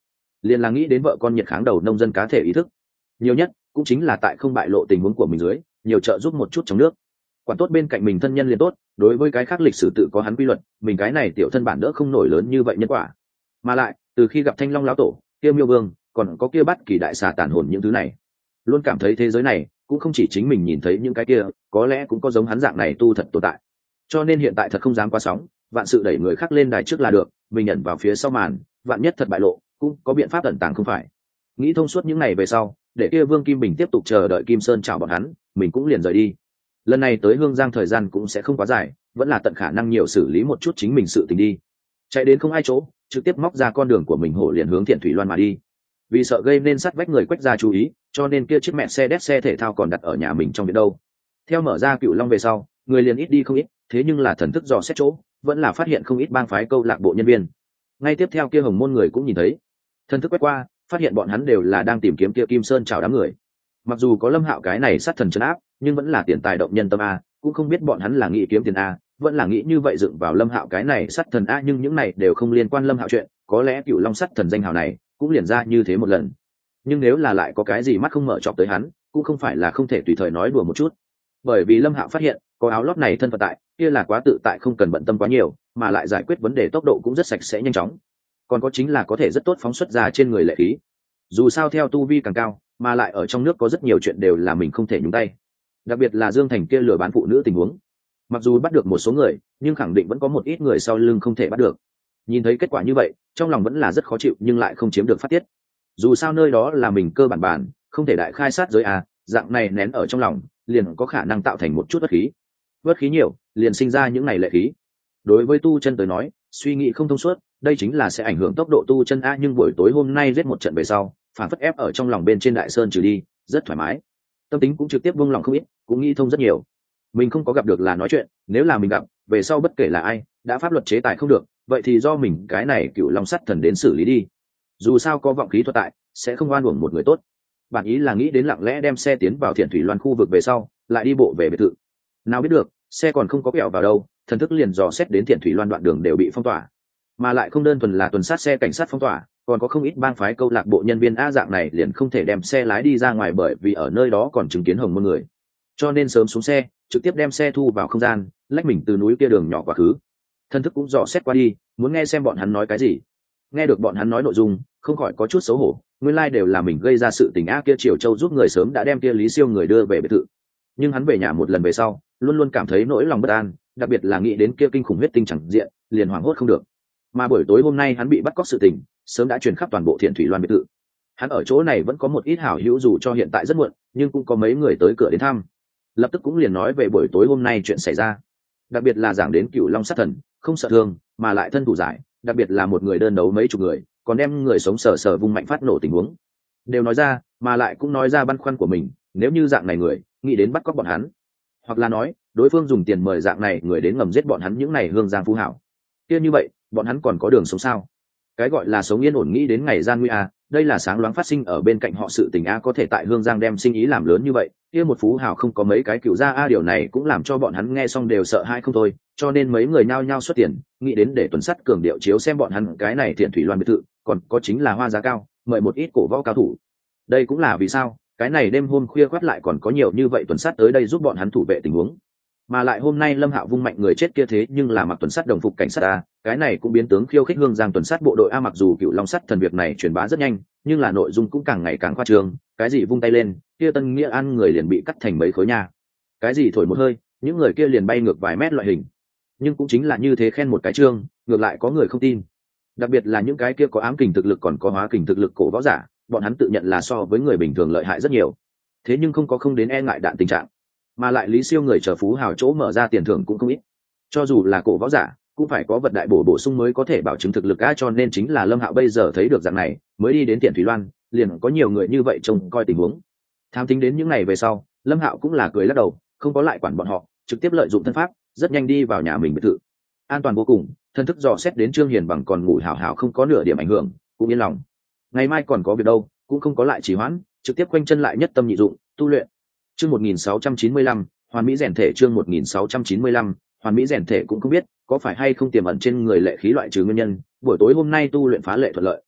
liền là nghĩ đến vợ con nhiệt kháng đầu nông dân cá thể ý thức, nhiều nhất cũng chính là tại không bại lộ tình huống của mình dưới nhiều trợ giúp một chút trong nước, quản tốt bên cạnh mình thân nhân liền tốt. Đối với cái khác lịch sử tự có hắn quy luật, mình cái này tiểu thân bản đỡ không nổi lớn như vậy nhân quả. Mà lại từ khi gặp Thanh Long lão tổ, kia Miêu Vương, còn có kia Bắt Kỳ đại xà tàn hồn những thứ này, luôn cảm thấy thế giới này cũng không chỉ chính mình nhìn thấy những cái kia, có lẽ cũng có giống hắn dạng này tu thật tồn tại. Cho nên hiện tại thật không dám quá sóng, vạn sự đẩy người khác lên đài trước là được, mình nhận vào phía sau màn, vạn nhất thật bại lộ cũng có biện pháp tận tàng không phải. Nghĩ thông suốt những ngày về sau, để kia Vương Kim Bình tiếp tục chờ đợi Kim Sơn chào bọn hắn, mình cũng liền rời đi. Lần này tới Hương Giang thời gian cũng sẽ không quá dài, vẫn là tận khả năng nhiều xử lý một chút chính mình sự tình đi. Chạy đến không ai chỗ, trực tiếp móc ra con đường của mình hổ liền hướng Thiện Thủy Loan mà đi. Vì sợ gây nên sát vách người Quách gia chú ý, cho nên kia chiếc mẹ xe đét xe thể thao còn đặt ở nhà mình trong viện đâu. Theo mở ra Cựu Long về sau, người liền ít đi không ít, thế nhưng là thần thức dò xét chỗ, vẫn là phát hiện không ít bang phái câu lạc bộ nhân viên. Ngay tiếp theo kia Hồng Môn người cũng nhìn thấy, thần thức quét qua, phát hiện bọn hắn đều là đang tìm kiếm kia Kim Sơn chào đám người. Mặc dù có Lâm Hạo cái này sát thần trấn áp, nhưng vẫn là tiền tài động nhân tâm a, cũng không biết bọn hắn là nghĩ kiếm tiền a, vẫn là nghĩ như vậy dựng vào Lâm Hạo cái này sát thần a, nhưng những này đều không liên quan Lâm Hạo chuyện, có lẽ Cựu Long sát thần danh hào này cũng liền ra như thế một lần. Nhưng nếu là lại có cái gì mắt không mở chọc tới hắn, cũng không phải là không thể tùy thời nói đùa một chút. Bởi vì Lâm Hạo phát hiện, có áo lót này thân phận tại, kia là quá tự tại không cần bận tâm quá nhiều, mà lại giải quyết vấn đề tốc độ cũng rất sạch sẽ nhanh chóng. Còn có chính là có thể rất tốt phóng xuất ra trên người lệ khí. Dù sao theo tu vi càng cao, mà lại ở trong nước có rất nhiều chuyện đều là mình không thể nhúng tay. Đặc biệt là Dương Thành kia lừa bán phụ nữ tình huống. Mặc dù bắt được một số người, nhưng khẳng định vẫn có một ít người sau lưng không thể bắt được. Nhìn thấy kết quả như vậy, trong lòng vẫn là rất khó chịu nhưng lại không chiếm được phát tiết. Dù sao nơi đó là mình cơ bản bản, không thể đại khai sát giới à, dạng này nén ở trong lòng, liền có khả năng tạo thành một chút bất khí. Bất khí nhiều, liền sinh ra những này lệ khí. Đối với tu chân tới nói, suy nghĩ không thông suốt, đây chính là sẽ ảnh hưởng tốc độ tu chân a, nhưng buổi tối hôm nay giết một trận về sau, phản phất ép ở trong lòng bên trên đại sơn trừ đi, rất thoải mái. Tâm tính cũng trực tiếp buông lòng không ít, cũng nghĩ thông rất nhiều. Mình không có gặp được là nói chuyện, nếu là mình gặp, về sau bất kể là ai, đã pháp luật chế tài không được, vậy thì do mình cái này Cựu Long sắt thần đến xử lý đi. Dù sao có vọng khí thuật tại, sẽ không oan uổng một người tốt. Bản ý là nghĩ đến lặng lẽ đem xe tiến vào Thiện Thủy Loan khu vực về sau, lại đi bộ về biệt thự. Nào biết được, xe còn không có quẹo vào đâu, thần thức liền dò xét đến Thiện Thủy Loan đoạn đường đều bị phong tỏa, mà lại không đơn thuần là tuần sát xe cảnh sát phong tỏa, còn có không ít bang phái câu lạc bộ nhân viên a dạng này liền không thể đem xe lái đi ra ngoài, bởi vì ở nơi đó còn chứng kiến Hồng Môn người, cho nên sớm xuống xe, trực tiếp đem xe thu vào không gian, lách mình từ núi kia đường nhỏ quá khứ. Thần thức cũng dò xét qua đi, muốn nghe xem bọn hắn nói cái gì. Nghe được bọn hắn nói nội dung, không khỏi có chút xấu hổ, nguyên lai like đều là mình gây ra sự tình a. Kia Triều Châu giúp người sớm đã đem kia Lý Siêu người đưa về biệt thự, nhưng hắn về nhà một lần về sau, luôn luôn cảm thấy nỗi lòng bất an, đặc biệt là nghĩ đến kia kinh khủng huyết tinh chẳng diện, liền hoảng hốt không được. Mà buổi tối hôm nay hắn bị bắt cóc sự tình, sớm đã truyền khắp toàn bộ Thiện Thủy Loan biệt thự. Hắn ở chỗ này vẫn có một ít hảo hữu, dù cho hiện tại rất muộn, nhưng cũng có mấy người tới cửa đến thăm. Lập tức cũng liền nói về buổi tối hôm nay chuyện xảy ra, đặc biệt là giảng đến Cựu Long sát thần, không sợ thương, mà lại thân thủ giải, đặc biệt là một người đơn đấu mấy chục người, còn đem người sống sờ sờ vung mạnh phát nổ tình huống đều nói ra, mà lại cũng nói ra băn khoăn của mình, nếu như dạng này người nghĩ đến bắt cóc bọn hắn, hoặc là nói đối phương dùng tiền mời dạng này người đến ngầm giết bọn hắn những này Hương Giang phú hảo, kia như vậy bọn hắn còn có đường sống sao? Cái gọi là sống yên ổn nghĩ đến ngày gian nguy a, đây là sáng loáng phát sinh ở bên cạnh họ sự tình a, có thể tại Hương Giang đem sinh ý làm lớn như vậy, kia một phú hào không có mấy cái cựu gia a, điều này cũng làm cho bọn hắn nghe xong đều sợ hãi không thôi, cho nên mấy người nhao nhao xuất tiền, nghĩ đến để tuần sắt cường điệu chiếu xem bọn hắn cái này Thiện Thủy Loan biệt thự, còn có chính là hoa giá cao, mời một ít cổ võ cao thủ. Đây cũng là vì sao cái này đêm hôm khuya khoắt lại còn có nhiều như vậy tuần sắt tới đây giúp bọn hắn thủ vệ tình huống. Mà lại hôm nay Lâm Hạo vung mạnh người chết kia thế nhưng là mặc tuần sắt đồng phục cảnh sát a, cái này cũng biến tướng khiêu khích Hương Giang tuần sắt bộ đội a. Mặc dù Cựu Long sắt thần việc này truyền bá rất nhanh, nhưng là nội dung cũng càng ngày càng khoa trương, cái gì vung tay lên, kia Tân Nghĩa An người liền bị cắt thành mấy khối nha, cái gì thổi một hơi, những người kia liền bay ngược vài mét loại hình. Nhưng cũng chính là như thế khen một cái trương, ngược lại có người không tin. Đặc biệt là những cái kia có ám kình thực lực còn có hóa kình thực lực cổ võ giả, bọn hắn tự nhận là so với người bình thường lợi hại rất nhiều, thế nhưng không có không đến e ngại đạn tình trạng. Mà lại Lý Siêu người chờ phú hào chỗ mở ra tiền thưởng cũng không ít, cho dù là cổ võ giả cũng phải có vật đại bổ bổ sung mới có thể bảo chứng thực lực a, cho nên chính là Lâm Hạo bây giờ thấy được dạng này mới đi đến Thiện Thủy Loan, liền có nhiều người như vậy trông coi tình huống. Tham tính đến những ngày về sau, Lâm Hạo cũng là cười lắc đầu, không có lại quản bọn họ, trực tiếp lợi dụng thân pháp, rất nhanh đi vào nhà mình biệt thự, an toàn vô cùng. Thân thức dò xét đến Trương Hiền Bằng còn ngủ hảo hảo không có nửa điểm ảnh hưởng, cũng yên lòng. Ngày mai còn có việc đâu, cũng không có lại trì hoãn, trực tiếp quanh chân lại nhất tâm nhị dụng tu luyện. Chương một nghìn sáu trăm chín mươi lăm, hoàn mỹ rèn thể. Chương một nghìn sáu trăm chín mươi lăm, hoàn mỹ rèn thể. Cũng không biết có phải hay không tiềm ẩn trên người lệ khí loại trừ nguyên nhân, buổi tối hôm nay tu luyện phá lệ thuận lợi.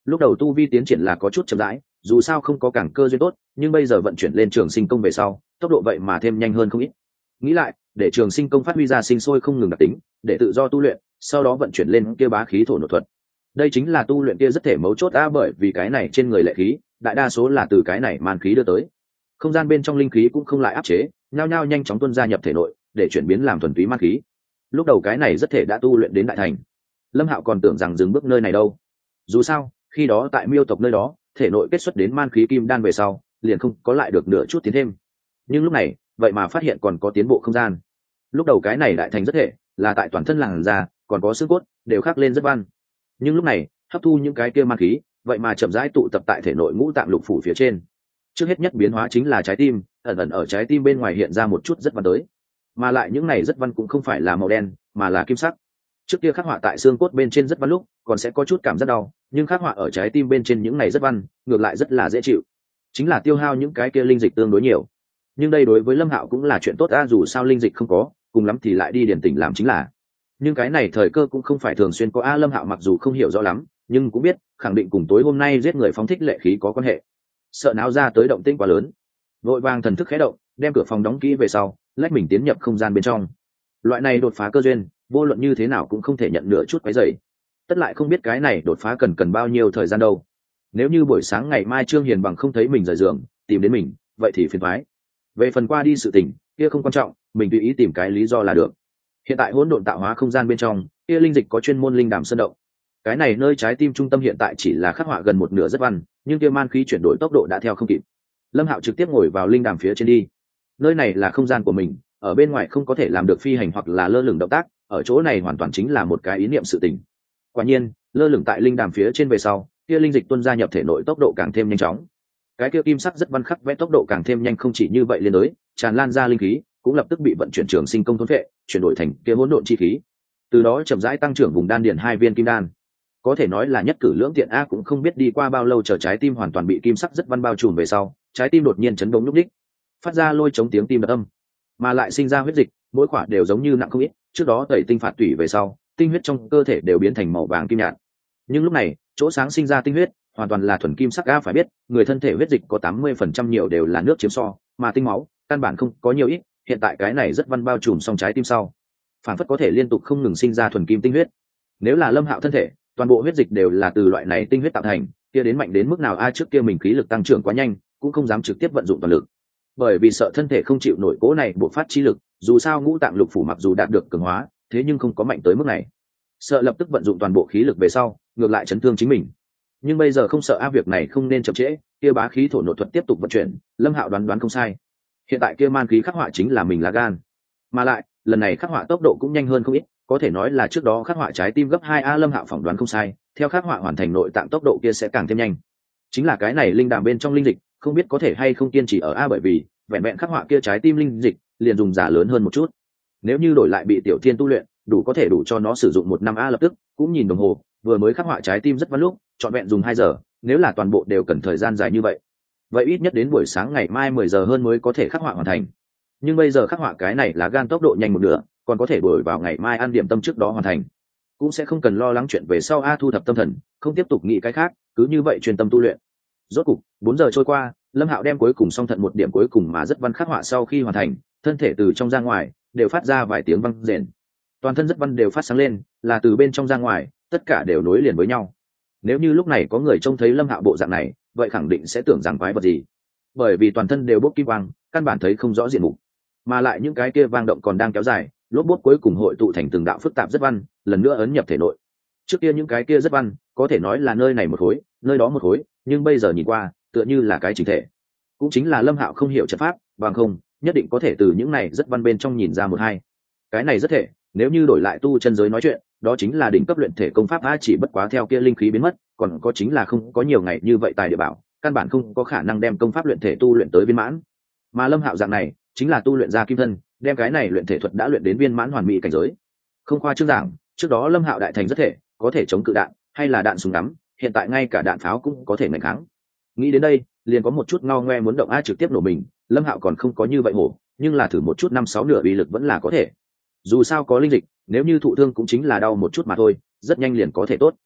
lúc đầu tu vi tiến triển là có chút chậm rãi, dù sao không có cảng cơ duyên tốt, nhưng bây giờ vận chuyển lên trường sinh công về sau tốc độ vậy mà thêm nhanh hơn không ít. Nghĩ lại, để trường sinh công phát huy ra sinh sôi không ngừng đặc tính, để tự do tu luyện, sau đó vận chuyển lên kia bá khí thổ nộ thuật. Đây chính là tu luyện kia rất thể mấu chốt a, bởi vì cái này trên người lệ khí đại đa số là từ cái này man khí đưa tới. Không gian bên trong linh khí cũng không lại áp chế, nhao nhao nhanh chóng tuôn ra nhập thể nội, để chuyển biến làm thuần túy man khí. Lúc đầu cái này rất thể đã tu luyện đến đại thành. Lâm Hạo còn tưởng rằng dừng bước nơi này đâu. Dù sao, khi đó tại Miêu tộc nơi đó, thể nội kết xuất đến man khí kim đan về sau, liền không có lại được nửa chút tiến thêm. Nhưng lúc này, vậy mà phát hiện còn có tiến bộ không gian. Lúc đầu cái này đại thành rất thể, là tại toàn thân làn da, còn có xương cốt, đều khắc lên rất văn. Nhưng lúc này, hấp thu những cái kia man khí, vậy mà chậm rãi tụ tập tại thể nội ngũ tạng lục phủ phía trên. Trước hết nhất biến hóa chính là trái tim, ẩn ẩn ở trái tim bên ngoài hiện ra một chút rất văn tới. Mà lại những này rất văn cũng không phải là màu đen, mà là kim sắc. Trước kia khắc họa tại xương cốt bên trên rất văn lúc, còn sẽ có chút cảm giác đau, nhưng khắc họa ở trái tim bên trên những này rất văn, ngược lại rất là dễ chịu. Chính là tiêu hao những cái kia linh dịch tương đối nhiều. Nhưng đây đối với Lâm Hạo cũng là chuyện tốt a, dù sao linh dịch không có, cùng lắm thì lại đi điển tỉnh làm chính là. Nhưng cái này thời cơ cũng không phải thường xuyên có a, Lâm Hạo mặc dù không hiểu rõ lắm, nhưng cũng biết, khẳng định cùng tối hôm nay giết người phóng thích lệ khí có quan hệ. Sợ náo ra tới động tĩnh quá lớn, vội vàng thần thức khẽ động, đem cửa phòng đóng kỹ về sau, lách mình tiến nhập không gian bên trong. Loại này đột phá cơ duyên, vô luận như thế nào cũng không thể nhận nửa chút quấy rầy. Tất lại không biết cái này đột phá cần cần bao nhiêu thời gian đâu. Nếu như buổi sáng ngày mai Trương Hiền bằng không thấy mình rời giường, tìm đến mình, vậy thì phiền toái. Về phần qua đi sự tình, kia không quan trọng, mình tùy ý tìm cái lý do là được. Hiện tại hỗn độn tạo hóa không gian bên trong, kia linh dịch có chuyên môn linh đàm sơn động. Cái này nơi trái tim trung tâm hiện tại chỉ là khắc họa gần một nửa rất văn, nhưng kia man khí chuyển đổi tốc độ đã theo không kịp. Lâm Hạo trực tiếp ngồi vào linh đàm phía trên đi. Nơi này là không gian của mình, ở bên ngoài không có thể làm được phi hành hoặc là lơ lửng động tác, ở chỗ này hoàn toàn chính là một cái ý niệm sự tình. Quả nhiên, lơ lửng tại linh đàm phía trên về sau, kia linh dịch tuôn ra nhập thể nội tốc độ càng thêm nhanh chóng. Cái kia kim sắc rất văn khắc vẽ tốc độ càng thêm nhanh, không chỉ như vậy liên đối, tràn lan ra linh khí, cũng lập tức bị vận chuyển trường sinh công thôn phệ, chuyển đổi thành kia hỗn độn chi khí. Từ đó chậm rãi tăng trưởng vùng đan điền hai viên kim đan. Có thể nói là nhất cử lưỡng tiện a, cũng không biết đi qua bao lâu chờ trái tim hoàn toàn bị kim sắc rất văn bao trùm về sau, trái tim đột nhiên chấn động lúc đích, phát ra lôi chống tiếng tim đập âm, mà lại sinh ra huyết dịch, mỗi quả đều giống như nặng không ít, trước đó tẩy tinh phạt tủy về sau, tinh huyết trong cơ thể đều biến thành màu vàng kim nhạt. Nhưng lúc này, chỗ sáng sinh ra tinh huyết, hoàn toàn là thuần kim sắc a, phải biết, người thân thể huyết dịch có tám mươi phần trăm nhiều đều là nước chiếm so, mà tinh máu, căn bản không có nhiều ít, hiện tại cái này rất văn bao trùm xong trái tim sau, phản phất có thể liên tục không ngừng sinh ra thuần kim tinh huyết. Nếu là Lâm Hạo thân thể, toàn bộ huyết dịch đều là từ loại này tinh huyết tạo thành, kia đến mạnh đến mức nào a, trước kia mình khí lực tăng trưởng quá nhanh, cũng không dám trực tiếp vận dụng toàn lực. Bởi vì sợ thân thể không chịu nổi cố này bộc phát chi lực, dù sao ngũ tạng lục phủ mặc dù đạt được cường hóa, thế nhưng không có mạnh tới mức này. Sợ lập tức vận dụng toàn bộ khí lực về sau, ngược lại chấn thương chính mình. Nhưng bây giờ không sợ a, việc này không nên chậm trễ, kia bá khí thổ nội thuật tiếp tục vận chuyển, Lâm Hạo đoán đoán không sai. Hiện tại kia man khí khắc họa chính là mình lá gan. Mà lại, lần này khắc họa tốc độ cũng nhanh hơn không ít, có thể nói là trước đó khắc họa trái tim gấp hai a, Lâm Hạo phỏng đoán không sai, theo khắc họa hoàn thành nội tạng tốc độ kia sẽ càng thêm nhanh. Chính là cái này linh đàm bên trong linh dịch, không biết có thể hay không kiên trì ở a, bởi vì vẹn vẹn khắc họa kia trái tim linh dịch, liền dùng giả lớn hơn một chút. Nếu như đổi lại bị Tiểu Thiên tu luyện, đủ có thể đủ cho nó sử dụng một năm a, lập tức cũng nhìn đồng hồ, vừa mới khắc họa trái tim rất văn lúc, trọn vẹn dùng hai giờ, nếu là toàn bộ đều cần thời gian dài như vậy, vậy ít nhất đến buổi sáng ngày mai mười giờ hơn mới có thể khắc họa hoàn thành. Nhưng bây giờ khắc họa cái này là gan tốc độ nhanh một nửa, còn có thể đổi vào ngày mai ăn điểm tâm trước đó hoàn thành, cũng sẽ không cần lo lắng chuyện về sau a, thu thập tâm thần, không tiếp tục nghĩ cái khác, cứ như vậy truyền tâm tu luyện. Rốt cục bốn giờ trôi qua, Lâm Hạo đem cuối cùng song thận một điểm cuối cùng mà rất văn khắc họa sau khi hoàn thành, thân thể từ trong ra ngoài đều phát ra vài tiếng vang rền, toàn thân rất văn đều phát sáng lên, là từ bên trong ra ngoài, tất cả đều nối liền với nhau. Nếu như lúc này có người trông thấy Lâm Hạo bộ dạng này, vậy khẳng định sẽ tưởng rằng quái vật gì, bởi vì toàn thân đều bốc kim quang, căn bản thấy không rõ diện mục, mà lại những cái kia vang động còn đang kéo dài, lốp bốt cuối cùng hội tụ thành từng đạo phức tạp rất văn, lần nữa ấn nhập thể nội. Trước kia những cái kia rất văn, có thể nói là nơi này một khối, nơi đó một khối, nhưng bây giờ nhìn qua, tựa như là cái chỉnh thể. Cũng chính là Lâm Hạo không hiểu trận pháp, bằng không, nhất định có thể từ những này rất văn bên trong nhìn ra một hai. Cái này rất thể, nếu như đổi lại tu chân giới nói chuyện, đó chính là đỉnh cấp luyện thể công pháp a, chỉ bất quá theo kia linh khí biến mất, còn có chính là không có nhiều ngày như vậy tài địa bảo, căn bản không có khả năng đem công pháp luyện thể tu luyện tới viên mãn. Mà Lâm Hạo dạng này, chính là tu luyện ra kim thân, đem cái này luyện thể thuật đã luyện đến viên mãn hoàn mỹ cảnh giới. Không khoa trương giảng, trước đó Lâm Hạo đại thành rất thể, có thể chống cự đạn, hay là đạn súng ngắm, hiện tại ngay cả đạn pháo cũng có thể nghênh kháng. Nghĩ đến đây, liền có một chút ngao ngoe muốn động a, trực tiếp nổ mình. Lâm Hạo còn không có như vậy hổ, nhưng là thử một chút năm sáu nửa uy lực vẫn là có thể. Dù sao có linh dịch, nếu như thụ thương cũng chính là đau một chút mà thôi, rất nhanh liền có thể tốt.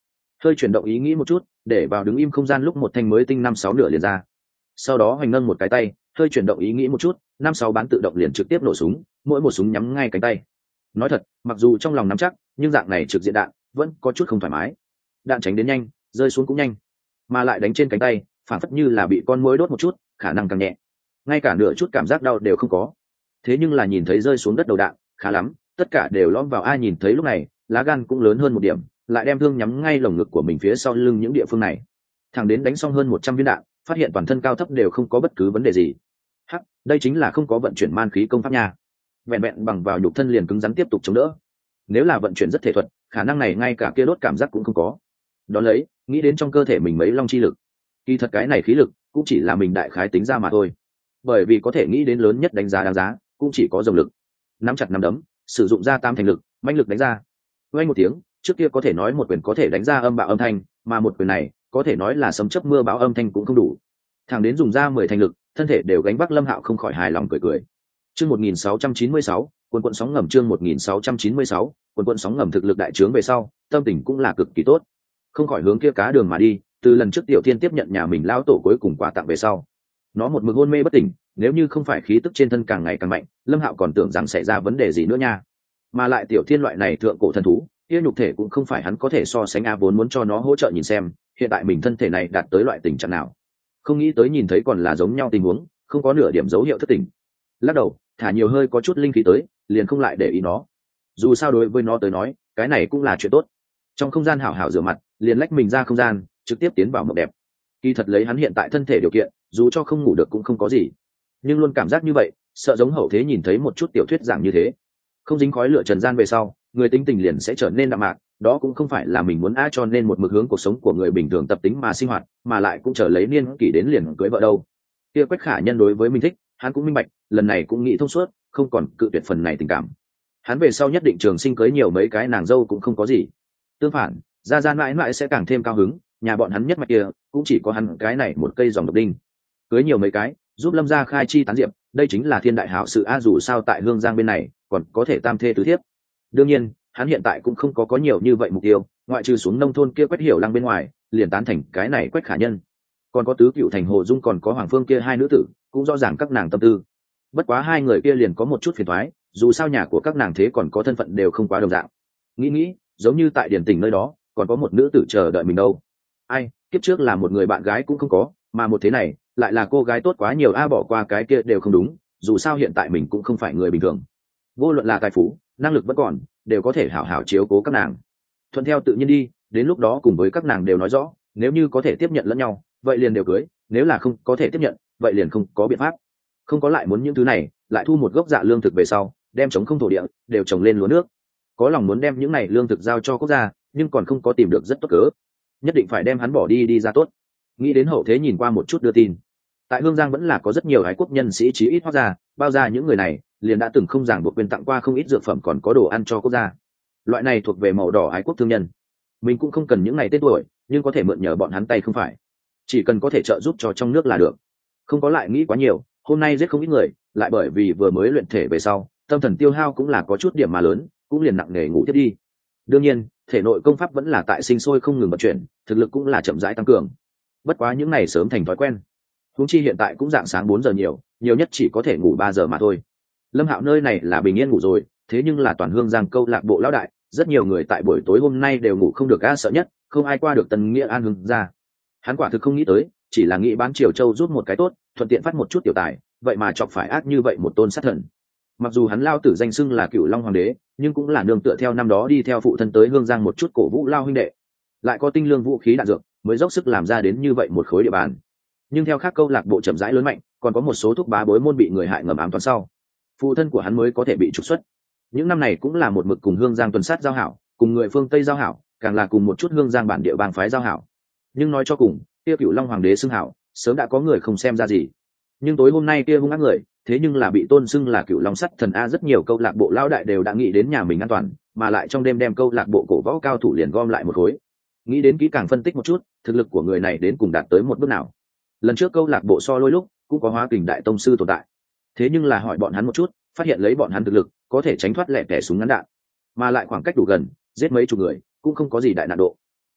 hơi chuyển động ý nghĩ một chút, để vào đứng im không gian lúc một thanh mới tinh năm sáu nửa liền ra. Sau đó hoành nâng một cái tay, hơi chuyển động ý nghĩ một chút, năm sáu bán tự động liền trực tiếp nổ súng, mỗi một súng nhắm ngay cánh tay. Nói thật, mặc dù trong lòng nắm chắc, nhưng dạng này trực diện đạn vẫn có chút không thoải mái. Đạn tránh đến nhanh, rơi xuống cũng nhanh, mà lại đánh trên cánh tay, phản phất như là bị con muỗi đốt một chút, khả năng càng nhẹ, ngay cả nửa chút cảm giác đau đều không có. Thế nhưng là nhìn thấy rơi xuống đất đầu đạn, khá lắm, tất cả đều lõm vào. Ai nhìn thấy lúc này, lá gan cũng lớn hơn một điểm, lại đem thương nhắm ngay lồng ngực của mình phía sau lưng những địa phương này. Thằng đến đánh xong hơn một trăm viên đạn, phát hiện toàn thân cao thấp đều không có bất cứ vấn đề gì. Hắc, đây chính là không có vận chuyển man khí công pháp nha. Vẹn vẹn bằng vào nhục thân liền cứng rắn tiếp tục chống đỡ. Nếu là vận chuyển rất thể thuật, khả năng này ngay cả kia đốt cảm giác cũng không có. Đó lấy, nghĩ đến trong cơ thể mình mấy long chi lực. Kỳ thật cái này khí lực cũng chỉ là mình đại khái tính ra mà thôi. Bởi vì có thể nghĩ đến lớn nhất đánh giá đáng giá, cũng chỉ có dòng lực. Nắm chặt nắm đấm, sử dụng ra tam thành lực, mãnh lực đánh ra. Vang một tiếng, trước kia có thể nói một quyền có thể đánh ra âm bạo âm thanh, mà một quyền này có thể nói là sấm chớp mưa bão âm thanh cũng không đủ. Thẳng đến dùng ra mười thành lực, thân thể đều gánh vác. Lâm Hạo không khỏi hài lòng cười cười. Chương một nghìn sáu trăm chín mươi sáu, quần quần sóng ngầm. Chương một nghìn sáu trăm chín mươi sáu, quần quần sóng ngầm. Thực lực đại trướng về sau, tâm tình cũng là cực kỳ tốt, không khỏi hướng kia cá đường mà đi. Từ lần trước Tiểu Thiên tiếp nhận nhà mình lão tổ cuối cùng quà tặng về sau, nó một mực hôn mê bất tỉnh, nếu như không phải khí tức trên thân càng ngày càng mạnh, Lâm Hạo còn tưởng rằng xảy ra vấn đề gì nữa nha. Mà lại Tiểu Thiên loại này thượng cổ thần thú, kia nhục thể cũng không phải hắn có thể so sánh. A vốn muốn cho nó hỗ trợ nhìn xem hiện tại mình thân thể này đạt tới loại tình trạng nào, không nghĩ tới nhìn thấy còn là giống nhau tình huống, không có nửa điểm dấu hiệu thất tình. Lắc đầu, thả nhiều hơi có chút linh khí tới, liền không lại để ý nó. Dù sao đối với nó tới nói, cái này cũng là chuyện tốt. Trong không gian hảo hảo rửa mặt, liền lách mình ra không gian, trực tiếp tiến vào mộng đẹp. Kỳ thật lấy hắn hiện tại thân thể điều kiện, dù cho không ngủ được cũng không có gì, nhưng luôn cảm giác như vậy, sợ giống hậu thế nhìn thấy một chút tiểu thuyết giảng như thế, không dính khói lửa trần gian về sau, người tính tình liền sẽ trở nên đạm mạc. Đó cũng không phải là mình muốn á, cho nên một mực hướng cuộc sống của người bình thường tập tính mà sinh hoạt, mà lại cũng chờ lấy niên kỷ đến liền cưới vợ đâu. Kia Quách Khả Nhân đối với mình thích, hắn cũng minh bạch, lần này cũng nghĩ thông suốt, không còn cự tuyệt phần này tình cảm. Hắn về sau nhất định trường sinh cưới nhiều mấy cái nàng dâu cũng không có gì. Tương phản, gia gia mãi mãi sẽ càng thêm cao hứng, nhà bọn hắn nhất mạch kia cũng chỉ có hắn cái này một cây dòng độc đinh. Cưới nhiều mấy cái, giúp Lâm gia khai chi tán diệp, đây chính là thiên đại hảo sự a. Dù sao tại Hương Giang bên này còn có thể tam thê tứ thiếp. Đương nhiên, hắn hiện tại cũng không có có nhiều như vậy mục tiêu, ngoại trừ xuống nông thôn kia Quách Hiểu Lăng bên ngoài, liền tán thành cái này Quách Khả Nhân. Còn có tứ cựu thành Hồ Dung, còn có Hoàng Phương kia hai nữ tử, cũng rõ ràng các nàng tâm tư. Bất quá hai người kia liền có một chút phiền toái, dù sao nhà của các nàng thế còn có thân phận đều không quá đồng dạng. Nghĩ nghĩ, giống như tại Điền Tỉnh nơi đó, còn có một nữ tử chờ đợi mình đâu. Ai, kiếp trước là một người bạn gái cũng không có, mà một thế này, lại là cô gái tốt quá nhiều a. Bỏ qua cái kia đều không đúng, dù sao hiện tại mình cũng không phải người bình thường. Vô luận là tài phú, năng lực vẫn còn, đều có thể hảo hảo chiếu cố các nàng. Thuận theo tự nhiên đi, đến lúc đó cùng với các nàng đều nói rõ, nếu như có thể tiếp nhận lẫn nhau, vậy liền đều cưới, nếu là không có thể tiếp nhận, vậy liền không có biện pháp. Không có lại muốn những thứ này, lại thu một gốc dạ lương thực về sau, đem trống không thổ địa, đều trồng lên lúa nước. Có lòng muốn đem những này lương thực giao cho quốc gia, nhưng còn không có tìm được rất tốt cớ. Nhất định phải đem hắn bỏ đi đi ra tốt. Nghĩ đến hậu thế nhìn qua một chút đưa tin. Tại Hương Giang vẫn là có rất nhiều ái quốc nhân sĩ chí ít hóa ra, bao ra những người này, liền đã từng không ràng buộc quyền tặng qua không ít dược phẩm, còn có đồ ăn cho quốc gia. Loại này thuộc về màu đỏ ái quốc thương nhân. Mình cũng không cần những này tên tuổi, nhưng có thể mượn nhờ bọn hắn tay không phải. Chỉ cần có thể trợ giúp cho trong nước là được. Không có lại nghĩ quá nhiều, hôm nay giết không ít người, lại bởi vì vừa mới luyện thể về sau, tâm thần tiêu hao cũng là có chút điểm mà lớn, cũng liền nặng nề ngủ tiếp đi. Đương nhiên, thể nội công pháp vẫn là tại sinh sôi không ngừng vận chuyển, thực lực cũng là chậm rãi tăng cường. Bất quá những này sớm thành thói quen. Huống chi hiện tại cũng dạng sáng bốn giờ nhiều, nhiều nhất chỉ có thể ngủ ba giờ mà thôi. Lâm Hạo nơi này là bình yên ngủ rồi, thế nhưng là toàn Hương Giang câu lạc bộ lão đại, rất nhiều người tại buổi tối hôm nay đều ngủ không được a. Sợ nhất không ai qua được Tân Nghĩa An Hương ra. Hắn quả thực không nghĩ tới, chỉ là nghĩ bán Triều Châu rút một cái tốt, thuận tiện phát một chút tiểu tài, vậy mà chọc phải ác như vậy một tôn sát thần. Mặc dù hắn lao tử danh xưng là Cửu Long Hoàng đế, nhưng cũng là nương tựa theo năm đó đi theo phụ thân tới Hương Giang một chút cổ vũ lao huynh đệ, lại có tinh lương vũ khí đạn dược, mới dốc sức làm ra đến như vậy một khối địa bàn. Nhưng theo khác câu lạc bộ chậm rãi lớn mạnh, còn có một số thúc bá bối môn bị người hại ngầm ám toán sau, phụ thân của hắn mới có thể bị trục xuất. Những năm này cũng là một mực cùng Hương Giang tuần sát giao hảo, cùng người phương Tây giao hảo, càng là cùng một chút Hương Giang bản địa bang phái giao hảo. Nhưng nói cho cùng, kia Cửu Long Hoàng đế xưng hảo, sớm đã có người không xem ra gì. Nhưng tối hôm nay kia hung ác người, thế nhưng là bị tôn xưng là Cửu Long sắt thần a. Rất nhiều câu lạc bộ lão đại đều đã nghĩ đến nhà mình an toàn, mà lại trong đêm đem câu lạc bộ cổ võ cao thủ liền gom lại một khối. Nghĩ đến kỹ càng phân tích một chút, thực lực của người này đến cùng đạt tới một bước nào. Lần trước câu lạc bộ so lôi lúc cũng có Hóa Kình đại tông sư tồn tại, thế nhưng là hỏi bọn hắn một chút, phát hiện lấy bọn hắn thực lực có thể tránh thoát lẹ tẻ súng ngắn đạn, mà lại khoảng cách đủ gần, giết mấy chục người cũng không có gì đại nạn độ.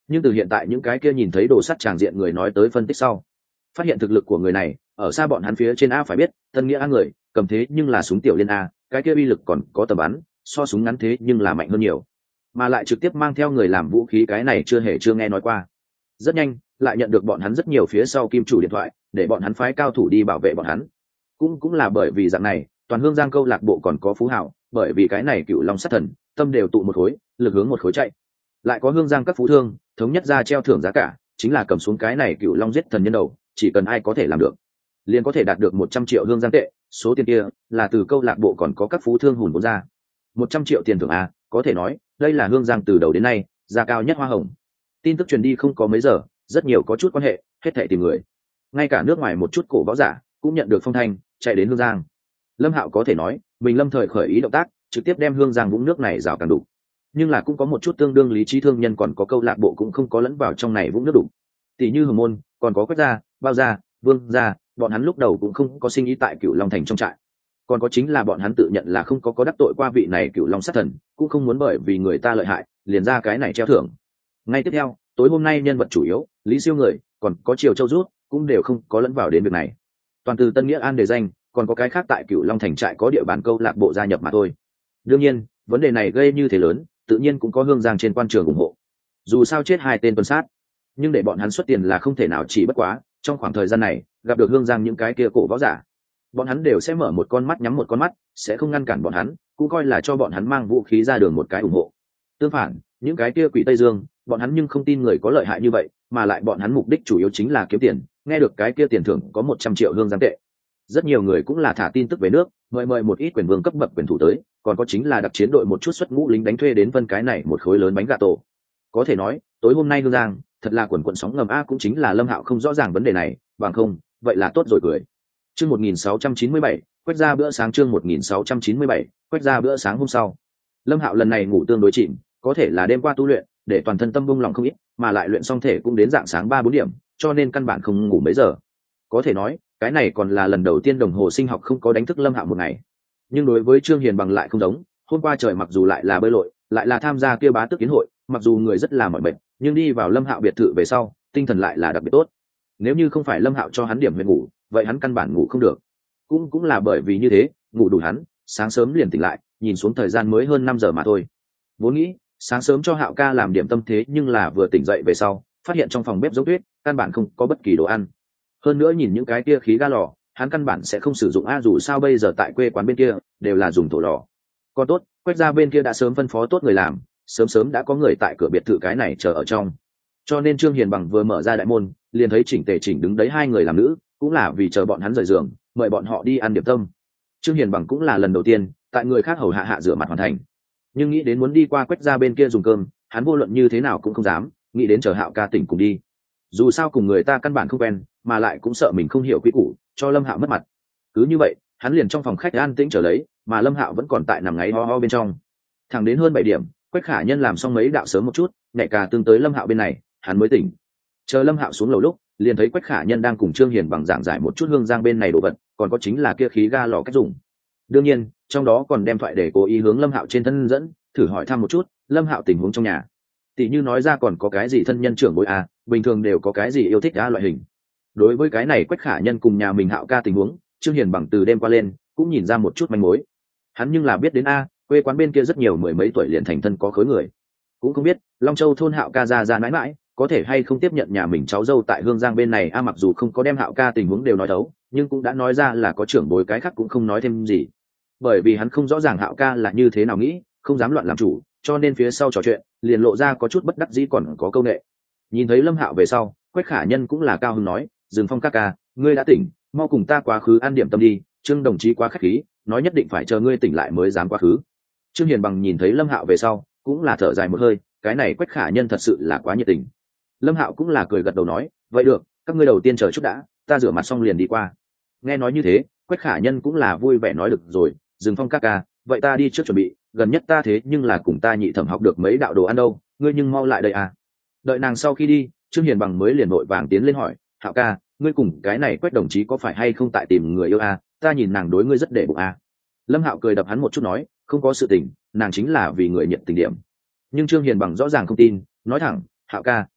nhưng từ hiện tại những cái kia nhìn thấy đồ sắt tràng diện người nói tới phân tích sau, phát hiện thực lực của người này ở xa bọn hắn phía trên a. Phải biết tân nghĩa a người cầm thế nhưng là súng tiểu liên a, cái kia uy lực còn có tầm bắn so súng ngắn thế nhưng là mạnh hơn nhiều, mà lại trực tiếp mang theo người làm vũ khí, cái này chưa hề chưa nghe nói qua. Rất nhanh lại nhận được bọn hắn rất nhiều phía sau kim chủ điện thoại để bọn hắn phái cao thủ đi bảo vệ bọn hắn. Cũng cũng là bởi vì dạng này, toàn Hương Giang câu lạc bộ còn có Phú Hảo, bởi vì cái này Cựu Long sát thần tâm đều tụ một khối, lực hướng một khối chạy. Lại có Hương Giang các phú thương thống nhất ra treo thưởng giá cả, chính là cầm xuống cái này Cựu Long giết thần nhân đầu, chỉ cần ai có thể làm được liền có thể đạt được một trăm triệu Hương Giang tệ, số tiền kia là từ câu lạc bộ còn có các phú thương hùn vốn ra. một trăm triệu tiền thưởng a, có thể nói đây là Hương Giang từ đầu đến nay giá cao nhất hoa hồng. Tin tức truyền đi không có mấy giờ, rất nhiều có chút quan hệ hết thảy tìm người, ngay cả nước ngoài một chút cổ võ giả cũng nhận được phong thanh chạy đến Hương Giang. Lâm Hạo có thể nói mình lâm thời khởi ý động tác trực tiếp đem Hương Giang vũng nước này rào càng đủ, nhưng là cũng có một chút tương đương lý trí thương nhân còn có câu lạc bộ cũng không có lẫn vào trong này vũng nước đủ. Tỷ như Hồng Môn còn có Quách gia, Bao gia, Vương gia, bọn hắn lúc đầu cũng không có sinh ý tại Cửu Long thành trong trại. Còn có chính là bọn hắn tự nhận là không có có đắc tội qua vị này Cửu Long sát thần, cũng không muốn bởi vì người ta lợi hại liền ra cái này treo thưởng. Ngay tiếp theo tối hôm nay nhân vật chủ yếu Lý Siêu người còn có Triều Châu rút cũng đều không có lẫn vào đến việc này, toàn từ Tân Nghĩa An đề danh, còn có cái khác tại Cửu Long thành trại có địa bàn câu lạc bộ gia nhập mà thôi. Đương nhiên vấn đề này gây như thế lớn, tự nhiên cũng có Hương Giang trên quan trường ủng hộ. Dù sao chết hai tên tuần sát, nhưng để bọn hắn xuất tiền là không thể nào, chỉ bất quá trong khoảng thời gian này gặp được Hương Giang những cái kia cổ võ giả, bọn hắn đều sẽ mở một con mắt nhắm một con mắt, sẽ không ngăn cản bọn hắn, cũng coi là cho bọn hắn mang vũ khí ra đường một cái ủng hộ. Tương phản những cái kia quỷ Tây Dương, bọn hắn nhưng không tin người có lợi hại như vậy, mà lại bọn hắn mục đích chủ yếu chính là kiếm tiền. Nghe được cái kia tiền thưởng có một trăm triệu Hương Giang tệ, rất nhiều người cũng là thả tin tức về nước, mời mời một ít quyền vương cấp bậc quyền thủ tới, còn có chính là đặc chiến đội một chút xuất ngũ lính đánh thuê đến phân cái này một khối lớn bánh gà tổ. Có thể nói tối hôm nay Hương Giang thật là quần quận sóng ngầm a, cũng chính là Lâm Hạo không rõ ràng vấn đề này, bằng không vậy là tốt rồi cười. Chương một nghìn sáu trăm chín mươi bảy, quét ra bữa sáng. Chương một nghìn sáu trăm chín mươi bảy, quét ra bữa sáng hôm sau. Lâm Hạo lần này ngủ tương đối chìm, có thể là đêm qua tu luyện để toàn thân tâm bung lòng không ít, mà lại luyện xong thể cũng đến dạng sáng ba bốn điểm, cho nên căn bản không ngủ mấy giờ. Có thể nói cái này còn là lần đầu tiên đồng hồ sinh học không có đánh thức Lâm Hạo một ngày. Nhưng đối với Trương Hiền Bằng lại không giống, hôm qua trời mặc dù lại là bơi lội, lại là tham gia kia bá tước kiến hội, mặc dù người rất là mỏi mệt, nhưng đi vào Lâm Hạo biệt thự về sau tinh thần lại là đặc biệt tốt. Nếu như không phải Lâm Hạo cho hắn điểm huyền ngủ, vậy hắn căn bản ngủ không được. Cũng cũng là bởi vì như thế, ngủ đủ hắn sáng sớm liền tỉnh lại, nhìn xuống thời gian mới hơn năm giờ mà thôi. Vốn nghĩ sáng sớm cho Hạo ca làm điểm tâm, thế nhưng là vừa tỉnh dậy về sau phát hiện trong phòng bếp giống tuyết, căn bản không có bất kỳ đồ ăn. Hơn nữa nhìn những cái kia khí ga lò, hắn căn bản sẽ không sử dụng a, dù sao bây giờ tại quê quán bên kia đều là dùng thổ lò. Còn tốt Quách gia bên kia đã sớm phân phó tốt người làm, sớm sớm đã có người tại cửa biệt thự cái này chờ ở trong, cho nên Trương Hiền Bằng vừa mở ra đại môn liền thấy chỉnh tề chỉnh đứng đấy hai người làm nữ, cũng là vì chờ bọn hắn rời giường mời bọn họ đi ăn điểm tâm. Trương Hiền Bằng cũng là lần đầu tiên tại người khác hầu hạ hạ rửa mặt hoàn thành, nhưng nghĩ đến muốn đi qua Quách gia bên kia dùng cơm, hắn vô luận như thế nào cũng không dám nghĩ đến chờ Hạo ca tỉnh cùng đi, dù sao cùng người ta căn bản không quen, mà lại cũng sợ mình không hiểu quy củ cho Lâm Hạo mất mặt. Cứ như vậy hắn liền trong phòng khách an tĩnh chờ lấy, mà Lâm Hạo vẫn còn tại nằm ngáy ho ho bên trong. Thẳng đến hơn bảy điểm, Quách Khả Nhân làm xong mấy đạo sớm một chút, nhẹ cả tương tới Lâm Hạo bên này, hắn mới tỉnh. Chờ Lâm Hạo xuống lầu lúc, liền thấy Quách Khả Nhân đang cùng Trương Hiền Bằng giảng giải một chút Hương Giang bên này đồ vật, còn có chính là kia khí ga lò cách dùng. Đương nhiên trong đó còn đem thoại để cố ý hướng Lâm Hạo trên thân dẫn, thử hỏi thăm một chút Lâm Hạo tình huống trong nhà, tỷ như nói ra còn có cái gì thân nhân trưởng bối à, bình thường đều có cái gì yêu thích a loại hình. Đối với cái này Quách Khả Nhân cùng nhà mình Hạo ca tình huống, Trương Hiền Bằng từ đêm qua lên cũng nhìn ra một chút manh mối. Hắn nhưng là biết đến a, quê quán bên kia rất nhiều mười mấy tuổi liền thành thân có khối người, cũng không biết Long Châu thôn Hạo ca ra ra mãi mãi có thể hay không tiếp nhận nhà mình cháu dâu tại Hương Giang bên này a. Mặc dù không có đem Hạo ca tình huống đều nói thấu, nhưng cũng đã nói ra là có trưởng bối, cái khác cũng không nói thêm gì, bởi vì hắn không rõ ràng Hạo ca là như thế nào nghĩ, không dám loạn làm chủ, cho nên phía sau trò chuyện liền lộ ra có chút bất đắc dĩ còn có câu nệ. Nhìn thấy Lâm Hạo về sau, Quách Khả Nhân cũng là cao hứng nói, Dừng Phong ca ca, ngươi đã tỉnh, mau cùng ta quá khứ ăn điểm tâm đi, Trương đồng chí quá khách khí, nói nhất định phải chờ ngươi tỉnh lại mới dám quá khứ. Trương Hiền Bằng nhìn thấy Lâm Hạo về sau cũng là thở dài một hơi, cái này Quách Khả Nhân thật sự là quá nhiệt tình. Lâm Hạo cũng là cười gật đầu nói, vậy được, các ngươi đầu tiên chờ chút đã, ta rửa mặt xong liền đi qua. Nghe nói như thế, Quách Khả Nhân cũng là vui vẻ nói, được rồi, Dừng Phong ca ca, vậy ta đi trước chuẩn bị, gần nhất ta thế nhưng là cùng ta nhị thẩm học được mấy đạo đồ ăn đâu, ngươi nhưng mau lại đây à. Đợi nàng sau khi đi, Trương Hiền Bằng mới liền vội vàng tiến lên hỏi, Hạo ca, ngươi cùng cái này Quách đồng chí có phải hay không tại tìm người yêu à, ta nhìn nàng đối ngươi rất để bụng à. Lâm Hạo cười đập hắn một chút nói, không có sự tình, nàng chính là vì người nhận tình điểm. Nhưng Trương Hiền Bằng rõ ràng không tin, nói thẳng, Hạo ca,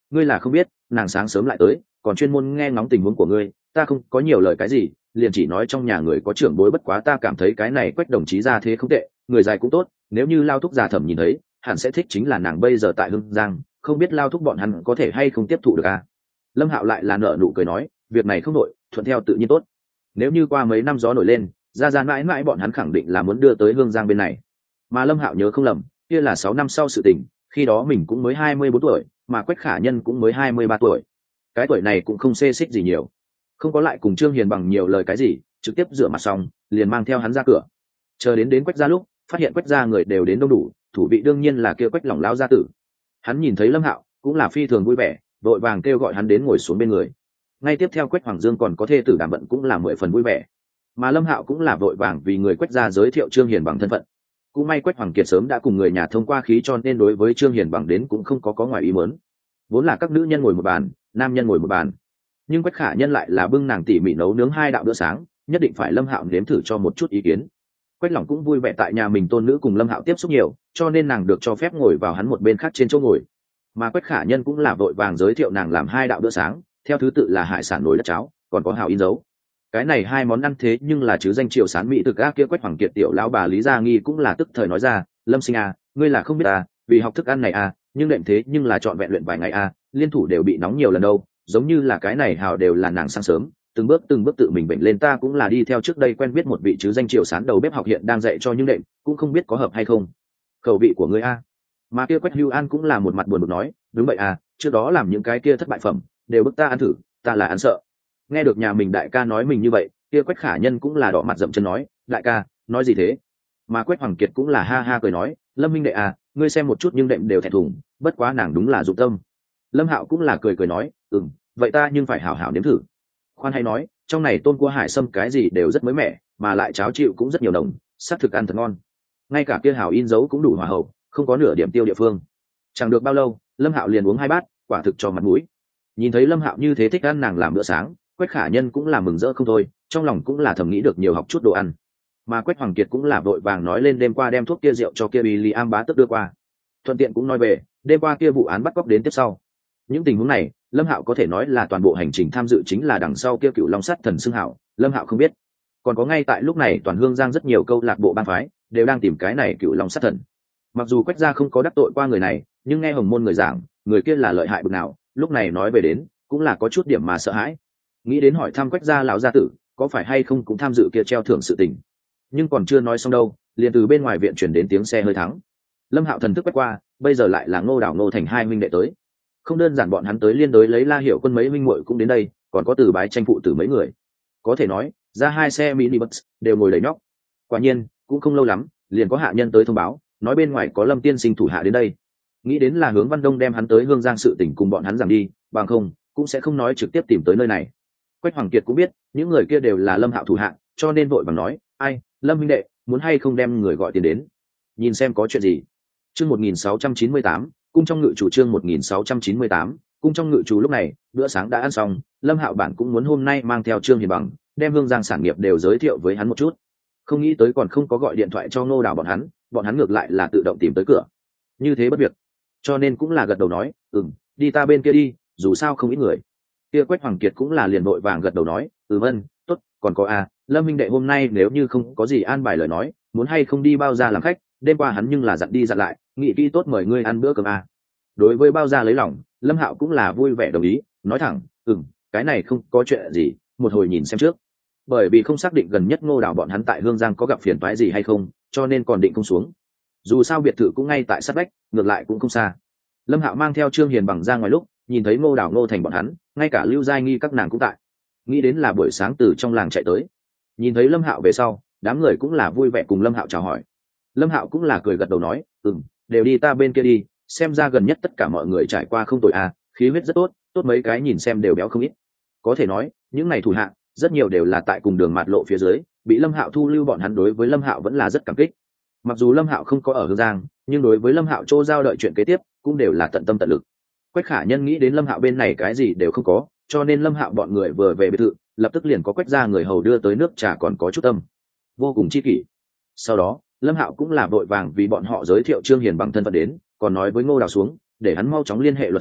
ngươi là không biết nàng sáng sớm lại tới còn chuyên môn nghe ngóng tình huống của ngươi, ta không có nhiều lời cái gì, liền chỉ nói trong nhà người có trưởng bối, bất quá ta cảm thấy cái này Quách đồng chí ra thế không tệ, người dài cũng tốt, nếu như Lao Thúc già Thẩm nhìn thấy hẳn sẽ thích, chính là nàng bây giờ tại Hưng Giang, không biết Lao Thúc bọn hắn có thể hay không tiếp thụ được à. Lâm Hạo lại là nở nụ cười nói, việc này không nổi, thuận theo tự nhiên tốt, nếu như qua mấy năm gió nổi lên, ra ra mãi mãi bọn hắn khẳng định là muốn đưa tới Hương Giang bên này. Mà Lâm Hạo nhớ không lầm, kia là sáu năm sau sự tình, khi đó mình cũng mới hai mươi bốn tuổi, mà Quách Khả Nhân cũng mới hai mươi ba tuổi, cái tuổi này cũng không xê xích gì nhiều, không có lại cùng Trương Hiền bằng nhiều lời cái gì, trực tiếp rửa mặt xong liền mang theo hắn ra cửa. Chờ đến đến Quách gia lúc, phát hiện Quách gia người đều đến đông đủ, thủ vị đương nhiên là kia Quách Lỏng lão gia tử. Hắn nhìn thấy Lâm Hạo cũng là phi thường vui vẻ, vội vàng kêu gọi hắn đến ngồi xuống bên người. Ngay tiếp theo Quách Hoàng Dương còn có thê tử Đàm Bận cũng là mười phần vui vẻ, mà Lâm Hạo cũng là vội vàng vì người Quách gia giới thiệu Trương Hiền bằng thân phận. Cũng may Quách Hoàng Kiệt sớm đã cùng người nhà thông qua khí, cho nên đối với Trương Hiền bằng đến cũng không có có ngoài ý muốn. Vốn là các nữ nhân ngồi một bàn, nam nhân ngồi một bàn, nhưng Quách Khả Nhân lại là bưng nàng tỉ mỉ nấu nướng hai đạo bữa sáng, nhất định phải Lâm Hạo nếm thử cho một chút ý kiến. Quách Lỏng cũng vui vẻ tại nhà mình tôn nữ cùng Lâm Hạo tiếp xúc nhiều, cho nên nàng được cho phép ngồi vào hắn một bên khác trên chỗ ngồi. Mà Quách Khả Nhân cũng là vội vàng giới thiệu nàng làm hai đạo bữa sáng, theo thứ tự là hải sản nồi đất cháo, còn có hào in dấu. Cái này hai món ăn thế nhưng là chứ danh triệu sán mỹ thực a. Kia Quách Hoàng Kiệt tiểu lão bà Lý Gia Nghi cũng là tức thời nói ra, Lâm Sinh à, ngươi là không biết à, vì học thức ăn này à, nhưng đệm thế nhưng là chọn vẹn luyện vài ngày à, liên thủ đều bị nóng nhiều lần đâu, giống như là cái này hào đều là nàng sáng sớm từng bước từng bước tự mình bệnh lên, ta cũng là đi theo trước đây quen biết một vị chứ danh triệu sán đầu bếp học hiện đang dạy cho, nhưng đệm cũng không biết có hợp hay không khẩu vị của ngươi a. Mà kia Quách Hưu An cũng là một mặt buồn bực nói, đúng vậy à, trước đó làm những cái kia thất bại phẩm đều bức ta ăn thử, ta là ăn sợ. Nghe được nhà mình đại ca nói mình như vậy, kia Quách Khả Nhân cũng là đỏ mặt dậm chân nói, đại ca nói gì thế. Mà Quách Hoàng Kiệt cũng là ha ha cười nói, Lâm minh đệ à, ngươi xem một chút nhưng đệm đều thẹn thùng, bất quá nàng đúng là dụng tâm. Lâm Hạo cũng là cười cười nói, ừm, vậy ta nhưng phải hảo hảo nếm thử. Khoan hay nói, trong này tôm cua hải sâm cái gì đều rất mới mẻ, mà lại cháo chịu cũng rất nhiều nồng, xác thực ăn thật ngon. Ngay cả kia hảo in dấu cũng đủ hòa hậu, không có nửa điểm tiêu địa phương. Chẳng được bao lâu, Lâm Hạo liền uống hai bát, quả thực cho mặt mũi. Nhìn thấy Lâm Hạo như thế thích ăn nàng làm bữa sáng, Quách Khả Nhân cũng là mừng rỡ không thôi, trong lòng cũng là thầm nghĩ được nhiều học chút đồ ăn. Mà Quách Hoàng Kiệt cũng là vội vàng nói lên đêm qua đem thuốc kia rượu cho kia William bá tức đưa qua, thuận tiện cũng nói về đêm qua kia vụ án bắt cóc đến tiếp sau. Những tình huống này, Lâm Hạo có thể nói là toàn bộ hành trình tham dự chính là đằng sau kia Cựu Long Sắt Thần xưng hảo, Lâm Hạo không biết. Còn có ngay tại lúc này toàn Hương Giang rất nhiều câu lạc bộ bang phái đều đang tìm cái này Cựu Long Sắt Thần. Mặc dù Quách gia không có đắc tội qua người này, nhưng nghe Hồng Môn người giảng, người kia là lợi hại bực nào, lúc này nói về đến, cũng là có chút điểm mà sợ hãi. Nghĩ đến hỏi thăm Quách gia lão gia tử, có phải hay không cũng tham dự kia treo thưởng sự tình. Nhưng còn chưa nói xong đâu, liền từ bên ngoài viện truyền đến tiếng xe hơi thắng. Lâm Hạo thần thức quét qua, bây giờ lại là Ngô Đảo Ngô Thành hai huynh đệ tới. Không đơn giản bọn hắn tới liên đối lấy La Hiểu Quân mấy huynh muội cũng đến đây, còn có Từ Bái tranh phụ tử mấy người. Có thể nói, ra hai xe mini bus đều ngồi đầy nhóc. Quả nhiên, cũng không lâu lắm, liền có hạ nhân tới thông báo, nói bên ngoài có Lâm tiên sinh thủ hạ đến đây. Nghĩ đến là Hướng Văn Đông đem hắn tới Hương Giang sự tình cùng bọn hắn giảng đi, bằng không cũng sẽ không nói trực tiếp tìm tới nơi này. Quách Hoàng Kiệt cũng biết, những người kia đều là Lâm Hạo thủ hạ, cho nên vội vàng nói, ai, Lâm huynh đệ, muốn hay không đem người gọi tiền đến, nhìn xem có chuyện gì. Chương một nghìn sáu trăm chín mươi tám, cung trong ngự chủ. Chương một nghìn sáu trăm chín mươi tám, cung trong ngự chủ. Lúc này bữa sáng đã ăn xong, Lâm Hạo bản cũng muốn hôm nay mang theo Trương Hiền Bằng đem Hương Giang sản nghiệp đều giới thiệu với hắn một chút, không nghĩ tới còn không có gọi điện thoại cho Ngô Đào bọn hắn, bọn hắn ngược lại là tự động tìm tới cửa, như thế bất việc, cho nên cũng là gật đầu nói, ừm, đi ta bên kia đi, dù sao không ít người. Kia Quách Hoàng Kiệt cũng là liền vội vàng gật đầu nói, ừ vâng, tốt, còn có a, Lâm minh đệ hôm nay nếu như không có gì an bài lời nói, muốn hay không đi Bao Gia làm khách, đêm qua hắn nhưng là dặn đi dặn lại, nghĩ kỹ tốt mời ngươi ăn bữa cơm a. Đối với Bao Gia lấy lòng, Lâm Hạo cũng là vui vẻ đồng ý, nói thẳng, ừm, cái này không có chuyện gì, một hồi nhìn xem trước. Bởi vì không xác định gần nhất Ngô Đào bọn hắn tại Hương Giang có gặp phiền toái gì hay không, cho nên còn định không xuống. Dù sao biệt thự cũng ngay tại sát vách, ngược lại cũng không xa. Lâm Hạo mang theo Trương Hiền Bằng ra ngoài lúc, nhìn thấy Ngô Đào Ngô Thành bọn hắn, ngay cả Lưu Giai Nghi các nàng cũng tại. Nghĩ đến là buổi sáng từ trong làng chạy tới. Nhìn thấy Lâm Hạo về sau, đám người cũng là vui vẻ cùng Lâm Hạo chào hỏi. Lâm Hạo cũng là cười gật đầu nói, ừm, đều đi ta bên kia đi, xem ra gần nhất tất cả mọi người trải qua không tồi à, khí huyết rất tốt, tốt mấy cái nhìn xem đều béo không ít. Có thể nói, những này thủ hạ, rất nhiều đều là tại cùng đường mạt lộ phía dưới, bị Lâm Hạo thu lưu, bọn hắn đối với Lâm Hạo vẫn là rất cảm kích. Mặc dù Lâm Hạo không có ở Hương Giang, nhưng đối với Lâm Hạo chỗ giao đợi chuyện kế tiếp, cũng đều là tận tâm tận lực. Quách Khả Nhân nghĩ đến Lâm Hạo bên này cái gì đều không có, cho nên Lâm Hạo bọn người vừa về biệt thự, lập tức liền có Quách gia người hầu đưa tới nước trà, còn có chút tâm, vô cùng chi kỷ. Sau đó, Lâm Hạo cũng là vội vàng vì bọn họ giới thiệu Trương Hiền Bằng thân phận đến, còn nói với Ngô Đào xuống, để hắn mau chóng liên hệ luật sư,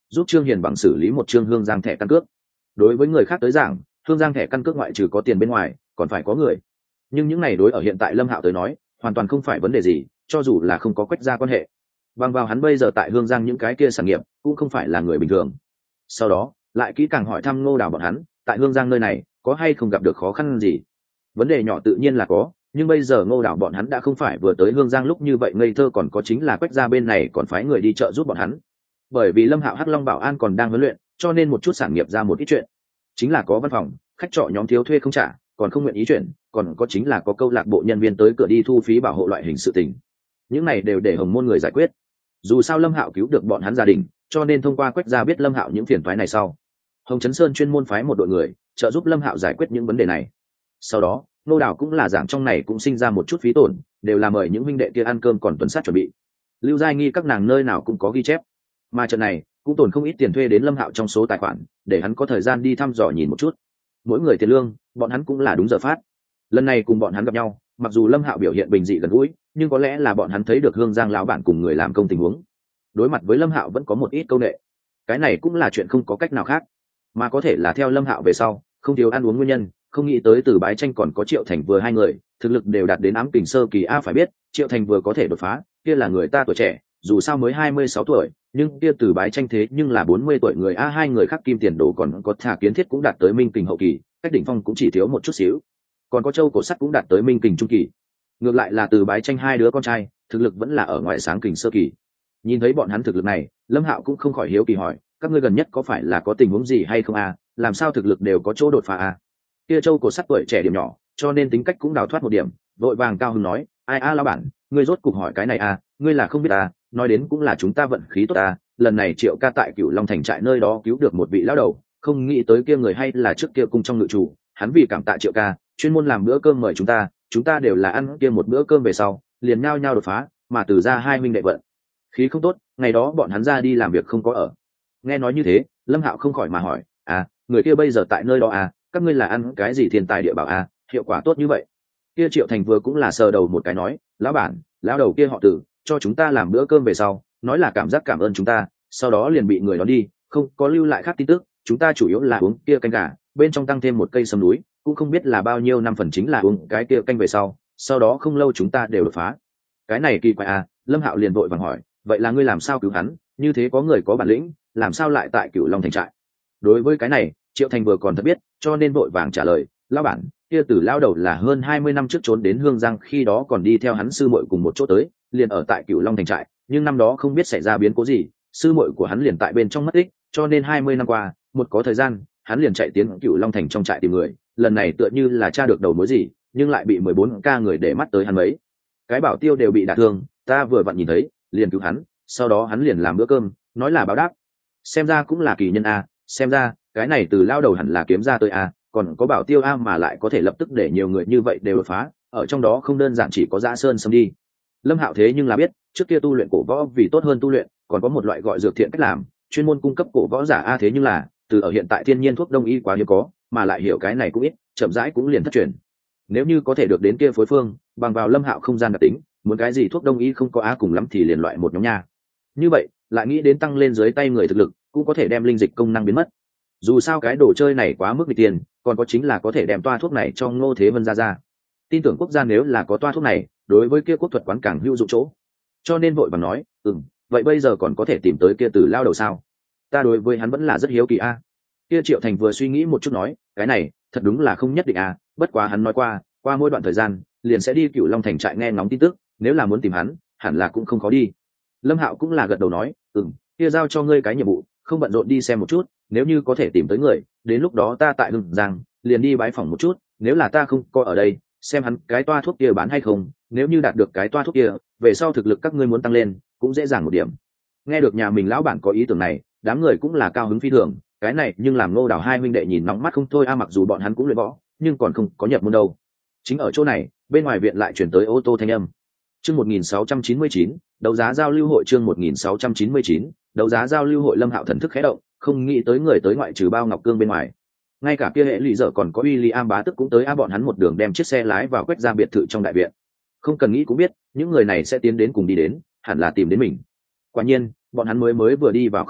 giúp Trương Hiền bằng xử lý một trương Hương Giang thẻ căn cước. Đối với người khác tới giảng, Hương Giang thẻ căn cước ngoại trừ có tiền bên ngoài còn phải có người, nhưng những này đối ở hiện tại Lâm Hạo tới nói hoàn toàn không phải vấn đề gì, cho dù là không có Quách gia quan hệ, bằng vào hắn bây giờ tại Hương Giang những cái kia sản nghiệp cũng không phải là người bình thường. Sau đó lại kỹ càng hỏi thăm Ngô Đào bọn hắn tại Hương Giang nơi này có hay không gặp được khó khăn gì. Vấn đề nhỏ tự nhiên là có, nhưng bây giờ Ngô Đào bọn hắn đã không phải vừa tới Hương Giang lúc như vậy ngây thơ, còn có chính là Quách gia bên này còn phái người đi chợ giúp bọn hắn. Bởi vì Lâm Hạo Hắc Long Bảo An còn đang huấn luyện, cho nên một chút sản nghiệp ra một ít chuyện, chính là có văn phòng khách trọ nhóm thiếu thuê không trả còn không nguyện ý chuyển, còn có chính là có câu lạc bộ nhân viên tới cửa đi thu phí bảo hộ loại hình sự tình. Những này đều để Hồng Môn người giải quyết. Dù sao Lâm Hạo cứu được bọn hắn gia đình, cho nên thông qua Quách gia biết Lâm Hạo những phiền toái này sau, Hồng Chấn Sơn chuyên môn phái một đội người trợ giúp Lâm Hạo giải quyết những vấn đề này. Sau đó Nô Đào cũng là giảng trong này cũng sinh ra một chút phí tổn, đều là mời những huynh đệ kia ăn cơm còn tuần sát chuẩn bị. Lưu Giai Nghi các nàng nơi nào cũng có ghi chép, mà trận này cũng tổn không ít tiền thuê đến Lâm Hạo trong số tài khoản, để hắn có thời gian đi thăm dò nhìn một chút. Mỗi người tiền lương, bọn hắn cũng là đúng giờ phát. Lần này cùng bọn hắn gặp nhau, mặc dù Lâm Hạo biểu hiện bình dị gần gũi, nhưng có lẽ là bọn hắn thấy được Hương Giang lão bản cùng người làm công tình huống, đối mặt với Lâm Hạo vẫn có một ít câu nệ. Cái này cũng là chuyện không có cách nào khác, mà có thể là theo Lâm Hạo về sau không thiếu ăn uống nguyên nhân. Không nghĩ tới Từ Bái Tranh còn có Triệu Thành vừa hai người thực lực đều đạt đến ám kình sơ kỳ a. Phải biết Triệu Thành vừa có thể đột phá kia là người ta tuổi trẻ, dù sao mới hai mươi sáu tuổi, nhưng kia Từ Bái Tranh thế nhưng là bốn mươi tuổi người a. Hai người khác Kim Tiền Đồ còn có Thả Kiến Thiết cũng đạt tới minh kình hậu kỳ, cách đỉnh phong cũng chỉ thiếu một chút xíu, còn có Châu Cổ Sắt cũng đạt tới minh kình trung kỳ. Ngược lại là Từ Bái Tranh hai đứa con trai thực lực vẫn là ở ngoài sáng kình sơ kỳ. Nhìn thấy bọn hắn thực lực này, Lâm Hạo cũng không khỏi hiếu kỳ hỏi, các ngươi gần nhất có phải là có tình huống gì hay không a? Làm sao thực lực đều có chỗ đột phá a? Kia Châu Cổ Sắt tuổi trẻ điểm nhỏ, cho nên tính cách cũng đào thoát một điểm, vội vàng cao hứng nói, ai a lão bản, ngươi rốt cục hỏi cái này a, ngươi là không biết à, nói đến cũng là chúng ta vận khí tốt à, lần này Triệu ca tại Cửu Long thành trại nơi đó cứu được một vị lão đầu, không nghĩ tới kia người hay là trước kia cung trong ngự chủ, hắn vì cảm tạ Triệu ca, chuyên môn làm bữa cơm mời chúng ta, chúng ta đều là ăn kia một bữa cơm về sau, liền nhao nhao đột phá, mà Từ ra hai huynh đệ vận khí không tốt, ngày đó bọn hắn ra đi làm việc không có ở. Nghe nói như thế, Lâm Hạo không khỏi mà hỏi, à, người kia bây giờ tại nơi đó à, các ngươi là ăn cái gì thiên tài địa bảo à, hiệu quả tốt như vậy? Kia Triệu Thành vừa cũng là sờ đầu một cái nói, lão bản, lão đầu kia họ Từ, cho chúng ta làm bữa cơm về sau, nói là cảm giác cảm ơn chúng ta, sau đó liền bị người đón đi, không có lưu lại khác tin tức. Chúng ta chủ yếu là uống kia canh gà, bên trong tăng thêm một cây sâm núi, cũng không biết là bao nhiêu năm phần, chính là uống cái kia canh về sau, sau đó không lâu chúng ta đều đột phá. Cái này kỳ quái à? Lâm Hạo liền vội vàng hỏi, vậy là ngươi làm sao cứu hắn? Như thế có người có bản lĩnh, làm sao lại tại Cửu Long thành trại? Đối với cái này, Triệu Thành vừa còn thật biết, cho nên vội vàng trả lời, lão bản, kia Từ lão đầu là hơn hai mươi năm trước trốn đến Hương Giang, khi đó còn đi theo hắn sư muội cùng một chỗ tới, liền ở tại Cửu Long thành trại, nhưng năm đó không biết xảy ra biến cố gì, sư muội của hắn liền tại bên trong mất tích, cho nên hai mươi năm qua, một có thời gian, hắn liền chạy tiến Cửu Long thành trong trại tìm người, lần này tựa như là tra được đầu mối gì, nhưng lại bị mười bốn ca người để mắt tới hắn mấy cái bảo tiêu đều bị đả thương, ta vừa vặn nhìn thấy, liền cứu hắn, sau đó hắn liền làm bữa cơm, nói là báo đáp. Xem ra cũng là kỳ nhân a, xem ra cái này Từ lao đầu hẳn là kiếm ra tới a, còn có bảo tiêu a mà lại có thể lập tức để nhiều người như vậy đều đột phá, ở trong đó không đơn giản chỉ có Dã Sơn Sâm đi. Lâm Hạo thế nhưng là biết, trước kia tu luyện cổ võ vì tốt hơn tu luyện, còn có một loại gọi dược thiện cách làm, chuyên môn cung cấp cổ võ giả a. Thế nhưng là từ ở hiện tại thiên nhiên thuốc đông y quá hiếm có, mà lại hiểu cái này cũng ít, chậm rãi cũng liền thất truyền. Nếu như có thể được đến kia phối phương, bằng vào Lâm Hạo không gian đặc tính, muốn cái gì thuốc đông y không có a, cùng lắm thì liền loại một nhóm nha. Như vậy lại nghĩ đến tăng lên dưới tay người thực lực, cũng có thể đem linh dịch công năng biến mất. Dù sao cái đồ chơi này quá mức bị tiền, còn có chính là có thể đem toa thuốc này cho Ngô Thế Vân ra ra. Tin tưởng quốc gia nếu là có toa thuốc này, đối với kia quốc thuật quán càng hữu dụng chỗ. Cho nên vội bằng nói, ừm, vậy bây giờ còn có thể tìm tới kia Từ lao đầu sao? Ta đối với hắn vẫn là rất hiếu kỳ a. Kia Triệu Thành vừa suy nghĩ một chút nói, cái này thật đúng là không nhất định a, bất quá hắn nói qua, qua mỗi đoạn thời gian liền sẽ đi Cửu Long thành trại nghe ngóng tin tức, nếu là muốn tìm hắn, hẳn là cũng không khó đi. Lâm Hạo cũng là gật đầu nói, ừm, kia giao cho ngươi cái nhiệm vụ, không bận rộn đi xem một chút, nếu như có thể tìm tới người, đến lúc đó ta tại Hưng Giang liền đi bái phỏng một chút, nếu là ta không có ở đây, xem hắn cái toa thuốc kia bán hay không, nếu như đạt được cái toa thuốc kia, về sau thực lực các ngươi muốn tăng lên cũng dễ dàng một điểm. Nghe được nhà mình lão bản có ý tưởng này, đám người cũng là cao hứng phi thường, cái này nhưng làm Ngô Đào hai huynh đệ nhìn nóng mắt không thôi a. Mặc dù bọn hắn cũng luyện võ, nhưng còn không có nhập môn đâu. Chính ở chỗ này, bên ngoài viện lại chuyển tới ô tô thanh âm. Chương một nghìn sáu trăm chín mươi chín, đấu giá giao lưu hội. Chương một nghìn sáu trăm chín mươi chín, đấu giá giao lưu hội. Lâm Hạo thần thức khẽ động, không nghĩ tới người tới ngoại trừ Bao Ngọc Cương bên ngoài, ngay cả kia hệ lụy dở còn có William bá tức cũng tới a. Bọn hắn một đường đem chiếc xe lái vào Quách gia biệt thự trong đại viện. Không cần nghĩ cũng biết, những người này sẽ tiến đến cùng đi đến, hẳn là tìm đến mình. Quả nhiên, bọn hắn mới mới vừa đi vào không lâu,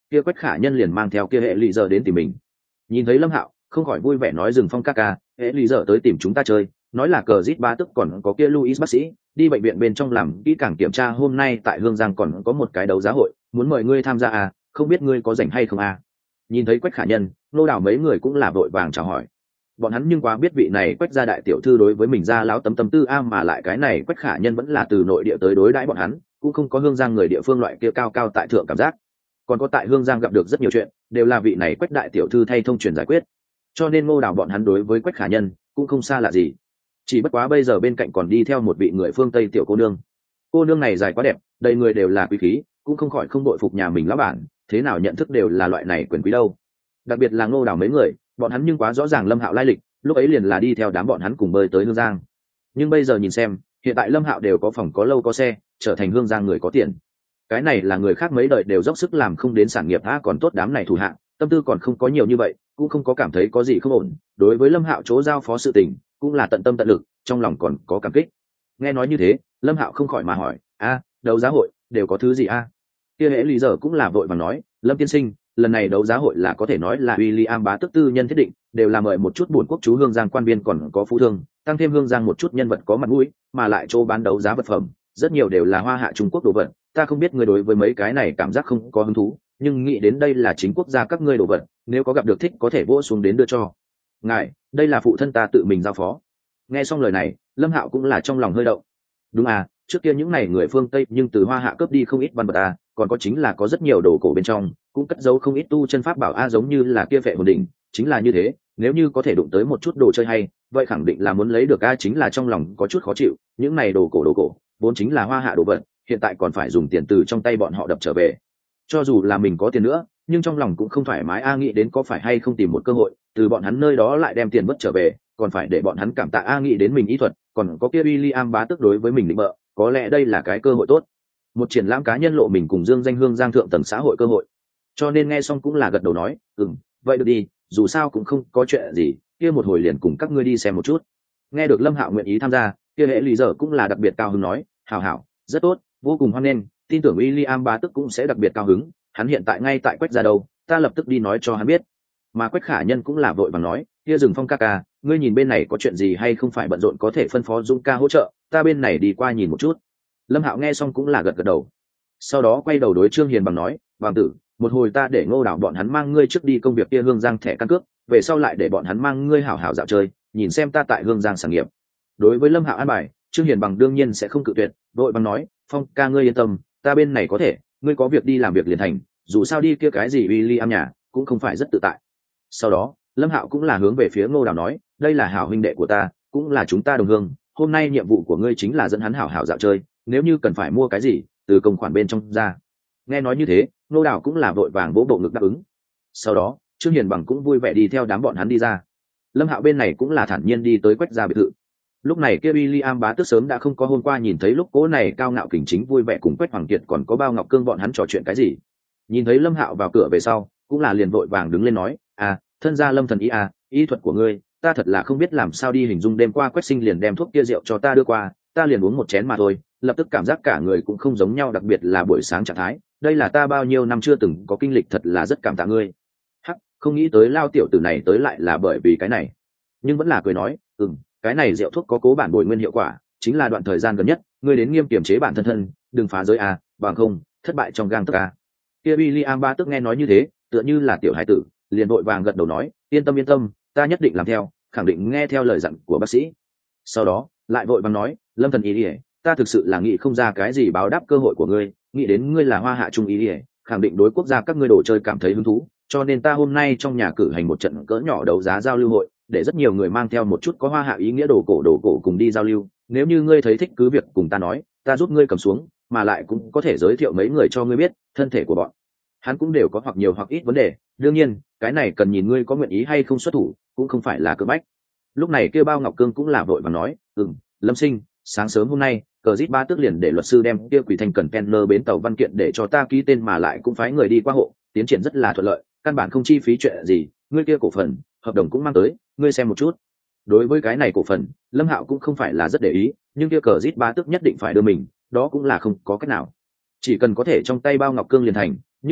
kia Quách Khả Nhân liền mang theo kia hệ lụy giờ đến tìm mình. Nhìn thấy Lâm Hạo, không khỏi vui vẻ nói Rừng Phong ca ca, hệ lụy giờ tới tìm chúng ta chơi, nói là cờ rít ba tức còn có kia Luis bác sĩ, đi bệnh viện bên trong làm kỹ càng kiểm tra, hôm nay tại Hương Giang còn có một cái đấu giá hội, muốn mời ngươi tham gia à, không biết ngươi có rảnh hay không à. Nhìn thấy Quách Khả Nhân, Nô Đào mấy người cũng là vội vàng chào hỏi. Bọn hắn nhưng quá biết vị này Quách gia đại tiểu thư đối với mình ra láo tấm tâm tư a, mà lại cái này Quách Khả Nhân vẫn là từ nội địa tới đối đãi bọn hắn, cũng không có Hương Giang người địa phương loại kia cao cao tại thượng cảm giác. Còn có tại Hương Giang gặp được rất nhiều chuyện, đều là vị này Quách đại tiểu thư thay thông truyền giải quyết. Cho nên Ngô Đào bọn hắn đối với Quách Khả Nhân cũng không xa lạ gì. Chỉ bất quá bây giờ bên cạnh còn đi theo một vị người phương Tây tiểu cô nương. Cô nương này dài quá đẹp, đầy người đều là quý khí, cũng không khỏi không đội phục nhà mình lão bản, thế nào nhận thức đều là loại này quyền quý đâu. Đặc biệt là Ngô Đào mấy người, bọn hắn nhưng quá rõ ràng Lâm Hạo lai lịch, lúc ấy liền là đi theo đám bọn hắn cùng bơi tới Hương Giang. Nhưng bây giờ nhìn xem, hiện tại Lâm Hạo đều có phòng có lâu có xe, trở thành Hương Giang người có tiền. Cái này là người khác mấy đời đều dốc sức làm không đến sản nghiệp a, còn tốt đám này thủ hạ, tâm tư còn không có nhiều như vậy, cũng không có cảm thấy có gì không ổn, đối với Lâm Hạo chỗ giao phó sự tình, cũng là tận tâm tận lực, trong lòng còn có cảm kích. Nghe nói như thế, Lâm Hạo không khỏi mà hỏi, a, đấu giá hội đều có thứ gì a? Kia Hễ Lý giờ cũng là vội vàng nói, Lâm tiên sinh, lần này đấu giá hội là có thể nói là William bá tước tư nhân thiết định, đều là mời một chút buồn quốc chú Hương Giang quan viên còn có phú thương, tăng thêm Hương Giang một chút nhân vật có mặt mũi, mà lại chỗ bán đấu giá vật phẩm, rất nhiều đều là hoa hạ Trung Quốc đồ vật. Ta không biết người đối với mấy cái này cảm giác không có hứng thú, nhưng nghĩ đến đây là chính quốc gia các ngươi đồ vật, nếu có gặp được thích có thể vỗ xuống đến đưa cho ngài, đây là phụ thân ta tự mình giao phó. Nghe xong lời này, Lâm Hạo cũng là trong lòng hơi động. Đúng à, trước kia những này người phương Tây nhưng từ hoa hạ cướp đi không ít văn vật à, còn có chính là có rất nhiều đồ cổ bên trong, cũng cất giấu không ít tu chân pháp bảo a, giống như là kia Vệ Hồn Đỉnh, chính là như thế, nếu như có thể đụng tới một chút đồ chơi hay, vậy khẳng định là muốn lấy được a, chính là trong lòng có chút khó chịu, những này đồ cổ đồ cổ, vốn chính là hoa hạ đồ vật, hiện tại còn phải dùng tiền từ trong tay bọn họ đập trở về. Cho dù là mình có tiền nữa, nhưng trong lòng cũng không thoải mái a, nghĩ đến có phải hay không tìm một cơ hội, từ bọn hắn nơi đó lại đem tiền vất trở về, còn phải để bọn hắn cảm tạ a, nghĩ đến mình ý thuật, còn có kia William bá tước đối với mình định bợ, có lẽ đây là cái cơ hội tốt. Một triển lãm cá nhân lộ mình cùng dương danh Hương Giang thượng tầng xã hội cơ hội. Cho nên nghe xong cũng là gật đầu nói, ừm, vậy được đi, dù sao cũng không có chuyện gì, kia một hồi liền cùng các ngươi đi xem một chút. Nghe được Lâm Hạo nguyện ý tham gia, kia Hệ Lý giờ cũng là đặc biệt cao hứng nói, hảo hảo, rất tốt, vô cùng hoan nghênh, tin tưởng William bá tước cũng sẽ đặc biệt cao hứng, hắn hiện tại ngay tại Quách gia đâu, ta lập tức đi nói cho hắn biết. Mà Quách Khả Nhân cũng là vội vàng nói, kia Rừng Phong ca ca, ngươi nhìn bên này có chuyện gì hay không phải bận rộn có thể phân phó Dũng ca hỗ trợ, ta bên này đi qua nhìn một chút. Lâm Hạo nghe xong cũng là gật gật đầu, sau đó quay đầu đối Trương Hiền Bằng nói, Bằng tử, một hồi ta để Ngô Đảo bọn hắn mang ngươi trước đi công việc kia Hương Giang thẻ căn cước, về sau lại để bọn hắn mang ngươi hảo hảo dạo chơi, nhìn xem ta tại Hương Giang sản nghiệp. Đối với Lâm Hạo an bài, Trương Hiền Bằng đương nhiên sẽ không cự tuyệt, đội bằng nói, Phong ca ngươi yên tâm, ta bên này có thể, ngươi có việc đi làm việc liền thành, dù sao đi kia cái gì William nhà cũng không phải rất tự tại. Sau đó Lâm Hạo cũng là hướng về phía Ngô Đảo nói, đây là hảo huynh đệ của ta, cũng là chúng ta đồng hương, hôm nay nhiệm vụ của ngươi chính là dẫn hắn hảo hảo dạo chơi, nếu như cần phải mua cái gì từ công khoản bên trong ra. Nghe nói như thế, Ngô Đảo cũng là vội vàng vỗ bộ ngực đáp ứng. Sau đó Trương Hiền Bằng cũng vui vẻ đi theo đám bọn hắn đi ra. Lâm Hạo bên này cũng là thản nhiên đi tới Quách gia biệt thự. Lúc này kia William bá tước sớm đã không có hôm qua nhìn thấy lúc cố này cao ngạo kình chính vui vẻ cùng Quách Hoàng Kiệt còn có Bao Ngọc Cương bọn hắn trò chuyện cái gì. Nhìn thấy Lâm Hạo vào cửa về sau, cũng là liền vội vàng đứng lên nói, à, thân gia Lâm thần ý à, ý thuật của ngươi, ta thật là không biết làm sao đi hình dung, đêm qua Quách Sinh liền đem thuốc kia rượu cho ta đưa qua, ta liền uống một chén mà thôi, lập tức cảm giác cả người cũng không giống nhau, đặc biệt là buổi sáng trạng thái, đây là ta bao nhiêu năm chưa từng có kinh lịch, thật là rất cảm tạ ngươi. Hắc, không nghĩ tới lao tiểu tử này tới lại là bởi vì cái này, nhưng vẫn là cười nói, ừm, cái này rượu thuốc có cố bản bồi nguyên hiệu quả, chính là đoạn thời gian gần nhất, ngươi đến nghiêm kiềm chế bản thân thân, đừng phá giới a, bằng không thất bại trong gang tấc a. Kia William ba tức nghe nói như thế, tựa như là tiểu hải tử, liền vội vàng gật đầu nói, yên tâm yên tâm, ta nhất định làm theo, khẳng định nghe theo lời dặn của bác sĩ. Sau đó lại vội vàng nói, Lâm thần ý ỉa, ta thực sự là nghĩ không ra cái gì báo đáp cơ hội của ngươi, nghĩ đến ngươi là hoa hạ trung ý ỉa, khẳng định đối quốc gia các ngươi đồ chơi cảm thấy hứng thú, cho nên ta hôm nay trong nhà cử hành một trận cỡ nhỏ đấu giá giao lưu hội, để rất nhiều người mang theo một chút có hoa hạ ý nghĩa đồ cổ đồ cổ cùng đi giao lưu, nếu như ngươi thấy thích cứ việc cùng ta nói, ta giúp ngươi cầm xuống, mà lại cũng có thể giới thiệu mấy người cho ngươi biết, thân thể của bọn hắn cũng đều có hoặc nhiều hoặc ít vấn đề, đương nhiên cái này cần nhìn ngươi có nguyện ý hay không xuất thủ, cũng không phải là cưỡng bách. Lúc này kêu Bao Ngọc Cương cũng là vội và nói, ừm, Lâm sinh, sáng sớm hôm nay cờ dít ba tức liền để luật sư đem kia Quỷ Thành cần Penner bến tàu văn kiện để cho ta ký tên, mà lại cũng phái người đi qua hộ, tiến triển rất là thuận lợi, căn bản không chi phí chuyện gì, ngươi kia cổ phần hợp đồng cũng mang tới, ngươi xem một chút. Đối với cái này cổ phần, Lâm Hạo cũng không phải là rất để ý, nhưng kia cờ dít ba tức nhất định phải đưa mình, đó cũng là không có cách nào, chỉ cần có thể trong tay Bao Ngọc Cương liền thành, như vậy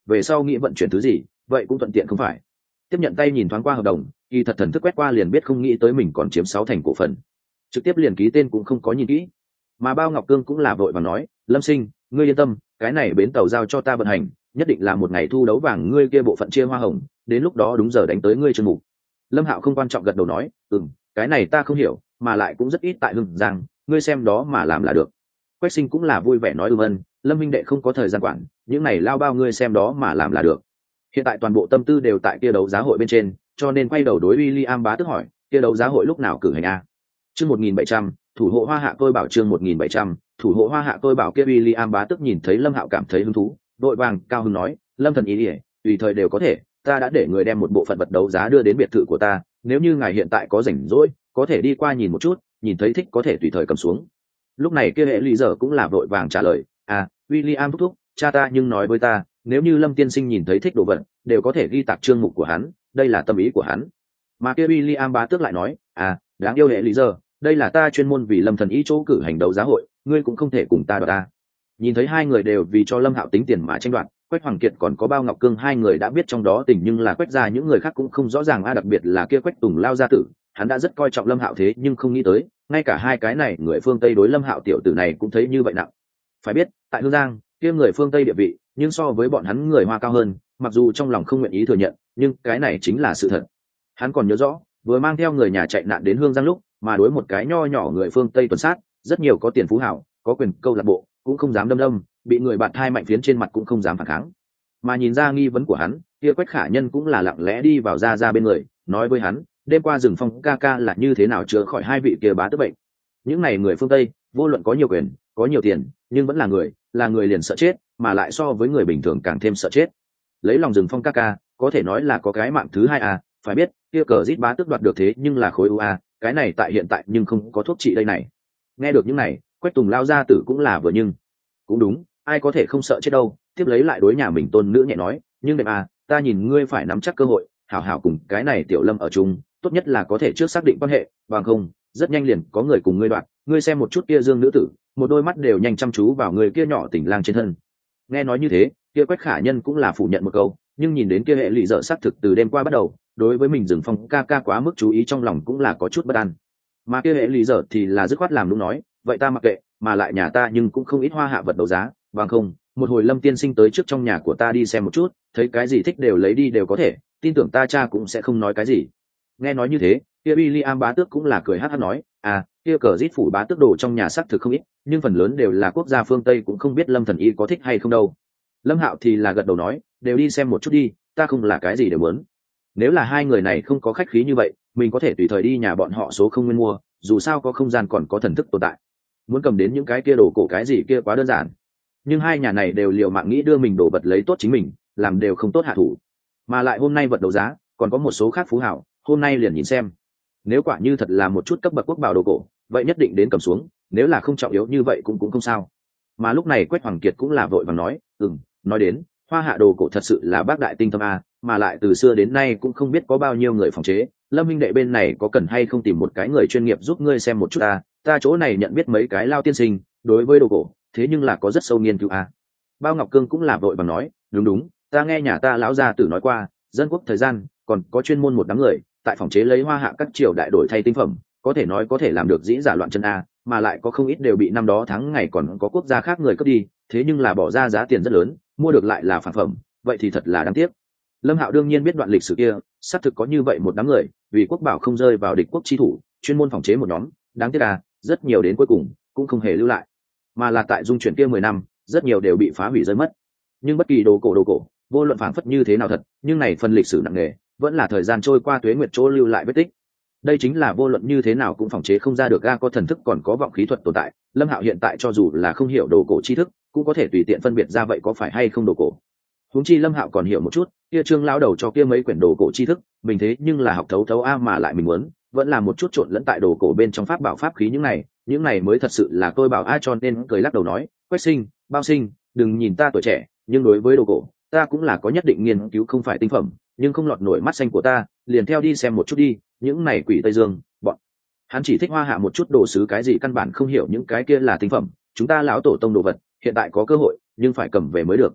về sau nghĩ vận chuyển thứ gì vậy cũng thuận tiện không phải. Tiếp nhận tay nhìn thoáng qua hợp đồng, kỳ thật thần thức quét qua liền biết không nghĩ tới mình còn chiếm sáu thành cổ phần, trực tiếp liền ký tên cũng không có nhìn kỹ. Mà Bao Ngọc Cương cũng là vội và nói, Lâm Sinh, ngươi yên tâm, cái này bến tàu giao cho ta vận hành, nhất định là một ngày thu đấu vàng ngươi kia bộ phận chia hoa hồng, đến lúc đó đúng giờ đánh tới ngươi chương mục. Lâm Hạo không quan trọng gật đầu nói, ừm, cái này ta không hiểu, mà lại cũng rất ít tại Hưng Giang, ngươi xem đó mà làm là được. Quách Sinh cũng là vui vẻ nói ừm ân, Lâm huynh đệ không có thời gian quản, những này lao bao ngươi xem đó mà làm là được. Hiện tại toàn bộ tâm tư đều tại kia đấu giá hội bên trên, cho nên quay đầu đối William bá tức hỏi, kia đấu giá hội lúc nào cử hành a? Chương một nghìn bảy trăm, thủ hộ Hoa Hạ tôi bảo chương một nghìn bảy trăm, thủ hộ Hoa Hạ tôi bảo kia William bá tức nhìn thấy Lâm Hạo cảm thấy hứng thú, đội vàng cao hứng nói, Lâm thần ý đi, tùy thời đều có thể, ta đã để người đem một bộ phận vật đấu giá đưa đến biệt thự của ta, nếu như ngài hiện tại có rảnh rỗi, có thể đi qua nhìn một chút, nhìn thấy thích có thể tùy thời cầm xuống. Lúc này kia hệ lý giờ cũng là vội vàng trả lời, à, William thúc thúc, cha ta nhưng nói với ta, nếu như Lâm tiên sinh nhìn thấy thích đồ vật, đều có thể ghi tạc chương mục của hắn, đây là tâm ý của hắn. Mà kia William bá tước lại nói, à, đáng yêu hệ lý giờ, đây là ta chuyên môn vì Lâm thần ý chỗ cử hành đấu giá hội, ngươi cũng không thể cùng ta đoạt ta. Nhìn thấy hai người đều vì cho Lâm Hạo tính tiền mà tranh đoạt, Quách Hoàng Kiệt còn có Bao Ngọc Cương hai người đã biết trong đó tình, nhưng là Quách gia những người khác cũng không rõ ràng a, đặc biệt là kia Quách Tùng lao gia tử, hắn đã rất coi trọng Lâm Hạo thế nhưng không nghĩ tới, ngay cả hai cái này người phương Tây đối Lâm Hạo tiểu tử này cũng thấy như vậy nặng. Phải biết, tại Hương Giang, kia người phương Tây địa vị, nhưng so với bọn hắn người Hoa cao hơn, mặc dù trong lòng không nguyện ý thừa nhận, nhưng cái này chính là sự thật. Hắn còn nhớ rõ, vừa mang theo người nhà chạy nạn đến Hương Giang lúc, mà đối một cái nho nhỏ người phương Tây tuần sát, rất nhiều có tiền phú hào, có quyền câu lạc bộ, cũng không dám đâm đâm, bị người bạn thai mạnh phiến trên mặt cũng không dám phản kháng. Mà nhìn ra nghi vấn của hắn, kia Quách Khả Nhân cũng là lặng lẽ đi vào ra ra bên người, nói với hắn, đêm qua rừng phong ca ca là như thế nào chữa khỏi hai vị kia bá tước bệnh. Những này người phương Tây, vô luận có nhiều quyền, có nhiều tiền, nhưng vẫn là người, là người liền sợ chết, mà lại so với người bình thường càng thêm sợ chết. Lấy lòng rừng phong ca ca, có thể nói là có cái mạng thứ hai à, phải biết, kia cờ rít bá tước đoạt được thế nhưng là khối u a, cái này tại hiện tại nhưng không có thuốc trị đây này. Nghe được những này, Quách Tùng lao gia tử cũng là vừa nhưng cũng đúng, ai có thể không sợ chết đâu. Tiếp lấy lại đối nhà mình tôn nữ nhẹ nói, nhưng đẹp à, ta nhìn ngươi phải nắm chắc cơ hội, hảo hảo cùng cái này tiểu Lâm ở chung, tốt nhất là có thể trước xác định quan hệ, bằng không rất nhanh liền có người cùng ngươi đoạn. Ngươi xem một chút kia Dương nữ tử, một đôi mắt đều nhanh chăm chú vào người kia nhỏ tỉnh lang trên thân. Nghe nói như thế, kia Quách Khả Nhân cũng là phủ nhận một câu, nhưng nhìn đến kia hệ lụy dở xác thực từ đêm qua bắt đầu, đối với mình Dừng Phong ca ca quá mức chú ý, trong lòng cũng là có chút bất an. Mà kia hệ lụy dở thì là dứt khoát làm đúng nói, vậy ta mặc kệ, mà lại nhà ta nhưng cũng không ít Hoa Hạ vật đấu giá, bằng không một hồi Lâm tiên sinh tới trước trong nhà của ta đi xem một chút, thấy cái gì thích đều lấy đi đều có thể, tin tưởng ta cha cũng sẽ không nói cái gì. Nghe nói như thế, kia William bá tước cũng là cười hát hát nói, à, kia cờ rít phủ bá tước đồ trong nhà xác thực không ít, nhưng phần lớn đều là quốc gia phương Tây, cũng không biết Lâm thần y có thích hay không đâu. Lâm Hạo thì là gật đầu nói, đều đi xem một chút đi, ta không là cái gì đều muốn. Nếu là hai người này không có khách khí như vậy, mình có thể tùy thời đi nhà bọn họ số không nguyên mua, dù sao có không gian còn có thần thức tồn tại. Muốn cầm đến những cái kia đồ cổ cái gì kia quá đơn giản. Nhưng hai nhà này đều liều mạng nghĩ đưa mình đồ vật lấy tốt chính mình, làm đều không tốt hạ thủ. Mà lại hôm nay vật đấu giá, còn có một số khác phú hảo, hôm nay liền nhìn xem. Nếu quả như thật là một chút cấp bậc quốc bảo đồ cổ, vậy nhất định đến cầm xuống, nếu là không trọng yếu như vậy cũng cũng không sao. Mà lúc này Quách Hoàng Kiệt cũng là vội vàng nói, ừm, nói đến, Hoa Hạ đồ cổ thật sự là bác đại tinh thâm a, mà lại từ xưa đến nay cũng không biết có bao nhiêu người phòng chế, Lâm huynh đệ bên này có cần hay không tìm một cái người chuyên nghiệp giúp ngươi xem một chút a, ta chỗ này nhận biết mấy cái lao tiên sinh, đối với đồ cổ, thế nhưng là có rất sâu nghiên cứu a. Bao Ngọc Cương cũng là vội vàng nói, đúng đúng, ta nghe nhà ta lão gia tử nói qua, dân quốc thời gian, còn có chuyên môn một đám người, tại phòng chế lấy Hoa Hạ các triều đại đổi thay tinh phẩm, có thể nói có thể làm được dĩ giả loạn chân a, mà lại có không ít đều bị năm đó tháng ngày còn có quốc gia khác người cướp đi, thế nhưng là bỏ ra giá tiền rất lớn, mua được lại là phản phẩm, vậy thì thật là đáng tiếc. Lâm Hạo đương nhiên biết đoạn lịch sử kia, xác thực có như vậy một đám người, vì quốc bảo không rơi vào địch quốc chi thủ, chuyên môn phòng chế một nhóm, đáng tiếc à, rất nhiều đến cuối cùng cũng không hề lưu lại, mà là tại dung chuyển kia mười năm, rất nhiều đều bị phá hủy rơi mất. Nhưng bất kỳ đồ cổ đồ cổ, vô luận phảng phất như thế nào thật, nhưng này phần lịch sử nặng nề, vẫn là thời gian trôi qua tuế nguyệt chỗ lưu lại vết tích. Đây chính là vô luận như thế nào cũng phòng chế không ra được ga, có thần thức còn có vọng khí thuật tồn tại. Lâm Hạo hiện tại cho dù là không hiểu đồ cổ tri thức, cũng có thể tùy tiện phân biệt ra vậy có phải hay không đồ cổ. Huống chi Lâm Hạo còn hiểu một chút, kia Trương lão đầu cho kia mấy quyển đồ cổ tri thức, mình thế nhưng là học thấu thấu a, mà lại mình muốn, vẫn là một chút trộn lẫn tại đồ cổ bên trong pháp bảo pháp khí, những này, những này mới thật sự là tôi bảo a, cho nên cười lắc đầu nói, Quách Sinh, Bao Sinh, đừng nhìn ta tuổi trẻ, nhưng đối với đồ cổ, ta cũng là có nhất định nghiên cứu, không phải tinh phẩm, nhưng không lọt nổi mắt xanh của ta, liền theo đi xem một chút đi, những này quỷ Tây Dương, bọn hắn chỉ thích Hoa Hạ một chút đồ sứ cái gì, căn bản không hiểu những cái kia là tinh phẩm, chúng ta lão tổ tông đồ vật, hiện tại có cơ hội, nhưng phải cầm về mới được.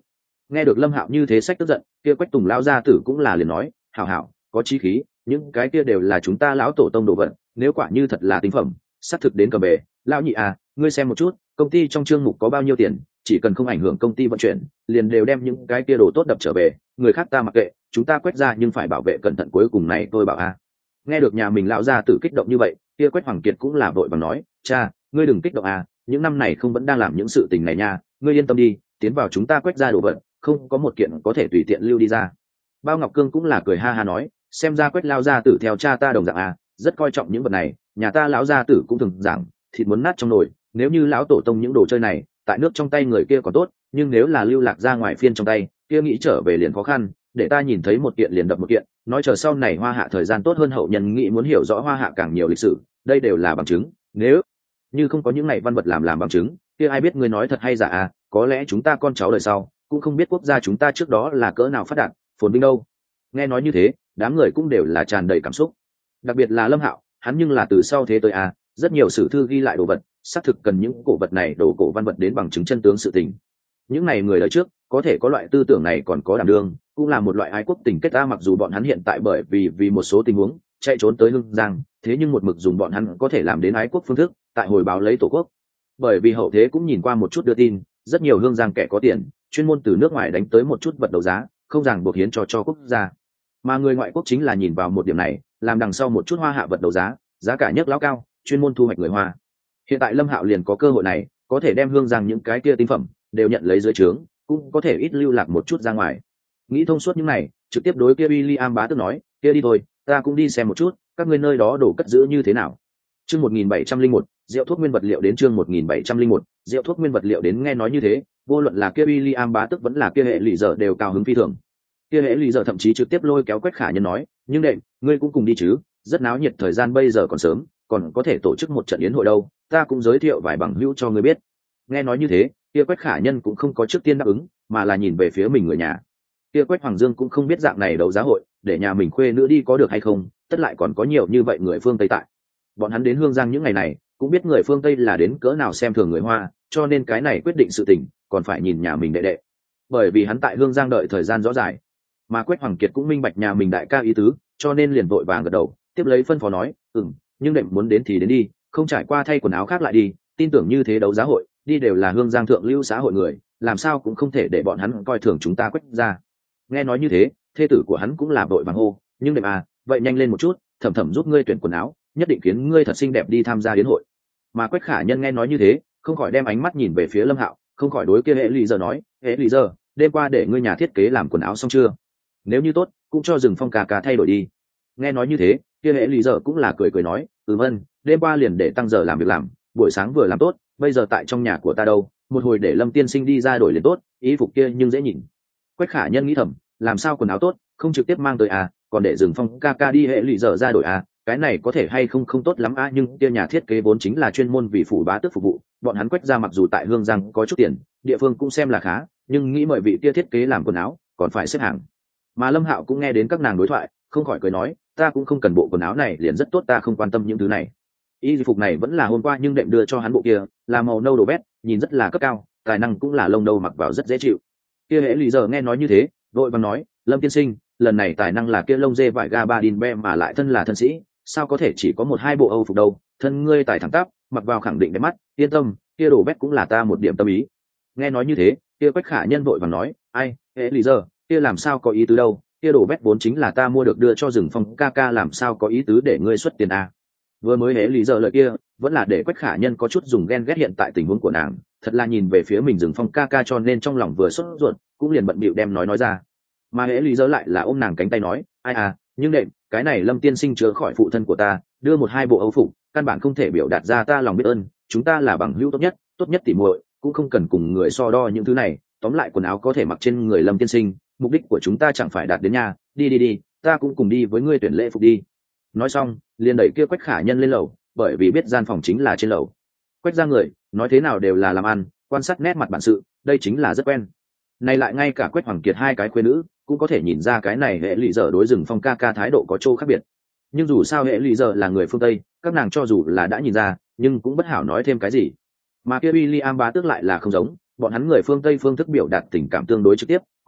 Nghe được Lâm Hạo như thế sách tức giận, kia Quách Tùng lão gia tử cũng là liền nói, hảo hảo, có chí khí, những cái kia đều là chúng ta lão tổ tông đồ vật, nếu quả như thật là tinh phẩm, xác thực đến cầm bề. Lão nhị à, ngươi xem một chút, công ty trong chương mục có bao nhiêu tiền, chỉ cần không ảnh hưởng công ty vận chuyển, liền đều đem những cái kia đồ tốt đập trở về, người khác ta mặc kệ, chúng ta Quách ra nhưng phải bảo vệ cẩn thận cuối cùng này tôi bảo a. Nghe được nhà mình lão gia tử kích động như vậy, kia Quách Hoàng Kiệt cũng là vội vàng nói, cha, ngươi đừng kích động à, những năm này không vẫn đang làm những sự tình này nha, ngươi yên tâm đi, tiến vào chúng ta Quách ra đồ vật, không có một kiện có thể tùy tiện lưu đi ra. Bao Ngọc Cương cũng là cười ha ha nói, xem ra Quách lao gia tử theo cha ta đồng dạng à, rất coi trọng những vật này, nhà ta lão gia tử cũng thường giảng, thịt muốn nát trong nồi, nếu như lão tổ tông những đồ chơi này tại nước trong tay người kia còn tốt, nhưng nếu là lưu lạc ra ngoài phiên trong tay kia nghĩ trở về liền khó khăn, để ta nhìn thấy một kiện liền đập một kiện, nói chờ sau này Hoa Hạ thời gian tốt hơn hậu nhân nghĩ muốn hiểu rõ Hoa Hạ càng nhiều lịch sử, đây đều là bằng chứng, nếu như không có những này văn vật làm làm bằng chứng kia ai biết ngươi nói thật hay giả à, có lẽ chúng ta con cháu đời sau cũng không biết quốc gia chúng ta trước đó là cỡ nào phát đạt phồn vinh đâu. Nghe nói như thế, đám người cũng đều là tràn đầy cảm xúc, đặc biệt là Lâm Hạo, hắn nhưng là từ sau thế tới à, rất nhiều sử thư ghi lại đồ vật, xác thực cần những cổ vật này đồ cổ văn vật đến bằng chứng chân tướng sự tình. Những này người đời trước có thể có loại tư tưởng này còn có đảm đương, cũng là một loại ái quốc tình kết ta, mặc dù bọn hắn hiện tại bởi vì vì một số tình huống chạy trốn tới Hưng Giang, thế nhưng một mực dùng bọn hắn có thể làm đến ái quốc phương thức tại hồi báo lấy tổ quốc. Bởi vì hậu thế cũng nhìn qua một chút đưa tin, rất nhiều Hương Giang kẻ có tiền chuyên môn từ nước ngoài đánh tới một chút vật đấu giá, không ràng buộc hiến cho cho quốc gia, mà người ngoại quốc chính là nhìn vào một điểm này, làm đằng sau một chút Hoa Hạ vật đấu giá giá cả nhất lão cao, chuyên môn thu hoạch người Hoa. Hiện tại Lâm Hạo liền có cơ hội này, có thể đem Hương Giang những cái kia tinh phẩm đều nhận lấy dưới trướng, cũng có thể ít lưu lạc một chút ra ngoài. Nghĩ thông suốt những này, trực tiếp đối kia William bá tước nói, kia đi thôi, ta cũng đi xem một chút, các ngươi nơi đó đổ cất giữ như thế nào. Chương một nghìn bảy trăm lẻ một, rượu thuốc nguyên vật liệu đến chương một nghìn bảy trăm lẻ một, rượu thuốc nguyên vật liệu đến. Nghe nói như thế, vô luận là kia William bá tước vẫn là kia hệ lụy giờ đều cao hứng phi thường. Kia hệ lụy giờ thậm chí trực tiếp lôi kéo Quách Khả Nhân nói, nhưng đệ, ngươi cũng cùng đi chứ, rất náo nhiệt, thời gian bây giờ còn sớm, còn có thể tổ chức một trận yến hội đâu, ta cũng giới thiệu vài bằng hữu cho ngươi biết. Nghe nói như thế, kia Quách Khả Nhân cũng không có trước tiên đáp ứng, mà là nhìn về phía mình người nhà. Kia Quách Hoàng Dương cũng không biết dạng này đấu giá hội để nhà mình khuê nữ đi có được hay không, tất lại còn có nhiều như vậy người phương Tây tại. Bọn hắn đến Hương Giang những ngày này cũng biết người phương Tây là đến cỡ nào xem thường người Hoa, cho nên cái này quyết định sự tình còn phải nhìn nhà mình đệ đệ, bởi vì hắn tại Hương Giang đợi thời gian rõ dài. Mà Quách Hoàng Kiệt cũng minh bạch nhà mình đại ca ý tứ, cho nên liền vội vàng gật đầu, tiếp lấy phân phó nói, ừm, nhưng đệm muốn đến thì đến đi, không trải qua thay quần áo khác lại đi, tin tưởng như thế đấu giá hội đi đều là Hương Giang thượng lưu xã hội người, làm sao cũng không thể để bọn hắn coi thường chúng ta Quách ra. Nghe nói như thế, thê tử của hắn cũng là vội vàng hô, nhưng đệm à, vậy nhanh lên một chút, Thẩm Thẩm giúp ngươi tuyển quần áo, nhất định khiến ngươi thật xinh đẹp đi tham gia yến hội. Mà Quách Khả Nhân nghe nói như thế, không khỏi đem ánh mắt nhìn về phía Lâm Hạo, không khỏi đối kia hệ lụy giờ nói, hệ lụy giờ, đêm qua để ngươi nhà thiết kế làm quần áo xong chưa? Nếu như tốt, cũng cho Rừng Phong cà cà thay đổi đi. Nghe nói như thế, kia hệ lụy giờ cũng là cười cười nói, ừ vâng, đêm qua liền để tăng giờ làm việc làm, buổi sáng vừa làm tốt, bây giờ tại trong nhà của ta đâu, một hồi để Lâm tiên sinh đi ra đổi liền tốt, ý phục kia nhưng dễ nhìn. Quách Khả Nhân nghĩ thầm, làm sao quần áo tốt không trực tiếp mang tới à, còn để Rừng Phong ca ca đi hệ lụy giờ ra đổi à, cái này có thể hay không không tốt lắm à, nhưng kia nhà thiết kế vốn chính là chuyên môn vì phủ bá tước phục vụ, bọn hắn Quách ra mặc dù tại Hương Giang có chút tiền, địa phương cũng xem là khá, nhưng nghĩ mời vị kia thiết kế làm quần áo còn phải xếp hàng. Mà Lâm Hạo cũng nghe đến các nàng đối thoại, không khỏi cười nói, ta cũng không cần bộ quần áo này liền rất tốt, ta không quan tâm những thứ này. Y phục này vẫn là hôm qua nhưng đệm đưa cho hắn bộ kia, là màu nâu đồ bét, nhìn rất là cấp cao, tài năng cũng là lông nâu mặc vào rất dễ chịu. Kia hệ lụy giờ nghe nói như thế, vội vàng nói, Lâm tiên sinh, lần này tài năng là kia lông dê vải gabardine mà lại thân là thân sĩ, sao có thể chỉ có một hai bộ Âu phục đâu, thân ngươi tài thẳng tắp, mặc vào khẳng định đẹp mắt, yên tâm, kia đồ bét cũng là ta một điểm tâm ý. Nghe nói như thế, kia Quách Khả Nhân vội vàng nói, ai, hệ lụy giờ, kia làm sao có ý tứ đâu, kia đồ bét vốn chính là ta mua được đưa cho Rừng Phong ca ca, làm sao có ý tứ để ngươi xuất tiền à. Vừa mới hễ lý giờ lời kia vẫn là để Quách Khả Nhân có chút dùng ghen ghét hiện tại tình huống của nàng, thật là nhìn về phía mình Rừng Phong ca ca, cho nên trong lòng vừa sốt ruột cũng liền bận bịu đem nói nói ra. Mà hễ lý giờ lại là ôm nàng cánh tay nói, ai à, nhưng đệm, cái này Lâm tiên sinh chữa khỏi phụ thân của ta, đưa một hai bộ Âu phục, căn bản không thể biểu đạt ra ta lòng biết ơn, chúng ta là bằng hữu tốt nhất, tốt nhất tỉ muội, cũng không cần cùng người so đo những thứ này, tóm lại quần áo có thể mặc trên người Lâm tiên sinh, mục đích của chúng ta chẳng phải đạt đến nhà, đi đi đi, ta cũng cùng đi với ngươi tuyển lễ phục đi. Nói xong liền đẩy kia Quách Khả Nhân lên lầu, bởi vì biết gian phòng chính là trên lầu. Quách ra người nói thế nào đều là làm ăn, quan sát nét mặt bản sự, đây chính là rất quen. Này lại ngay cả Quách Hoàng Kiệt hai cái khuê nữ cũng có thể nhìn ra cái này hệ lụy giờ đối Rừng Phong ca ca thái độ có chỗ khác biệt. Nhưng dù sao hệ lụy giờ là người phương Tây, các nàng cho dù là đã nhìn ra, nhưng cũng bất hảo nói thêm cái gì. Mà kia William bá tước lại là không giống, bọn hắn người phương Tây phương thức biểu đạt tình cảm tương đối trực tiếp,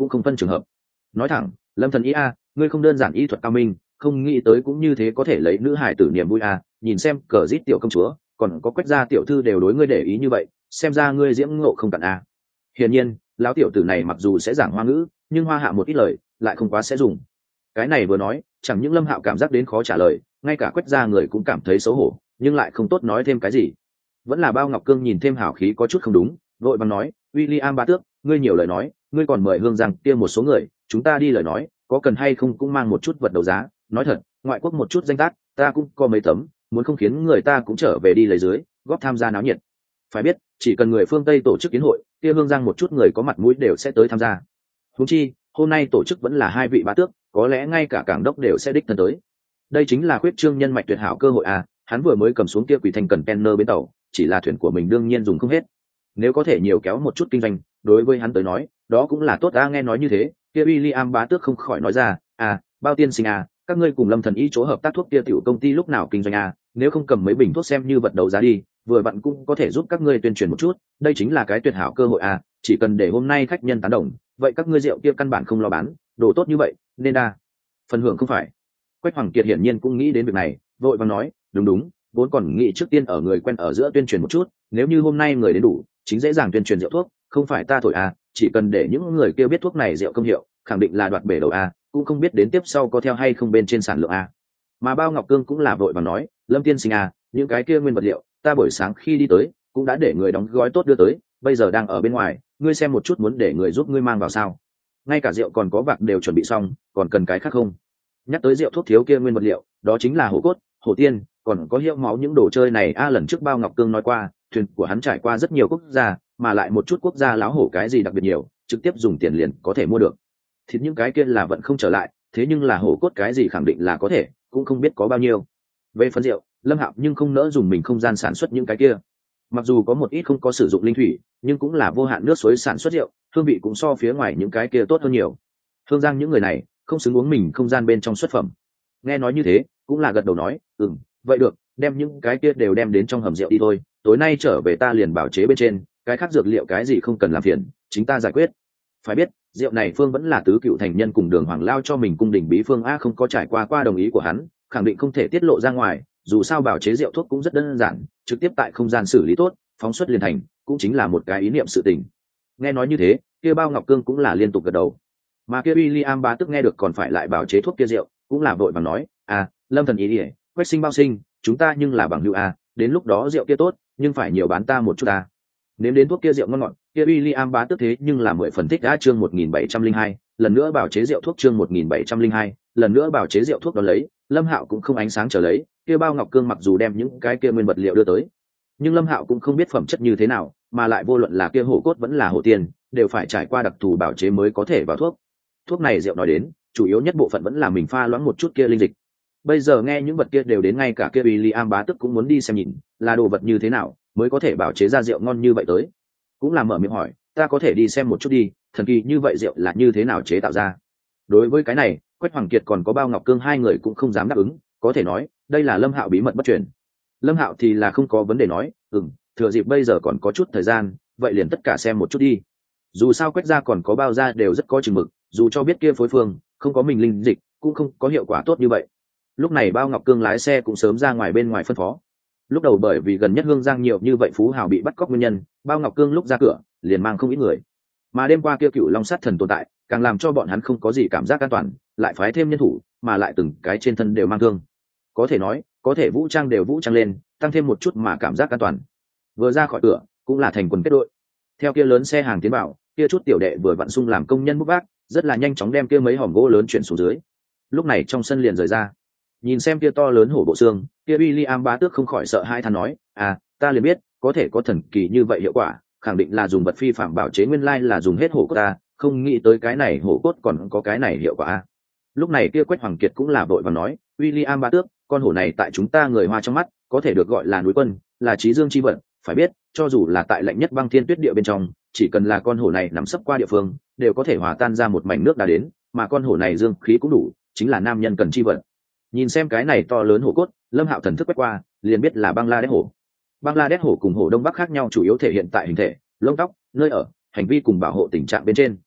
cũng không phân trường hợp. Nói thẳng, Lâm Thần Y a, ngươi không đơn giản y thuật cao minh, không nghĩ tới cũng như thế có thể lấy nữ hải tử niềm vui a, nhìn xem cờ rít tiểu công chúa, còn có Quách gia tiểu thư đều đối ngươi để ý như vậy, xem ra ngươi diễm ngộ không cạn a. Hiển nhiên, lão tiểu tử này mặc dù sẽ giảng hoa ngữ, nhưng hoa hạ một ít lời lại không quá sẽ dùng. Cái này vừa nói, chẳng những Lâm Hạo cảm giác đến khó trả lời, ngay cả Quách gia người cũng cảm thấy xấu hổ, nhưng lại không tốt nói thêm cái gì. Vẫn là Bao Ngọc Cương nhìn thêm hào khí có chút không đúng, vội vàng nói, William bá tước, ngươi nhiều lời nói, ngươi còn mời Hương Giang kia một số người, chúng ta đi lời nói, có cần hay không cũng mang một chút vật đấu giá, nói thật, ngoại quốc một chút danh tác, ta cũng có mấy tấm, muốn không khiến người ta cũng trở về đi lấy dưới, góp tham gia náo nhiệt. Phải biết, chỉ cần người phương Tây tổ chức kiến hội, kia Hương Giang một chút người có mặt mũi đều sẽ tới tham gia. Huống chi, hôm nay tổ chức vẫn là hai vị bá tước, có lẽ ngay cả cảng đốc đều sẽ đích thân tới. Đây chính là khuyết trương nhân mạch tuyệt hảo cơ hội à, hắn vừa mới cầm xuống kia Quỷ Thành cần Penner bến tàu, chỉ là thuyền của mình đương nhiên dùng không hết. Nếu có thể nhiều kéo một chút kinh doanh, đối với hắn tới nói, đó cũng là tốt. A nghe nói như thế, kia William bá tước không khỏi nói ra, à, Bao tiên sinh à, các ngươi cùng Lâm Thần Y chỗ hợp tác thuốc kia tiểu công ty lúc nào kinh doanh à, nếu không cầm mấy bình thuốc xem như vật đấu giá đi, vừa vặn cũng có thể giúp các ngươi tuyên truyền một chút, đây chính là cái tuyệt hảo cơ hội à, chỉ cần để hôm nay khách nhân tán đồng, vậy các ngươi rượu kia căn bản không lo bán, đồ tốt như vậy, nên đa phần hưởng không phải. Quách Hoàng Kiệt hiển nhiên cũng nghĩ đến việc này, vội vàng nói, đúng đúng, vốn còn nghĩ trước tiên ở người quen ở giữa tuyên truyền một chút, nếu như hôm nay người đến đủ, chính dễ dàng tuyên truyền rượu thuốc, không phải ta thổi à, chỉ cần để những người kia biết thuốc này rượu công hiệu, khẳng định là đoạt bể đầu à, cũng không biết đến tiếp sau có theo hay không bên trên sản lượng à. Mà Bao Ngọc Cương cũng là vội vàng nói, Lâm tiên sinh à, những cái kia nguyên vật liệu, ta buổi sáng khi đi tới, cũng đã để người đóng gói tốt đưa tới, bây giờ đang ở bên ngoài, ngươi xem một chút muốn để người giúp ngươi mang vào sao? Ngay cả rượu còn có vạc đều chuẩn bị xong, còn cần cái khác không? Nhắc tới rượu thuốc thiếu kia nguyên vật liệu, đó chính là hổ cốt, hổ tiên, còn có hiệu máu những đồ chơi này a à, lần trước Bao Ngọc Cương nói qua, thuyền của hắn trải qua rất nhiều quốc gia, mà lại một chút quốc gia láo hổ cái gì đặc biệt nhiều, trực tiếp dùng tiền liền có thể mua được. Thịt những cái kia là vẫn không trở lại, thế nhưng là hổ cốt cái gì khẳng định là có thể, cũng không biết có bao nhiêu. Về phần rượu, Lâm Hạo nhưng không nỡ dùng mình không gian sản xuất những cái kia. Mặc dù có một ít không có sử dụng linh thủy, nhưng cũng là vô hạn nước suối sản xuất rượu, hương vị cũng so phía ngoài những cái kia tốt hơn nhiều. Hương Giang những người này không xứng uống mình không gian bên trong xuất phẩm. Nghe nói như thế, cũng là gật đầu nói, ừm, vậy được, đem những cái kia đều đem đến trong hầm rượu đi thôi, tối nay trở về ta liền bảo chế bên trên, cái khác dược liệu cái gì không cần làm phiền, chính ta giải quyết. Phải biết, rượu này Phương vẫn là tứ cựu thành nhân cùng Đường Hoàng lao cho mình cung đình bí phương a không có trải qua qua đồng ý của hắn, khẳng định không thể tiết lộ ra ngoài, dù sao bảo chế rượu thuốc cũng rất đơn giản, trực tiếp tại không gian xử lý tốt, phóng xuất liền thành, cũng chính là một cái ý niệm sự tình. Nghe nói như thế, kia Bao Ngọc Cương cũng là liên tục gật đầu. Mà kia William bá tức nghe được còn phải lại bảo chế thuốc kia rượu, cũng là vội vàng nói, à, Lâm thần ý ỉa, Quách sinh Bao sinh, chúng ta nhưng là bằng hữu a, đến lúc đó rượu kia tốt, nhưng phải nhiều bán ta một chút ta. Nếm đến thuốc kia rượu ngon ngọt, kia William bá tức thế nhưng là mười phần thích đã chương một nghìn bảy trăm linh hai, lần nữa bảo chế rượu thuốc chương một nghìn bảy trăm linh hai, lần nữa bảo chế rượu thuốc đó lấy, Lâm Hạo cũng không ánh sáng chờ lấy, kia Bao Ngọc Cương mặc dù đem những cái kia nguyên vật liệu đưa tới, nhưng Lâm Hạo cũng không biết phẩm chất như thế nào, mà lại vô luận là kia hổ cốt vẫn là hổ tiền, đều phải trải qua đặc thù bảo chế mới có thể vào thuốc. Thuốc này rượu nói đến, chủ yếu nhất bộ phận vẫn là mình pha loãng một chút kia linh dịch. Bây giờ nghe những vật kia đều đến ngay cả kia William bá tức cũng muốn đi xem nhìn, là đồ vật như thế nào mới có thể bảo chế ra rượu ngon như vậy tới. Cũng là mở miệng hỏi, ta có thể đi xem một chút đi, thần kỳ như vậy rượu là như thế nào chế tạo ra. Đối với cái này, Quách Hoàng Kiệt còn có Bao Ngọc Cương hai người cũng không dám đáp ứng, có thể nói, đây là Lâm Hạo bí mật bất truyền. Lâm Hạo thì là không có vấn đề nói, ừm, thừa dịp bây giờ còn có chút thời gian, vậy liền tất cả xem một chút đi. Dù sao Quách gia còn có Bao gia đều rất có chừng mực, dù cho biết kia phối phương không có mình linh dịch, cũng không có hiệu quả tốt như vậy. Lúc này Bao Ngọc Cương lái xe cũng sớm ra ngoài bên ngoài phân phó. Lúc đầu bởi vì gần nhất Hương Giang nhiều như vậy phú hào bị bắt cóc nguyên nhân, Bao Ngọc Cương lúc ra cửa liền mang không ít người. Mà đêm qua kia cựu long sát thần tồn tại, càng làm cho bọn hắn không có gì cảm giác an toàn, lại phái thêm nhân thủ, mà lại từng cái trên thân đều mang thương. Có thể nói, có thể vũ trang đều vũ trang lên, tăng thêm một chút mà cảm giác an toàn. Vừa ra khỏi cửa, cũng là thành quần kết đội. Theo kia lớn xe hàng tiến vào, kia chút tiểu đệ vừa vặn sung làm công nhân bốc vác, rất là nhanh chóng đem kia mấy hòm gỗ lớn chuyển xuống dưới. Lúc này trong sân liền rời ra. Nhìn xem kia to lớn hổ bộ xương, kia William bá tước không khỏi sợ hai than nói, à, ta liền biết, có thể có thần kỳ như vậy hiệu quả, khẳng định là dùng vật phi phạm bảo chế nguyên lai là dùng hết hổ cốt ta, không nghĩ tới cái này hổ cốt còn có cái này hiệu quả. Lúc này kia Quách Hoàng Kiệt cũng là vội vàng nói, William bá tước, con hổ này tại chúng ta người Hoa trong mắt, có thể được gọi là núi quân, là trí dương chi vận, phải biết, cho dù là tại lạnh nhất băng thiên tuyết địa bên trong, chỉ cần là con hổ này nằm sấp qua địa phương, đều có thể hòa tan ra một mảnh nước đã đến, mà con hổ này dương khí cũng đủ, chính là nam nhân cần chi vận. Nhìn xem cái này to lớn hổ cốt, Lâm Hạo thần thức quét qua, liền biết là Bangladesh hổ. Bangladesh hổ cùng hổ Đông Bắc khác nhau chủ yếu thể hiện tại hình thể, lông tóc, nơi ở, hành vi cùng bảo hộ tình trạng bên trên.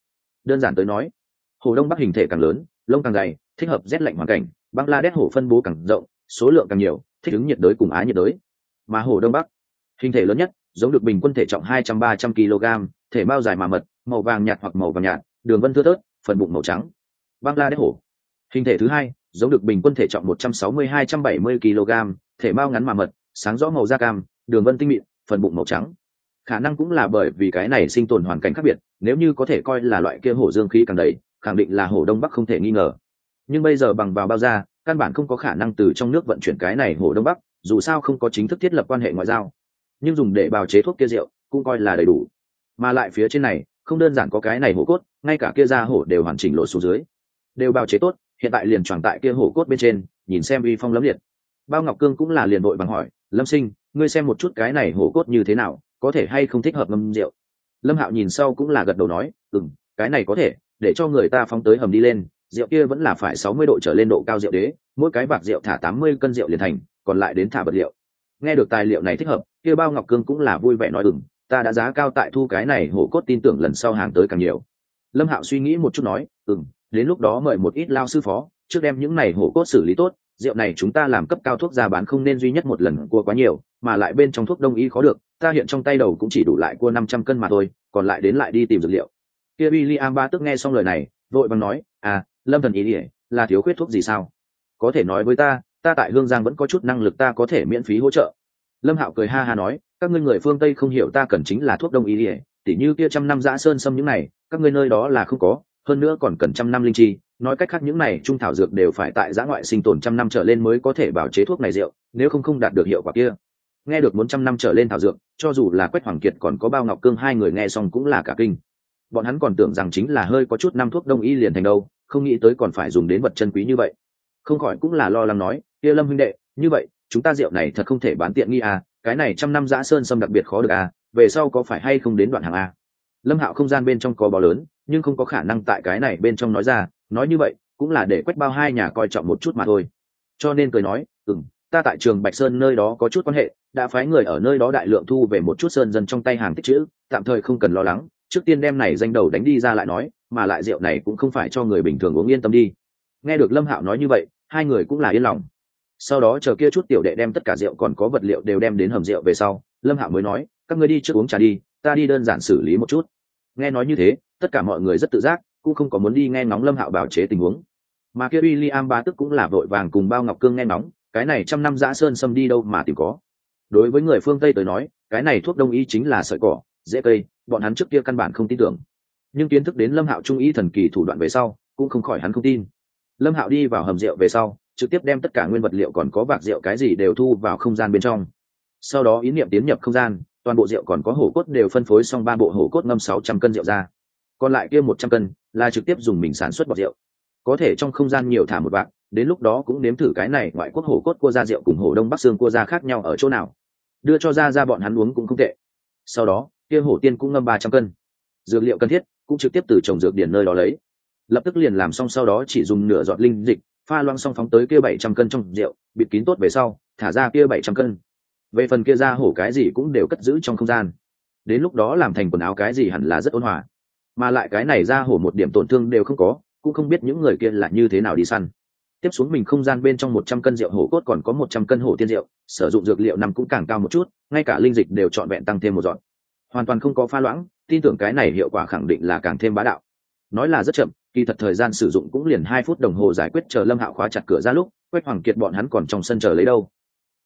đơn giản tới nói, hổ đông bắc hình thể càng lớn, lông càng dày, thích hợp rét lạnh hoàn cảnh. Bangladesh hổ phân bố càng rộng, số lượng càng nhiều, thích ứng nhiệt đới cùng á nhiệt đới. Mà hổ đông bắc hình thể lớn nhất, giống được bình quân thể trọng hai trăm ba trăm ki lô gam, thể mao dài mà mật, màu vàng nhạt hoặc màu vàng nhạt, đường vân thưa thớt, phần bụng màu trắng. Bangladesh hổ hình thể thứ hai, giống được bình quân thể trọng một trăm sáu mươi hai trăm bảy mươi ki lô gam, thể mao ngắn mà mật, sáng rõ màu da cam, đường vân tinh mịn, phần bụng màu trắng. Khả năng cũng là bởi vì cái này sinh tồn hoàn cảnh khác biệt, nếu như có thể coi là loại kia hổ dương khí càng đầy, khẳng định là hổ đông bắc không thể nghi ngờ. Nhưng bây giờ bằng vào bao da, căn bản không có khả năng từ trong nước vận chuyển cái này hổ đông bắc, dù sao không có chính thức thiết lập quan hệ ngoại giao. Nhưng dùng để bào chế thuốc kia rượu cũng coi là đầy đủ. Mà lại phía trên này không đơn giản có cái này hổ cốt, ngay cả kia da hổ đều hoàn chỉnh lộ xuống dưới, đều bào chế tốt, hiện tại liền choàng tại kia hổ cốt bên trên, nhìn xem uy phong lẫm liệt. Bao Ngọc Cương cũng là liền đội bằng hỏi, Lâm Sinh, ngươi xem một chút cái này hổ cốt như thế nào, có thể hay không thích hợp ngâm rượu? Lâm Hạo nhìn sau cũng là gật đầu nói, ừm, cái này có thể, để cho người ta phóng tới hầm đi lên, rượu kia vẫn là phải sáu mươi độ trở lên độ cao rượu đế, mỗi cái bạc rượu thả tám mươi cân rượu liền thành, còn lại đến thả vật liệu. Nghe được tài liệu này thích hợp, kia Bao Ngọc Cương cũng là vui vẻ nói, ừm, ta đã giá cao tại thu cái này hổ cốt, tin tưởng lần sau hàng tới càng nhiều. Lâm Hạo suy nghĩ một chút nói, ừm, đến lúc đó mời một ít lao sư phó, trước đem những này hổ cốt xử lý tốt, rượu này chúng ta làm cấp cao thuốc ra bán không nên duy nhất một lần cua quá nhiều, mà lại bên trong thuốc đông y khó được, ta hiện trong tay đầu cũng chỉ đủ lại cua năm trăm cân mà thôi, còn lại đến lại đi tìm dược liệu. Kia William ba tức nghe xong lời này, vội vàng nói, à, Lâm thần ý ỉa, là thiếu khuyết thuốc gì sao? Có thể nói với ta, ta tại Hương Giang vẫn có chút năng lực, ta có thể miễn phí hỗ trợ. Lâm Hạo cười ha ha nói, các ngươi người phương Tây không hiểu ta cần chính là thuốc đông y ỉa, tỉ như kia trăm năm dã sơn sâm những này, các ngươi nơi đó là không có, hơn nữa còn cần trăm năm linh chi, nói cách khác những này trung thảo dược đều phải tại giã ngoại sinh tồn trăm năm trở lên mới có thể bảo chế thuốc này rượu, nếu không không đạt được hiệu quả kia. Nghe được muốn trăm năm trở lên thảo dược, cho dù là Quách Hoàng Kiệt còn có Bao Ngọc Cương hai người nghe xong cũng là cả kinh. Bọn hắn còn tưởng rằng chính là hơi có chút năm thuốc đông y liền thành đâu, không nghĩ tới còn phải dùng đến vật chân quý như vậy. Không khỏi cũng là lo lắng nói, kia Lâm huynh đệ, như vậy chúng ta rượu này thật không thể bán tiện nghi à, cái này trăm năm dã sơn sâm đặc biệt khó được à, về sau có phải hay không đến đoạn hàng à? Lâm Hạo không gian bên trong có bò lớn, nhưng không có khả năng tại cái này bên trong nói ra, nói như vậy cũng là để Quách Bao hai nhà coi trọng một chút mà thôi. Cho nên cười nói, ừm, ta tại trường Bạch Sơn nơi đó có chút quan hệ, đã phái người ở nơi đó đại lượng thu về một chút sơn dân trong tay hàng tích trữ, tạm thời không cần lo lắng, trước tiên đem này danh đầu đánh đi ra lại nói, mà lại rượu này cũng không phải cho người bình thường uống, yên tâm đi. Nghe được Lâm Hạo nói như vậy, hai người cũng là yên lòng. Sau đó chờ kia chút tiểu đệ đem tất cả rượu còn có vật liệu đều đem đến hầm rượu về sau, Lâm Hạo mới nói, các ngươi đi trước uống trà đi, ta đi đơn giản xử lý một chút. Nghe nói như thế, tất cả mọi người rất tự giác, cũng không có muốn đi nghe ngóng Lâm Hạo bảo chế tình huống. Mà kia William ba tức cũng là vội vàng cùng Bao Ngọc Cương nghe ngóng, cái này trăm năm dã sơn sâm đi đâu mà tìm có. Đối với người phương Tây tới nói, cái này thuốc đông y chính là sợi cỏ, dễ cây, bọn hắn trước kia căn bản không tin tưởng. Nhưng kiến thức đến Lâm Hạo trung ý thần kỳ thủ đoạn về sau, cũng không khỏi hắn không tin. Lâm Hạo đi vào hầm rượu về sau, trực tiếp đem tất cả nguyên vật liệu còn có bạc rượu cái gì đều thu vào không gian bên trong. Sau đó ý niệm tiến nhập không gian, toàn bộ rượu còn có hổ cốt đều phân phối xong ba bộ hổ cốt ngâm sáu trăm cân rượu ra. Còn lại kia một trăm cân là trực tiếp dùng mình sản xuất bọt rượu. Có thể trong không gian nhiều thả một bạc, đến lúc đó cũng nếm thử cái này ngoại quốc hổ cốt cua ra rượu cùng hổ đông bắc xương cua ra khác nhau ở chỗ nào. Đưa cho ra ra bọn hắn uống cũng không tệ. Sau đó, kia hổ tiên cũng ngâm ba trăm cân. Dược liệu cần thiết cũng trực tiếp từ trồng dược điển nơi đó lấy. Lập tức liền làm xong, sau đó chỉ dùng nửa giọt linh dịch, pha loãng xong phóng tới kia bảy trăm cân trong rượu, bịt kín tốt về sau, thả ra kia bảy trăm cân. Về phần kia ra hổ cái gì cũng đều cất giữ trong không gian. Đến lúc đó làm thành quần áo cái gì hẳn là rất ôn hòa. Mà lại cái này ra hổ một điểm tổn thương đều không có, cũng không biết những người kia là như thế nào đi săn. Tiếp xuống mình không gian bên trong một trăm cân rượu hổ cốt còn có một trăm cân hổ tiên rượu, sử dụng dược liệu nằm cũng càng cao một chút, ngay cả linh dịch đều trọn vẹn tăng thêm một giọt. Hoàn toàn không có pha loãng, tin tưởng cái này hiệu quả khẳng định là càng thêm bá đạo. Nói là rất chậm, kỳ thật thời gian sử dụng cũng liền hai phút đồng hồ giải quyết, chờ Lâm Hạo khóa chặt cửa ra lúc, Quách Hoàng Kiệt bọn hắn còn trong sân chờ lấy đâu.